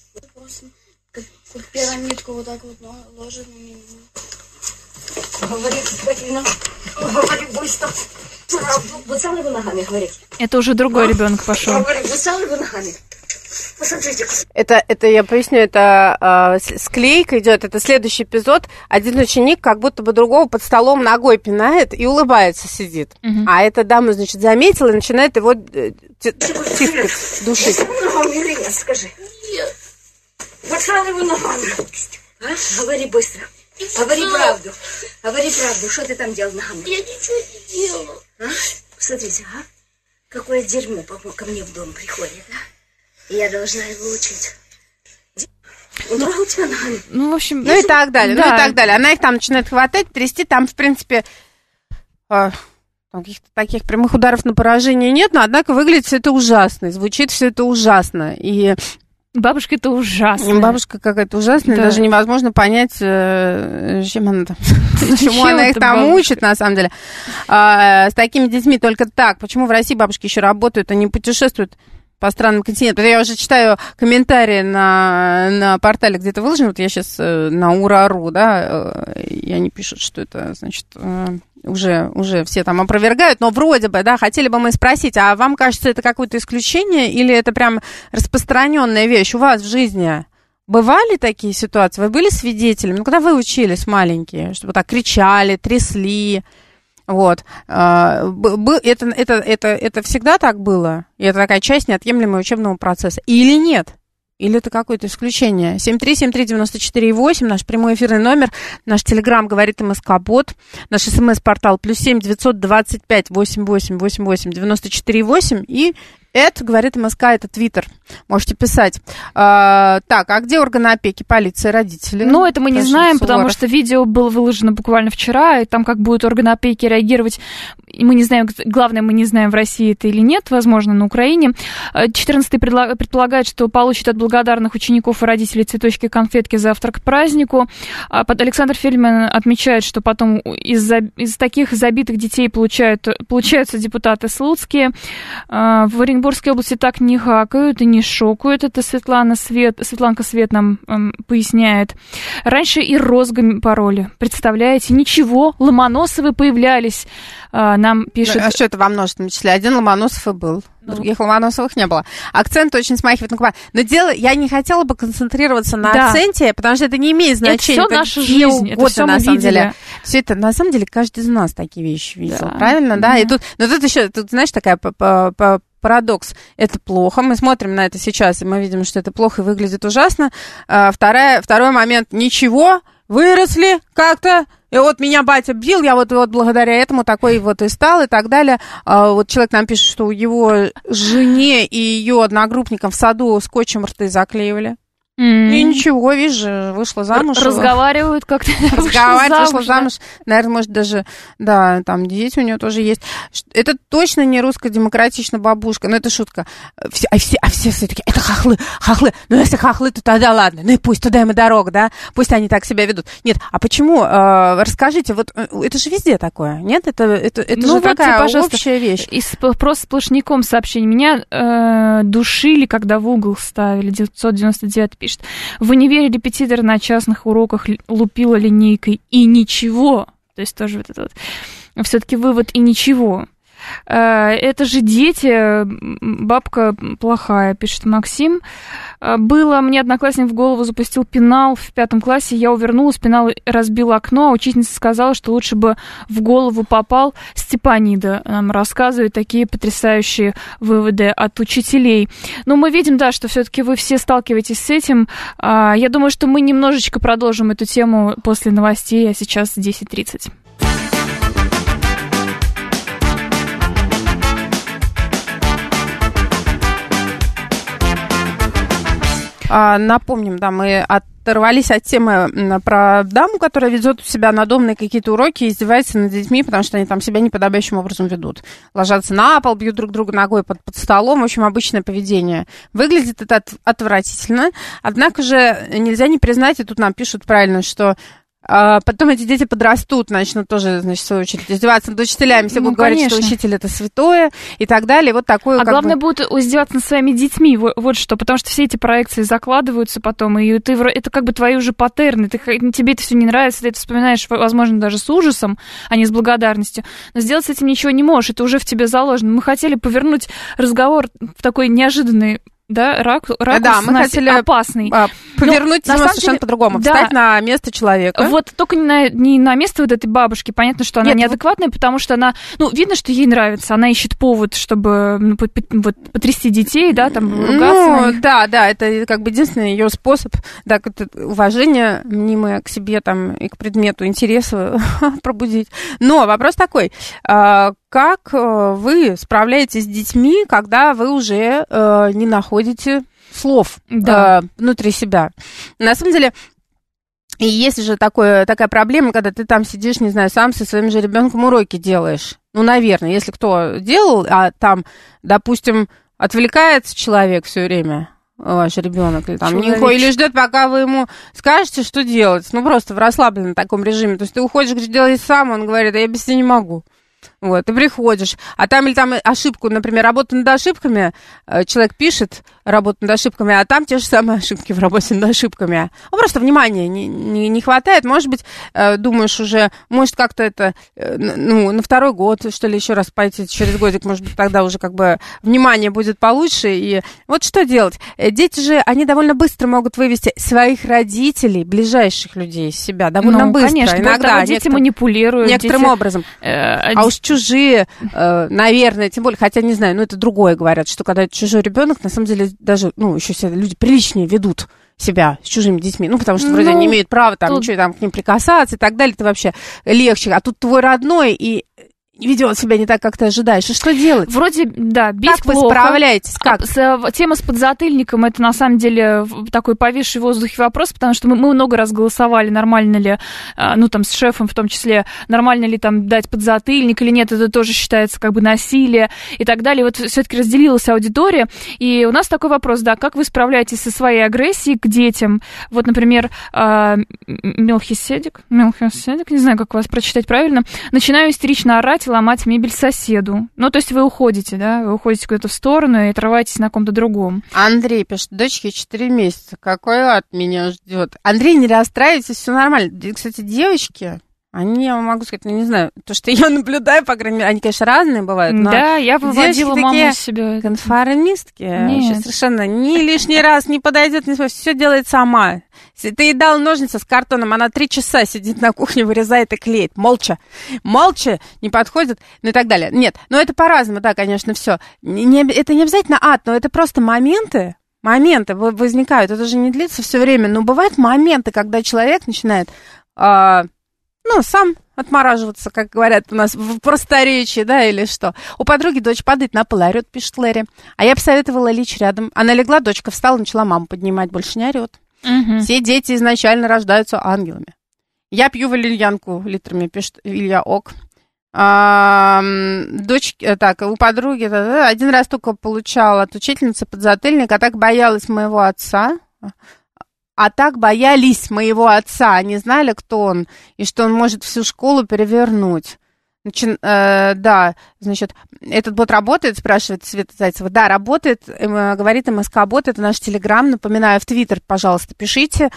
Как пирамидку вот так вот ложит на меня. Говори, Катерина, говори быстро. Правду. Вы целыми вы ногами говорите? Это уже другой ребенок пошел. Говори, вы целыми вы ногами? Посмотрите. Это я поясню, это склейка идет, это следующий эпизод. Один ученик как будто бы другого под столом ногой пинает и улыбается, сидит. А эта дама, значит, заметила и начинает его тискать, душить. Ногами или нет, скажи. Нет. Вот целыми вы ногами. А? Говори быстро. Говори правду. Говори правду. Что ты там делал ногами? Я ничего не делала. А? Посмотрите, какое дерьмо ко мне в дом приходит, а? И я должна его учить. Удрал тебя ногами. В общем... и так далее, и так далее. Она их там начинает хватать, трясти. Там, в принципе, каких-то таких прямых ударов на поражение нет, но, однако, выглядит все это ужасно. И звучит все это ужасно. И... Бабушка это ужасно. Бабушка какая-то ужасная, да. Даже невозможно понять, чем она там, почему она их там учит, на самом деле. С такими детьми только так. Почему в России бабушки еще работают, они путешествуют? по странам континентам. Я уже читаю комментарии на портале, где это выложено. Вот я сейчас на Ура.ру, да, и они пишут, что это, значит, уже все там опровергают, но вроде бы, да, хотели бы мы спросить, а вам кажется, это какое-то исключение или это прям распространенная вещь у вас в жизни? Бывали такие ситуации? Вы были свидетелем? Ну, когда вы учились маленькие, что вот так кричали, трясли, вот. Это всегда так было? И это такая часть неотъемлемого учебного процесса? Или нет? Или это какое-то исключение? 7373948, наш прямой эфирный номер, наш телеграм говорит МСК-бот, наш смс-портал +7 925 88 88 94 8 и это, говорит МСК, это Твиттер. Можете писать. Так, а где органы опеки, полиция, родители? Ну, это мы не знаем, потому что видео было выложено буквально вчера, и там как будут органы опеки реагировать, мы не знаем, главное, мы не знаем, в России это или нет, возможно, на Украине. 14-й предполагает, что получит от благодарных учеников и родителей цветочки и конфетки завтра к празднику. Александр Фельдман отмечает, что потом из таких забитых детей получаются депутаты слуцкие. В Оренбургской области так не хакают и не шокают. Это Светланка Свет нам поясняет. Раньше и розгами пароли. Представляете? Ничего. Ломоносовы появлялись. Нам пишет... А что это во множественном числе? Один Ломоносов и был. Других Ломоносовых не было. Акцент очень смахивает на Кубань. Но дело, я не хотела бы концентрироваться на акценте, потому что это не имеет значения. Это все наша жизнь. Это все мы видели. Все это, на самом деле, каждый из нас такие вещи видел. Правильно, да? И тут, но тут еще, знаешь, такая парадокс. Это плохо. Мы смотрим на это сейчас, и мы видим, что это плохо и выглядит ужасно. Второй момент. Ничего, выросли как-то. И вот меня батя бил, я вот благодаря этому такой вот и стал, и так далее. Вот человек нам пишет, что его жене и ее одногруппникам в саду скотчем рты заклеивали. И ничего, видишь, вышла замуж. Разговаривают как-то. Вышла замуж. Наверное, может, даже, да, там дети у нее тоже есть. Это точно не русско-демократичная бабушка. Но это шутка. Все таки это хохлы. Ну, если хохлы, то тогда ладно. Ну и пусть, туда им и дорога, да? Пусть они так себя ведут. Нет, а почему? Расскажите, вот это же везде такое, нет? Это же вот такая общая вещь. И просто сплошняком сообщение. Меня душили, когда в угол ставили. 999 пишет. В универе репетитор на частных уроках лупила линейкой и ничего. То есть тоже вот это вот. Все-таки вывод и ничего. Это же дети, бабка плохая, пишет Максим. Было, мне одноклассник в голову запустил пенал в 5 классе, я увернулась, пенал разбил окно, а учительница сказала, что лучше бы в голову попал. Степанида нам рассказывает такие потрясающие выводы от учителей. Но мы видим, да, что все-таки вы все сталкиваетесь с этим. Я думаю, что мы немножечко продолжим эту тему после новостей, а сейчас 10:30. Напомним, да, мы оторвались от темы про даму, которая ведет у себя надомные какие-то уроки и издевается над детьми, потому что они там себя неподобающим образом ведут. Ложатся на пол, бьют друг друга ногой под столом. В общем, обычное поведение. Выглядит это отвратительно. Однако же нельзя не признать, и тут нам пишут правильно, что потом эти дети подрастут, начнут тоже, значит, в свою очередь издеваться над учителями. Все будут говорить, что учитель это святое и так далее. Вот такое. А главное, будут издеваться над своими детьми. Вот что. Потому что все эти проекции закладываются потом, и это как бы твои уже паттерны. Тебе это все не нравится, ты это вспоминаешь, возможно, даже с ужасом, а не с благодарностью. Но сделать с этим ничего не можешь. Это уже в тебе заложено. Мы хотели повернуть разговор в такой неожиданный, да, ракурс, да, мы хотели опасный. Повернуть тему совершенно по-другому, да, встать на место человека. Вот только не на место вот этой бабушки. Понятно, что она неадекватная, потому что она, видно, что ей нравится. Она ищет повод, чтобы потрясти детей, да, там, ругаться. Да, это как бы единственный ее способ, да, уважение мнимое к себе там и к предмету интереса пробудить. Но вопрос такой. Как вы справляетесь с детьми, когда вы уже не находите слов внутри себя? На самом деле, и есть же такая проблема, когда ты там сидишь, не знаю, сам со своим же ребенком уроки делаешь. Ну, наверное, если кто делал, а там, допустим, отвлекается человек все время, ваш ребенок, или там или ждет, пока вы ему скажете, что делать. Ну, просто в расслабленном таком режиме. То есть ты уходишь, говоришь, делай сам, он говорит, а я без тебя не могу. Вот, ты приходишь, а там или там ошибку, например, работа над ошибками, человек пишет работу над ошибками, а там те же самые ошибки в работе над ошибками. Ну, просто внимания не хватает. Может быть, думаешь уже, может как-то это, на второй год, что ли, еще раз пойти через годик, может быть, тогда уже как бы внимание будет получше. И вот что делать? Дети же, они довольно быстро могут вывести своих родителей, ближайших людей из себя, довольно быстро. Конечно, иногда дети манипулируют. Некоторым образом. А уж чужие, наверное, тем более, хотя не знаю, это другое говорят, что когда это чужой ребенок, на самом деле даже, еще себя люди приличнее ведут себя с чужими детьми, потому что вроде они имеют право ничего там к ним прикасаться и так далее, это вообще легче, а тут твой родной и ведет себя не так, как ты ожидаешь. И что делать? Вроде, да, бить как плохо. Вы справляетесь? Как? Тема с подзатыльником, это на самом деле такой повисший в воздухе вопрос, потому что мы много раз голосовали, нормально ли, с шефом в том числе, нормально ли там дать подзатыльник или нет, это тоже считается как бы насилие и так далее. Вот все-таки разделилась аудитория, и у нас такой вопрос, да, как вы справляетесь со своей агрессией к детям? Вот, например, Мелхиседек, не знаю, как вас прочитать правильно, начинаю истерично орать, ломать мебель соседу. То есть вы уходите, да? Вы уходите куда-то в сторону и отрываетесь на ком-то другом. Андрей пишет, дочке 4 месяца. Какой ад меня ждет. Андрей, не расстраивайтесь, все нормально. Кстати, девочки, они, я могу сказать, не знаю, то, что я наблюдаю, по крайней мере, они, конечно, разные бывают, но да, я выводила маму из себя. Конформистки. Совершенно ни лишний раз не подойдет, все делает сама. Ты ей дал ножницы с картоном, она 3 часа сидит на кухне, вырезает и клеит. Молча, не подходит, и так далее. Нет, это по-разному, да, конечно, все. Это не обязательно ад, но это просто моменты возникают. Это же не длится все время, но бывают моменты, когда человек начинает... сам отмораживаться, как говорят у нас в просторечии, да, или что. У подруги дочь падает на пол, орёт, пишет Лэри. А я посоветовала лечь рядом. Она легла, дочка встала, начала маму поднимать, больше не орёт. Угу. Все дети изначально рождаются ангелами. Я пью валерьянку литрами, пишет Илья Ок. У подруги один раз только получала от учительницы подзатыльник, а так боялись моего отца. Они знали, кто он, и что он может всю школу перевернуть. Этот бот работает, спрашивает Света Зайцева. Да, работает, говорит МСК-бот, это наш Телеграм. Напоминаю, в Твиттер, пожалуйста, пишите.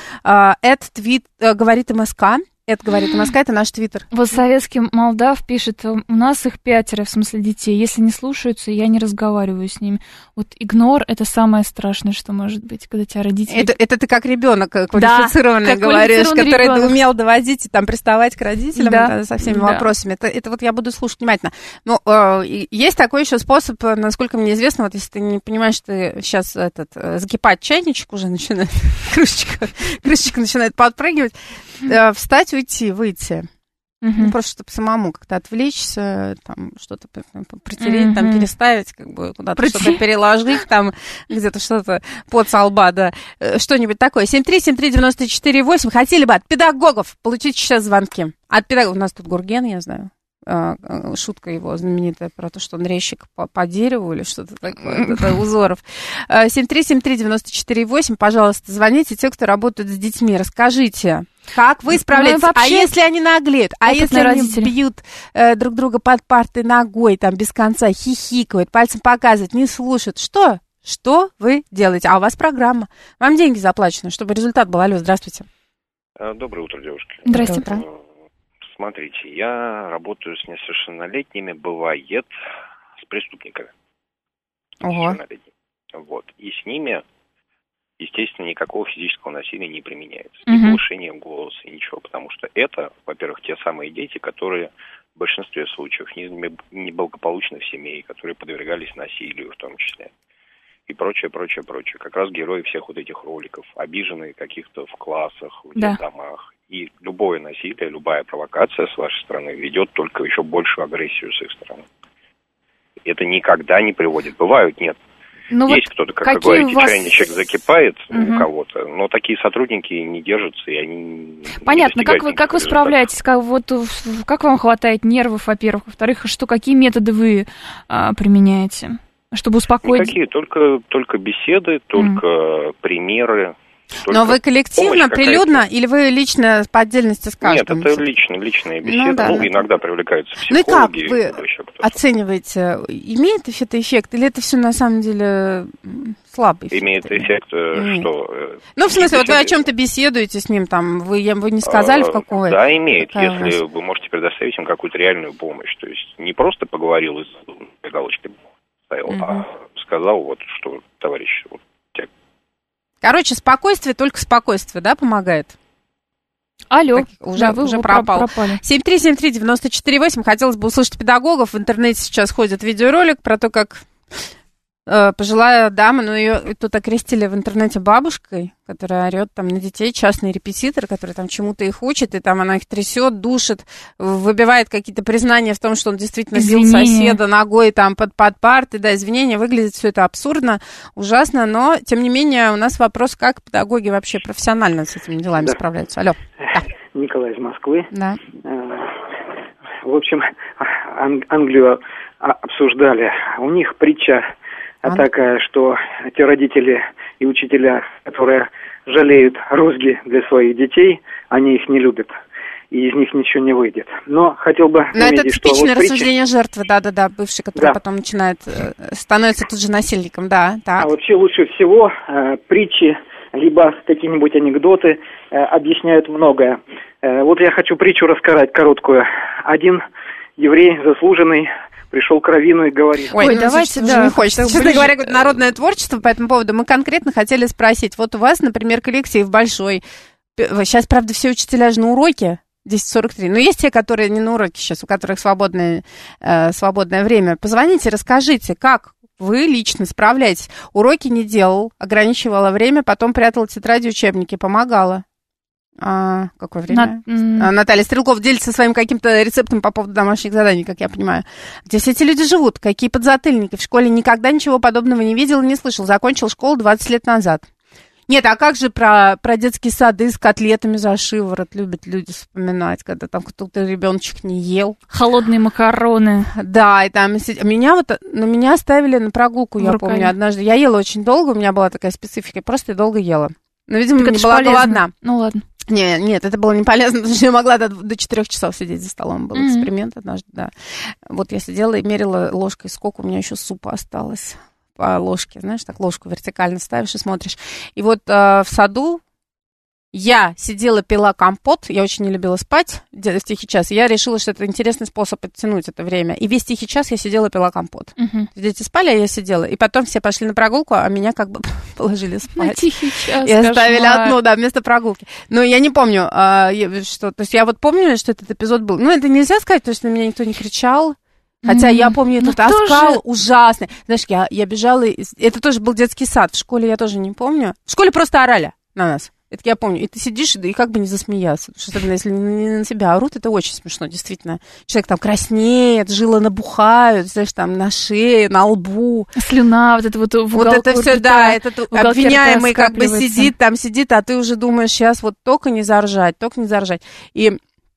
Говорит МСК. Это говорит МСК, это наш твиттер. Вот советский Молдав пишет, у нас их 5, в смысле детей. Если не слушаются, я не разговариваю с ними. Вот игнор — это самое страшное, что может быть, когда тебя родители... Это ты как ребенок квалифицированный, да, говоришь, который ты умел доводить и приставать к родителям, да, со всеми вопросами. Это вот я буду слушать внимательно. Но есть такой еще способ, насколько мне известно, вот если ты не понимаешь, что сейчас закипать чайничек уже начинает, крышечка начинает подпрыгивать, встать, выйти. Просто чтобы самому как-то отвлечься, что-то протереть, переставить, куда-то что-то переложить, где-то что-то под со лба, да, что-нибудь такое. 7373948. Хотели бы от педагогов получить сейчас звонки. От педагогов. У нас тут Гурген, я знаю. Шутка его знаменитая про то, что он резчик по дереву или что-то такое, это Узоров. 7373948, пожалуйста, звоните. Те, кто работают с детьми, расскажите, как вы справляетесь. А если они наглеют? А если они бьют друг друга под партой ногой, без конца, хихикают, пальцем показывают, не слушают? Что вы делаете? А у вас программа. Вам деньги заплачены, чтобы результат был. Алло, здравствуйте. Доброе утро, девушки. Здравствуйте. Смотрите, я работаю с несовершеннолетними, бывает, с преступниками. Несовершеннолетними. Вот. И с ними, естественно, никакого физического насилия не применяется. Ни повышения голоса, ничего. Потому что это, во-первых, те самые дети, которые в большинстве случаев неблагополучных семей, которые подвергались насилию в том числе. И прочее. Как раз герои всех вот этих роликов, обиженные каких-то в классах, в детдомах. И любое насилие, любая провокация с вашей стороны ведет только еще большую агрессию с их стороны. Это никогда не приводит. Бывают, нет. Есть кто-то, как вы говорите, чайничек закипает у кого-то, но такие сотрудники не держатся, и они... Понятно. Как вы справляетесь? Как вам хватает нервов, во-первых? Во-вторых, какие методы вы применяете, чтобы успокоить? Никакие, только беседы, только примеры. Но вы коллективно, прилюдно, или вы лично по отдельности с каждым? Нет, это личные беседы. Иногда привлекаются психологи. Ну и как вы оцениваете, имеет это эффект, или это все на самом деле слабый эффект? Имеет эффект, что... Ну, в смысле, вот вы о чем-то беседуете с ним, там, вы не сказали, в какой? Да, имеет, если вы можете предоставить им какую-то реальную помощь. То есть не просто поговорил и галочки ставил, а сказал, вот, что, товарищ, вот, короче, спокойствие, только спокойствие, да, помогает? Алло, уже пропал. 7373948. Хотелось бы услышать педагогов. В интернете сейчас ходит видеоролик про то, как пожилая дама, ну, ее тут окрестили в интернете бабушкой, которая орет там на детей, частный репетитор, который там чему-то их учит, и там она их трясет, душит, выбивает какие-то признания в том, что он действительно бил соседа ногой там под парты, да, извинения, выглядит все это абсурдно, ужасно, но, тем не менее, у нас вопрос, как педагоги вообще профессионально с этими делами справляются. Алло. Да. Николай из Москвы. Да. В общем, Англию обсуждали. У них притча такая, что те родители и учителя, которые жалеют розги для своих детей, они их не любят, и из них ничего не выйдет. Но хотел бы заметить, это типичное рассуждение жертвы, да, бывший, который потом начинает, становится тут же насильником, да. Так. А вообще лучше всего притчи, либо какие-нибудь анекдоты объясняют многое. Вот я хочу притчу рассказать короткую. Один еврей заслуженный пришел к раввину и говорит... Ой, давайте, да. Не хочется. Честно говоря, народное творчество по этому поводу. Мы конкретно хотели спросить. Вот у вас, например, коллектив большой. Сейчас, правда, все учителя же на уроке. 10:43. Но есть те, которые не на уроке сейчас, у которых свободное время. Позвоните, расскажите, как вы лично справляетесь. Уроки не делал, ограничивала время, потом прятала тетради, учебники, помогала. Какое время? Наталья Стрелков делится своим каким-то рецептом по поводу домашних заданий, как я понимаю. Где все эти люди живут? Какие подзатыльники? В школе никогда ничего подобного не видел и не слышал. Закончил школу 20 лет назад. Нет, а как же про детские сады с котлетами за шиворот любят люди вспоминать, когда там кто-то ребеночек не ел. Холодные макароны. Да, и там меня оставили на прогулку, я помню, однажды. Я ела очень долго, у меня была такая специфика, просто я долго ела. Но, видимо, не была голодна. Ну, ладно. Нет, это было не полезно, потому что я могла до 4 часов сидеть за столом. Был эксперимент однажды, да. Вот я сидела и мерила ложкой, сколько у меня еще супа осталось по ложке. Знаешь, так ложку вертикально ставишь и смотришь. И вот в саду я сидела, пила компот, я очень не любила спать в тихий час, и я решила, что это интересный способ оттянуть это время. И весь тихий час я сидела, пила компот. Дети спали, а я сидела. И потом все пошли на прогулку, а меня как бы положили спать. На тихий час, и оставили одну, да, вместо прогулки. Но я не помню, что... То есть я вот помню, что этот эпизод был. Ну, это нельзя сказать, потому что на меня никто не кричал. Хотя я помню, этот оскал ужасный. Знаешь, я бежала... Это тоже был детский сад. В школе я тоже не помню. В школе просто орали на нас. Это я помню. И ты сидишь, и как бы не засмеяться. Потому что, особенно если не на тебя орут, это очень смешно, действительно. Человек там краснеет, жилы набухают, знаешь, там на шее, на лбу. Слюна, вот это вот в уголке это все, рта, да, этот обвиняемый как бы сидит, а ты уже думаешь, сейчас вот только не заржать. И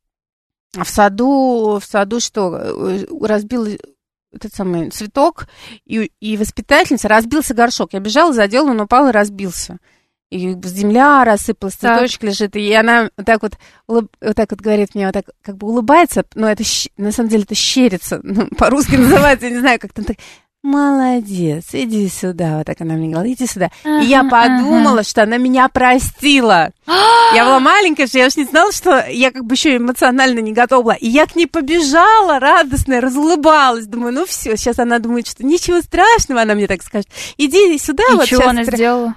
в саду что, разбил этот самый цветок, и воспитательница, разбился горшок. Я бежала, задела, он упал и разбился. И земля рассыпалась, цветочек лежит, и она вот так вот говорит мне, вот так как бы улыбается, но это на самом деле это щерится, по-русски называется, я не знаю, как там так. Молодец, иди сюда. Вот так она мне говорила, иди сюда. И я подумала, что она меня простила. Я была маленькая, я уж не знала, что я как бы еще эмоционально не готова была. И я к ней побежала, радостная, разулыбалась. Думаю, ну все, сейчас она думает, что ничего страшного, она мне так скажет. Иди сюда. И вот что она сделала?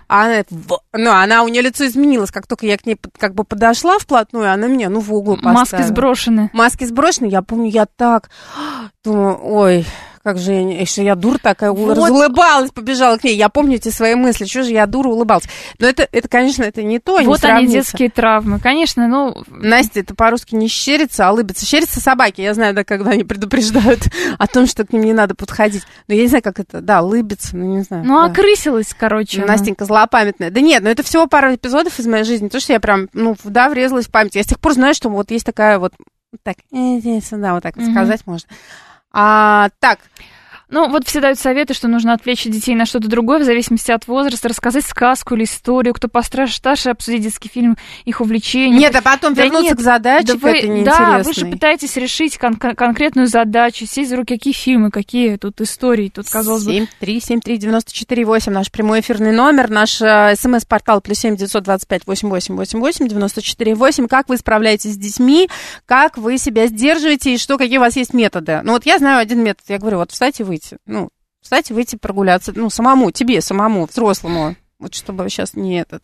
Она, у нее лицо изменилось. Как только я к ней как бы подошла вплотную, она меня, в угол поставила. Маски сброшены. Я помню, я так думаю, ой... Как же я дура такая, разулыбалась, побежала к ней. Я помню эти свои мысли, что же я дура улыбалась. Но это конечно, это не то, вот они, детские травмы, конечно, Настя, это по-русски не щерится, а улыбится. Щерятся собаки, я знаю, да, когда они предупреждают о том, что к ним не надо подходить. Но я не знаю, как это, да, улыбится, не знаю. Окрысилась, короче. Настенька злопамятная. Да нет, это всего пара эпизодов из моей жизни. То, что я прям, врезалась в память. Я с тех пор знаю, что вот есть такая вот так, иди сюда, вот так вот сказать можно. Так. Ну, вот все дают советы, что нужно отвлечь детей на что-то другое, в зависимости от возраста, рассказать сказку или историю, кто постарше, обсудить детский фильм, их увлечения. Нет, а потом вернуться к задаче, к этой неинтересной. Да, вы же пытаетесь решить конкретную задачу, сесть за руки, какие фильмы, какие тут истории, тут, казалось бы... 7373948, наш прямой эфирный номер, наш СМС-портал +7 925 88 88 94 8. Как вы справляетесь с детьми, как вы себя сдерживаете и какие у вас есть методы? Ну, вот я знаю один метод, я говорю, вот встать и выйти. Ну, встать и выйти прогуляться, ну, тебе самому, взрослому, вот чтобы сейчас не этот.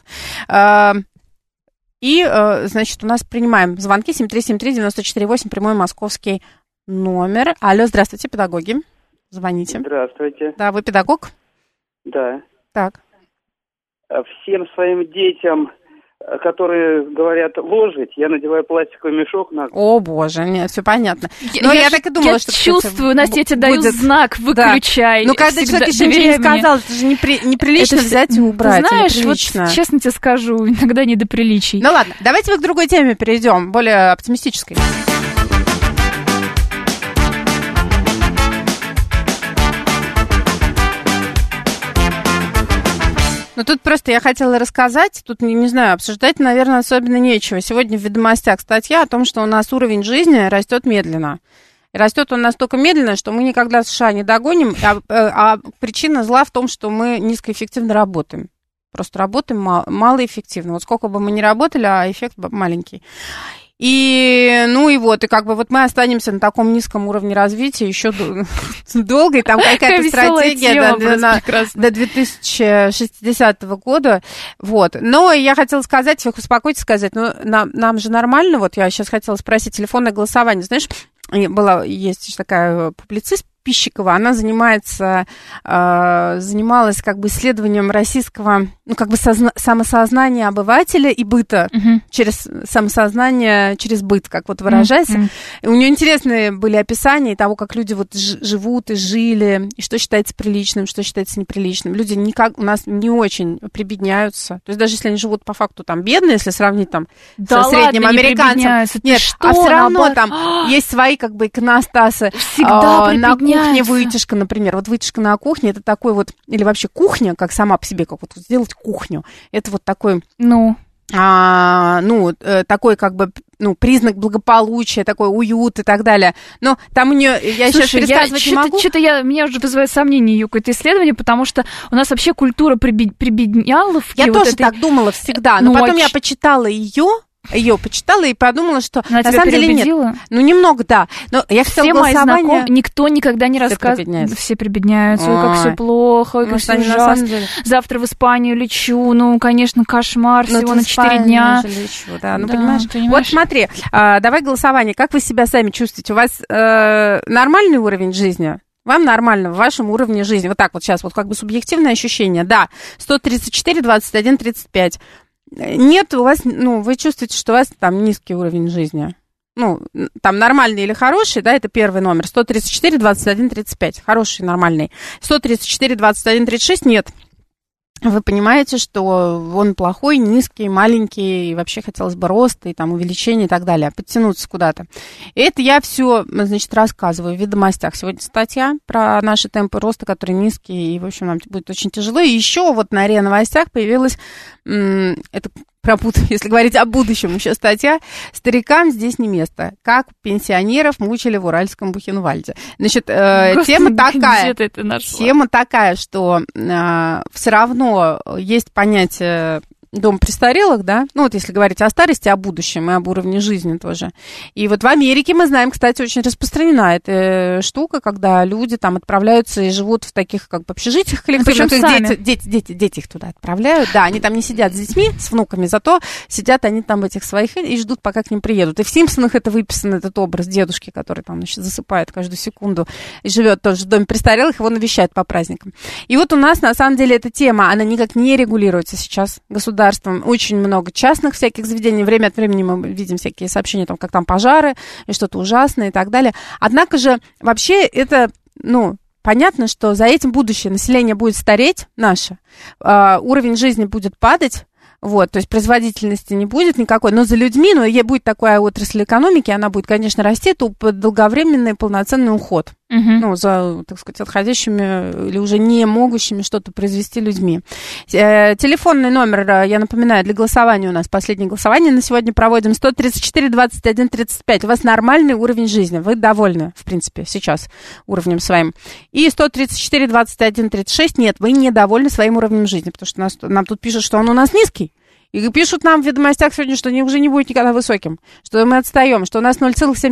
Значит, у нас принимаем звонки 7373948, прямой московский номер. Алло, здравствуйте, педагоги. Звоните. Здравствуйте. Да, вы педагог? Да. Так. Всем своим детям, которые говорят ложить, я надеваю пластиковый мешок на... О, боже, нет, все понятно. Но я так и думала, что... Я чувствую, Настя, я тебе даю знак, выключай. Да. Ну, когда человек еще ничего не сказал, это же неприлично взять и убрать. Ты знаешь, вот честно тебе скажу, иногда не до приличий. Ну ладно, давайте мы к другой теме перейдем, более оптимистической. Ну, тут просто я хотела рассказать, тут, не знаю, обсуждать, наверное, особенно нечего. Сегодня в «Ведомостях» статья о том, что у нас уровень жизни растет медленно. И растет он настолько медленно, что мы никогда США не догоним, а причина зла в том, что мы низкоэффективно работаем. Просто работаем малоэффективно. Вот сколько бы мы ни работали, а эффект маленький. И, ну и вот, и как бы вот мы останемся на таком низком уровне развития еще долго, и там какая-то стратегия до 2060 года, вот. Но я хотела сказать, успокойтесь, сказать, ну, нам же нормально, вот я сейчас хотела спросить, телефонное голосование, знаешь, есть такая публицист, Пищикова, она занималась как бы исследованием российского, ну, как бы самосознания обывателя и быта, через самосознание, через быт, как вот выражается. И у нее интересные были описания того, как люди вот живут и жили, и что считается приличным, что считается неприличным. Люди у нас не очень прибедняются. То есть даже если они живут по факту там бедно, если сравнить там со средним американцем. Нет, а все равно там есть свои как бы иконостасы. Всегда на кухне вытяжка, например. Вот вытяжка на кухне, это такой вот, или вообще кухня, как сама по себе, как вот сделать кухню. Это вот такой... такой как бы, признак благополучия, такой уют и так далее. Но там у нее, я сейчас пересказывать не могу. Меня уже вызывает сомнение ее какое-то исследование, потому что у нас вообще культура прибедняловки. Я тоже так думала всегда, но потом я почитала ее почитала и подумала, что она на самом деле нет. Ну, немного, да. Но я хотела голосование... Никто никогда не рассказывает. Все прибедняются. Ой, как все плохо, ой, как все ужасно. Завтра в Испанию лечу. Ну, конечно, кошмар, всего на 4 дня. Лечу, да. Ну, понимаешь? Вот смотри, давай голосование. Как вы себя сами чувствуете? У вас нормальный уровень жизни? Вам нормально в вашем уровне жизни? Вот так вот сейчас, вот как бы субъективное ощущение. Да, 134, 21, 35. Нет, у вас, вы чувствуете, что у вас там низкий уровень жизни. Там нормальный или хороший, да, это первый номер. 134, 21, 35. Хороший, нормальный. 134, 21, 36 нет. Вы понимаете, что он плохой, низкий, маленький, и вообще хотелось бы роста, и там увеличения и так далее, подтянуться куда-то. И это я все, значит, рассказываю в «Ведомостях». Сегодня статья про наши темпы роста, которые низкие, и, в общем, нам будет очень тяжело. И еще вот на РИА Новостях появилась, если говорить о будущем, еще статья «Старикам здесь не место. Как пенсионеров мучили в уральском Бухенвальде». Значит, тема такая, что все равно есть понятие дом престарелых, да, вот если говорить о старости, о будущем и об уровне жизни тоже. И вот в Америке, мы знаем, кстати, очень распространена эта штука, когда люди там отправляются и живут в таких как бы общежитиях коллективных. Причем дети их туда отправляют, да, они там не сидят с детьми, с внуками, зато сидят они там в этих своих и ждут, пока к ним приедут. И в «Симпсонах» это выписан, этот образ дедушки, который там, значит, засыпает каждую секунду и живет тоже в доме престарелых, его навещают по праздникам. И вот у нас, на самом деле, эта тема, она никак не регулируется сейчас государством. Очень много частных всяких заведений. Время от времени мы видим всякие сообщения, там, как там пожары и что-то ужасное и так далее. Однако же вообще это, понятно, что за этим будущее. Население будет стареть наше, уровень жизни будет падать. Вот, то есть производительности не будет никакой, но за людьми, будет такая отрасль экономики, она будет, конечно, расти, это долговременный полноценный уход. ну, за, так сказать, отходящими или уже не могущими что-то произвести людьми. Телефонный номер, я напоминаю, для голосования у нас последнее голосование на сегодня проводим 134-21-35. У вас нормальный уровень жизни, вы довольны, в принципе, сейчас уровнем своим. И 134-21-36, нет, вы недовольны своим уровнем жизни, потому что нам тут пишут, что он у нас низкий. И пишут нам в ведомостях сегодня, что уже не будет никогда высоким, что мы отстаем, что у нас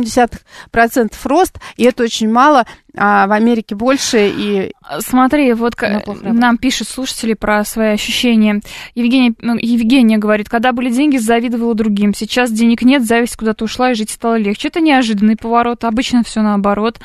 0,7% рост, и это очень мало, а в Америке больше. И... Смотри, вот нам пишут слушатели про свои ощущения. Евгения говорит, когда были деньги, завидовала другим. Сейчас денег нет, зависть куда-то ушла, и жить стало легче. Это неожиданный поворот, обычно все наоборот.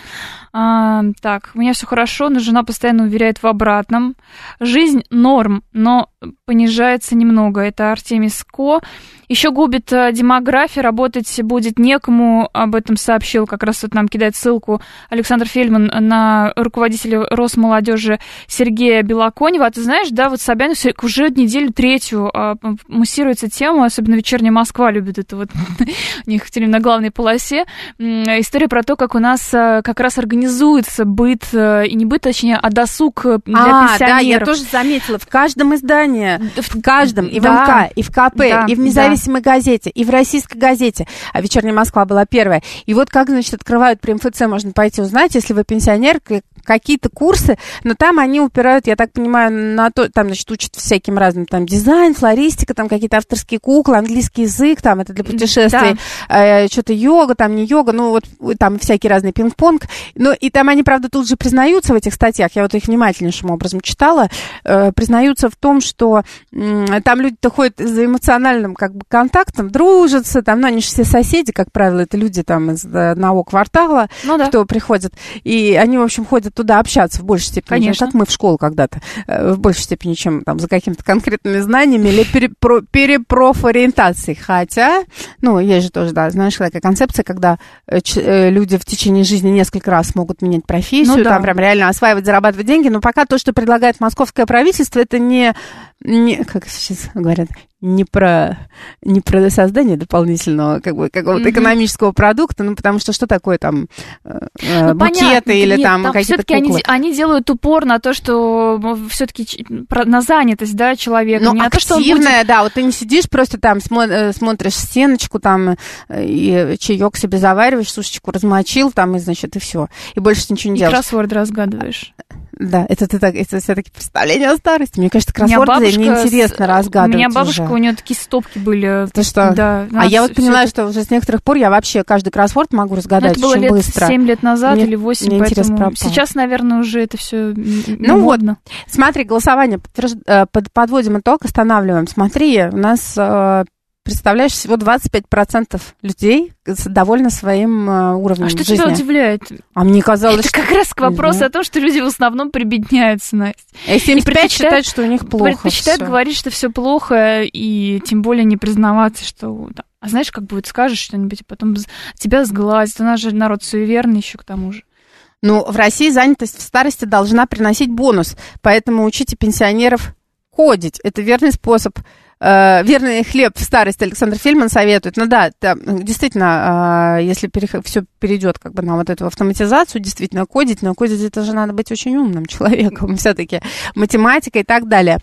Так, у меня все хорошо, но жена постоянно уверяет в обратном. Жизнь норм, но понижается немного. Это Артемий Ско. Еще губит демография, работать будет некому, об этом сообщил, как раз вот нам кидает ссылку Александр Фельдман на руководителя Росмолодежи Сергея Белоконева. А ты знаешь, да, вот Собянин уже неделю третью муссируется тема, особенно «Вечерняя Москва» любит это вот, у них все время на главной полосе, история про то, как у нас как раз организуется быт, и не быт, точнее, а досуг для пенсионеров. Да, я тоже заметила, в каждом издании, в каждом, и в МК, и в КП, и в независимой газете, и в российской газете, а «Вечерняя Москва» была первая. И вот как, значит, открывают при МФЦ, можно пойти узнать, если вы пенсионер, какие-то курсы, но там они упирают, я так понимаю, на то, там, значит, учат всяким разным, там, дизайн, флористика, там, какие-то авторские куклы, английский язык, там, это для путешествий, что-то йога, там, не йога, ну, вот, там, всякий разный пинг-понг, ну, и там они, правда, тут же признаются в этих статьях, я вот их внимательнейшим образом читала, признаются в том, что там люди-то ходят за эмоциональным, как бы, контактом, дружатся, там, ну, они же все соседи, как правило, это люди, там, из одного квартала, кто приходит, и они, в общем, ходят туда общаться в большей степени, конечно, как мы в школу когда-то, в большей степени, чем там за какими-то конкретными знаниями или перепрофориентацией. Хотя, ну, есть же тоже, да, знаешь, такая концепция, когда люди в течение жизни несколько раз могут менять профессию, там прям реально осваивать, зарабатывать деньги, но пока то, что предлагает московское правительство, это не как сейчас говорят, не про создание дополнительного какого-то экономического продукта, ну, потому что такое там букеты или там какие-то куклы? Они делают упор на то, что все-таки на занятость, да, человека. Ну, не активная, то, что он будет... да, вот ты не сидишь, просто там смотришь стеночку, там, и чаек себе завариваешь, сушечку размочил, там, и, значит, и все. И больше ничего не делаешь. И кроссворд разгадываешь. Да, это все-таки представление о старости. Мне кажется, кроссворды неинтересно разгадывать. У меня бабушка, уже. у нее такие стопки были. Ты что? Да. А я вот поняла, что уже с некоторых пор я вообще каждый кроссворд могу разгадать очень быстро. Это было 7 лет назад или 8, мне поэтому сейчас, наверное, уже это все ну модно. Вот, смотри, голосование подводим итог, останавливаем. Смотри, у нас... Представляешь, всего 25% людей довольны своим уровнем жизни. А что тебя удивляет? А мне казалось, это как раз к вопросу о том, что люди в основном прибедняются, Настя. И 75 считают, что у них плохо. Предпочитают говорить, что все плохо, и тем более не признаваться, что... А знаешь, как будет, скажешь что-нибудь, и потом тебя сглазят. У нас же народ суеверный еще к тому же. Ну, в России занятость в старости должна приносить бонус, поэтому учите пенсионеров кодить. Это верный способ... верный хлеб в старости Александр Фельдман советует. Ну да, действительно, если все перейдет как бы на вот эту автоматизацию, действительно кодить, но кодить это же надо быть очень умным человеком, все-таки математика и так далее.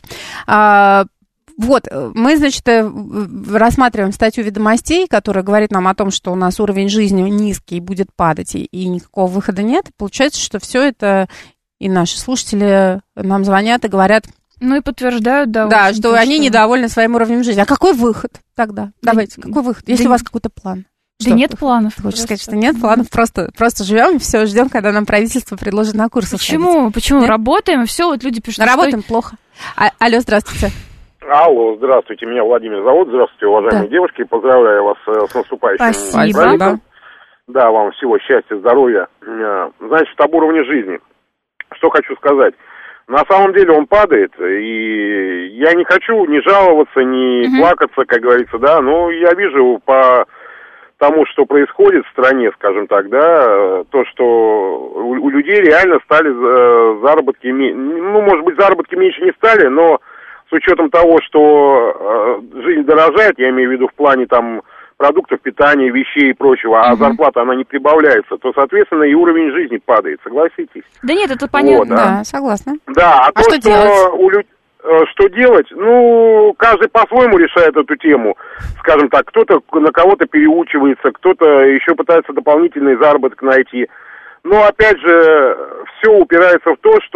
Вот, мы, значит, рассматриваем статью «Ведомостей», которая говорит нам о том, что у нас уровень жизни низкий, будет падать, и никакого выхода нет. Получается, что все это, и наши слушатели нам звонят и говорят... Ну и подтверждают, да. Да, что они недовольны своим уровнем жизни. А какой выход тогда? Давайте, какой выход? Если у вас какой-то план. Да нет планов. Ты хочешь сказать, что нет планов? Просто живем и все, ждем, когда нам правительство предложит на курсы Почему? Почему? Нет? Работаем, и все, вот люди пишут. Работаем плохо. Алло, здравствуйте. Алло, здравствуйте, меня Владимир зовут. Здравствуйте, уважаемые девушки. Поздравляю вас с наступающим праздником. Да, вам всего счастья, здоровья. Значит, об уровне жизни. Что хочу сказать. На самом деле он падает, и я не хочу ни жаловаться, ни плакаться, как говорится, да, но я вижу по тому, что происходит в стране, скажем так, да, то, что у людей реально стали заработки, ну, может быть, заработки меньше не стали, но с учетом того, что жизнь дорожает, я имею в виду в плане там продуктов питания, вещей и прочего, а зарплата, она не прибавляется, то, соответственно, и уровень жизни падает, согласитесь? Да нет, это понятно. Вот, да, согласна. Да, а то, что делать? Что делать? Ну, каждый по-своему решает эту тему. Скажем так, кто-то на кого-то переучивается, кто-то еще пытается дополнительный заработок найти. Но, опять же, все упирается в то,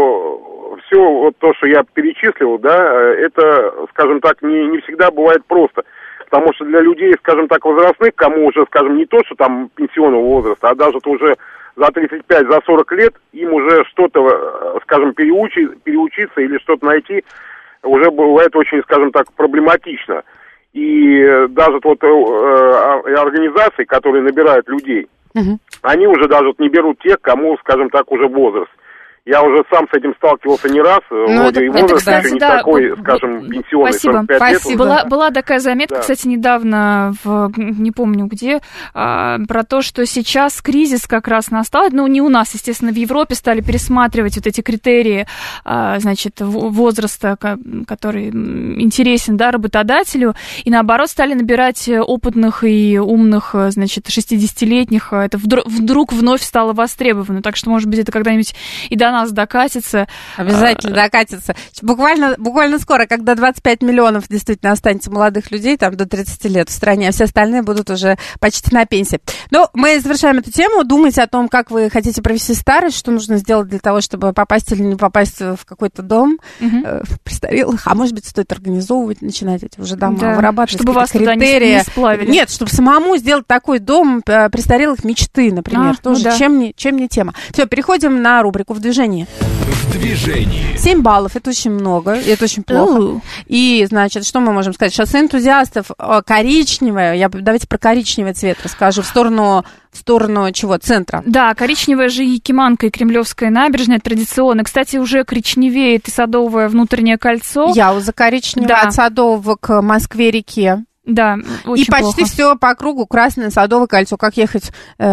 что все вот то, что я перечислил, да, это, скажем так, не всегда бывает просто. Потому что для людей, скажем так, возрастных, кому уже, скажем, не то, что там пенсионного возраста, а даже уже за 35, за 40 лет, им уже что-то, скажем, переучиться или что-то найти уже бывает очень, скажем так, проблематично. И даже вот организации, которые набирают людей, они уже даже не берут тех, кому, скажем так, уже возраст. Я уже сам с этим сталкивался не раз. Вроде и возраст кстати, еще не такой, скажем, пенсионный, спасибо. 45 лет. Была такая заметка, кстати, недавно, не помню где, про то, что сейчас кризис как раз настал. Ну, не у нас, естественно, в Европе стали пересматривать вот эти критерии, значит, возраста, который интересен, да, работодателю, и наоборот стали набирать опытных и умных, значит, 60-летних. Это вдруг вновь стало востребовано. Так что, может быть, это когда-нибудь и до нас докатится. Обязательно докатится. Буквально скоро, когда 25 миллионов действительно останется молодых людей, там до 30 лет в стране, а все остальные будут уже почти на пенсии. Но мы завершаем эту тему. Думайте о том, как вы хотите провести старость, что нужно сделать для того, чтобы попасть или не попасть в какой-то дом престарелых. А может быть, стоит организовывать, начинать эти уже дома, вырабатывать чтобы вас критерии. Туда не сплавили. Нет, чтобы самому сделать такой дом престарелых мечты, например. Тоже чем не тема. Все, переходим на рубрику «В движении». В движении. 7 баллов, это очень много, и это очень плохо. И, значит, что мы можем сказать? Шоссе энтузиастов коричневое, давайте про коричневый цвет расскажу, в сторону чего? Центра. Да, коричневая же Якиманка и Кремлевская набережная традиционно. Кстати, уже коричневеет и Садовое внутреннее кольцо. Яуза коричневая, от Садового к Москве-реке. Да, очень и почти плохо. все по кругу красное Садовое кольцо. Как ехать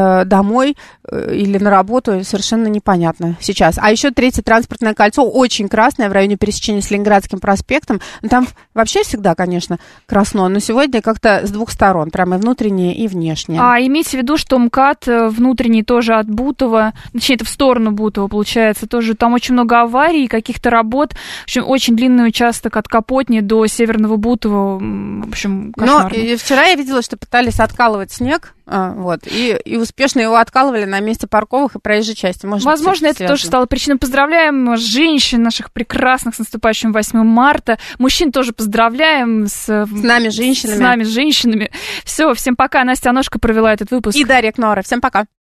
домой или на работу, совершенно непонятно сейчас. А еще третье транспортное кольцо очень красное в районе пересечения с Ленинградским проспектом. Там вообще всегда, конечно, красно, но сегодня как-то с двух сторон, прямо и внутреннее, и внешнее. А имейте в виду, что МКАД внутренний тоже от Бутова, точнее, это в сторону Бутова, получается, тоже там очень много аварий, каких-то работ. В общем, очень длинный участок от Капотни до Северного Бутова, в общем, кошмарно. Но вчера я видела, что пытались откалывать снег, и успешно его откалывали на месте парковок и проезжей части. Возможно, это тоже стало причиной. Поздравляем женщин наших прекрасных с наступающим 8 марта. Мужчин тоже поздравляем с нами, женщинами. С нами, женщинами. Все, всем пока. Настя Аношка провела этот выпуск. И Дарья Кнора. Всем пока.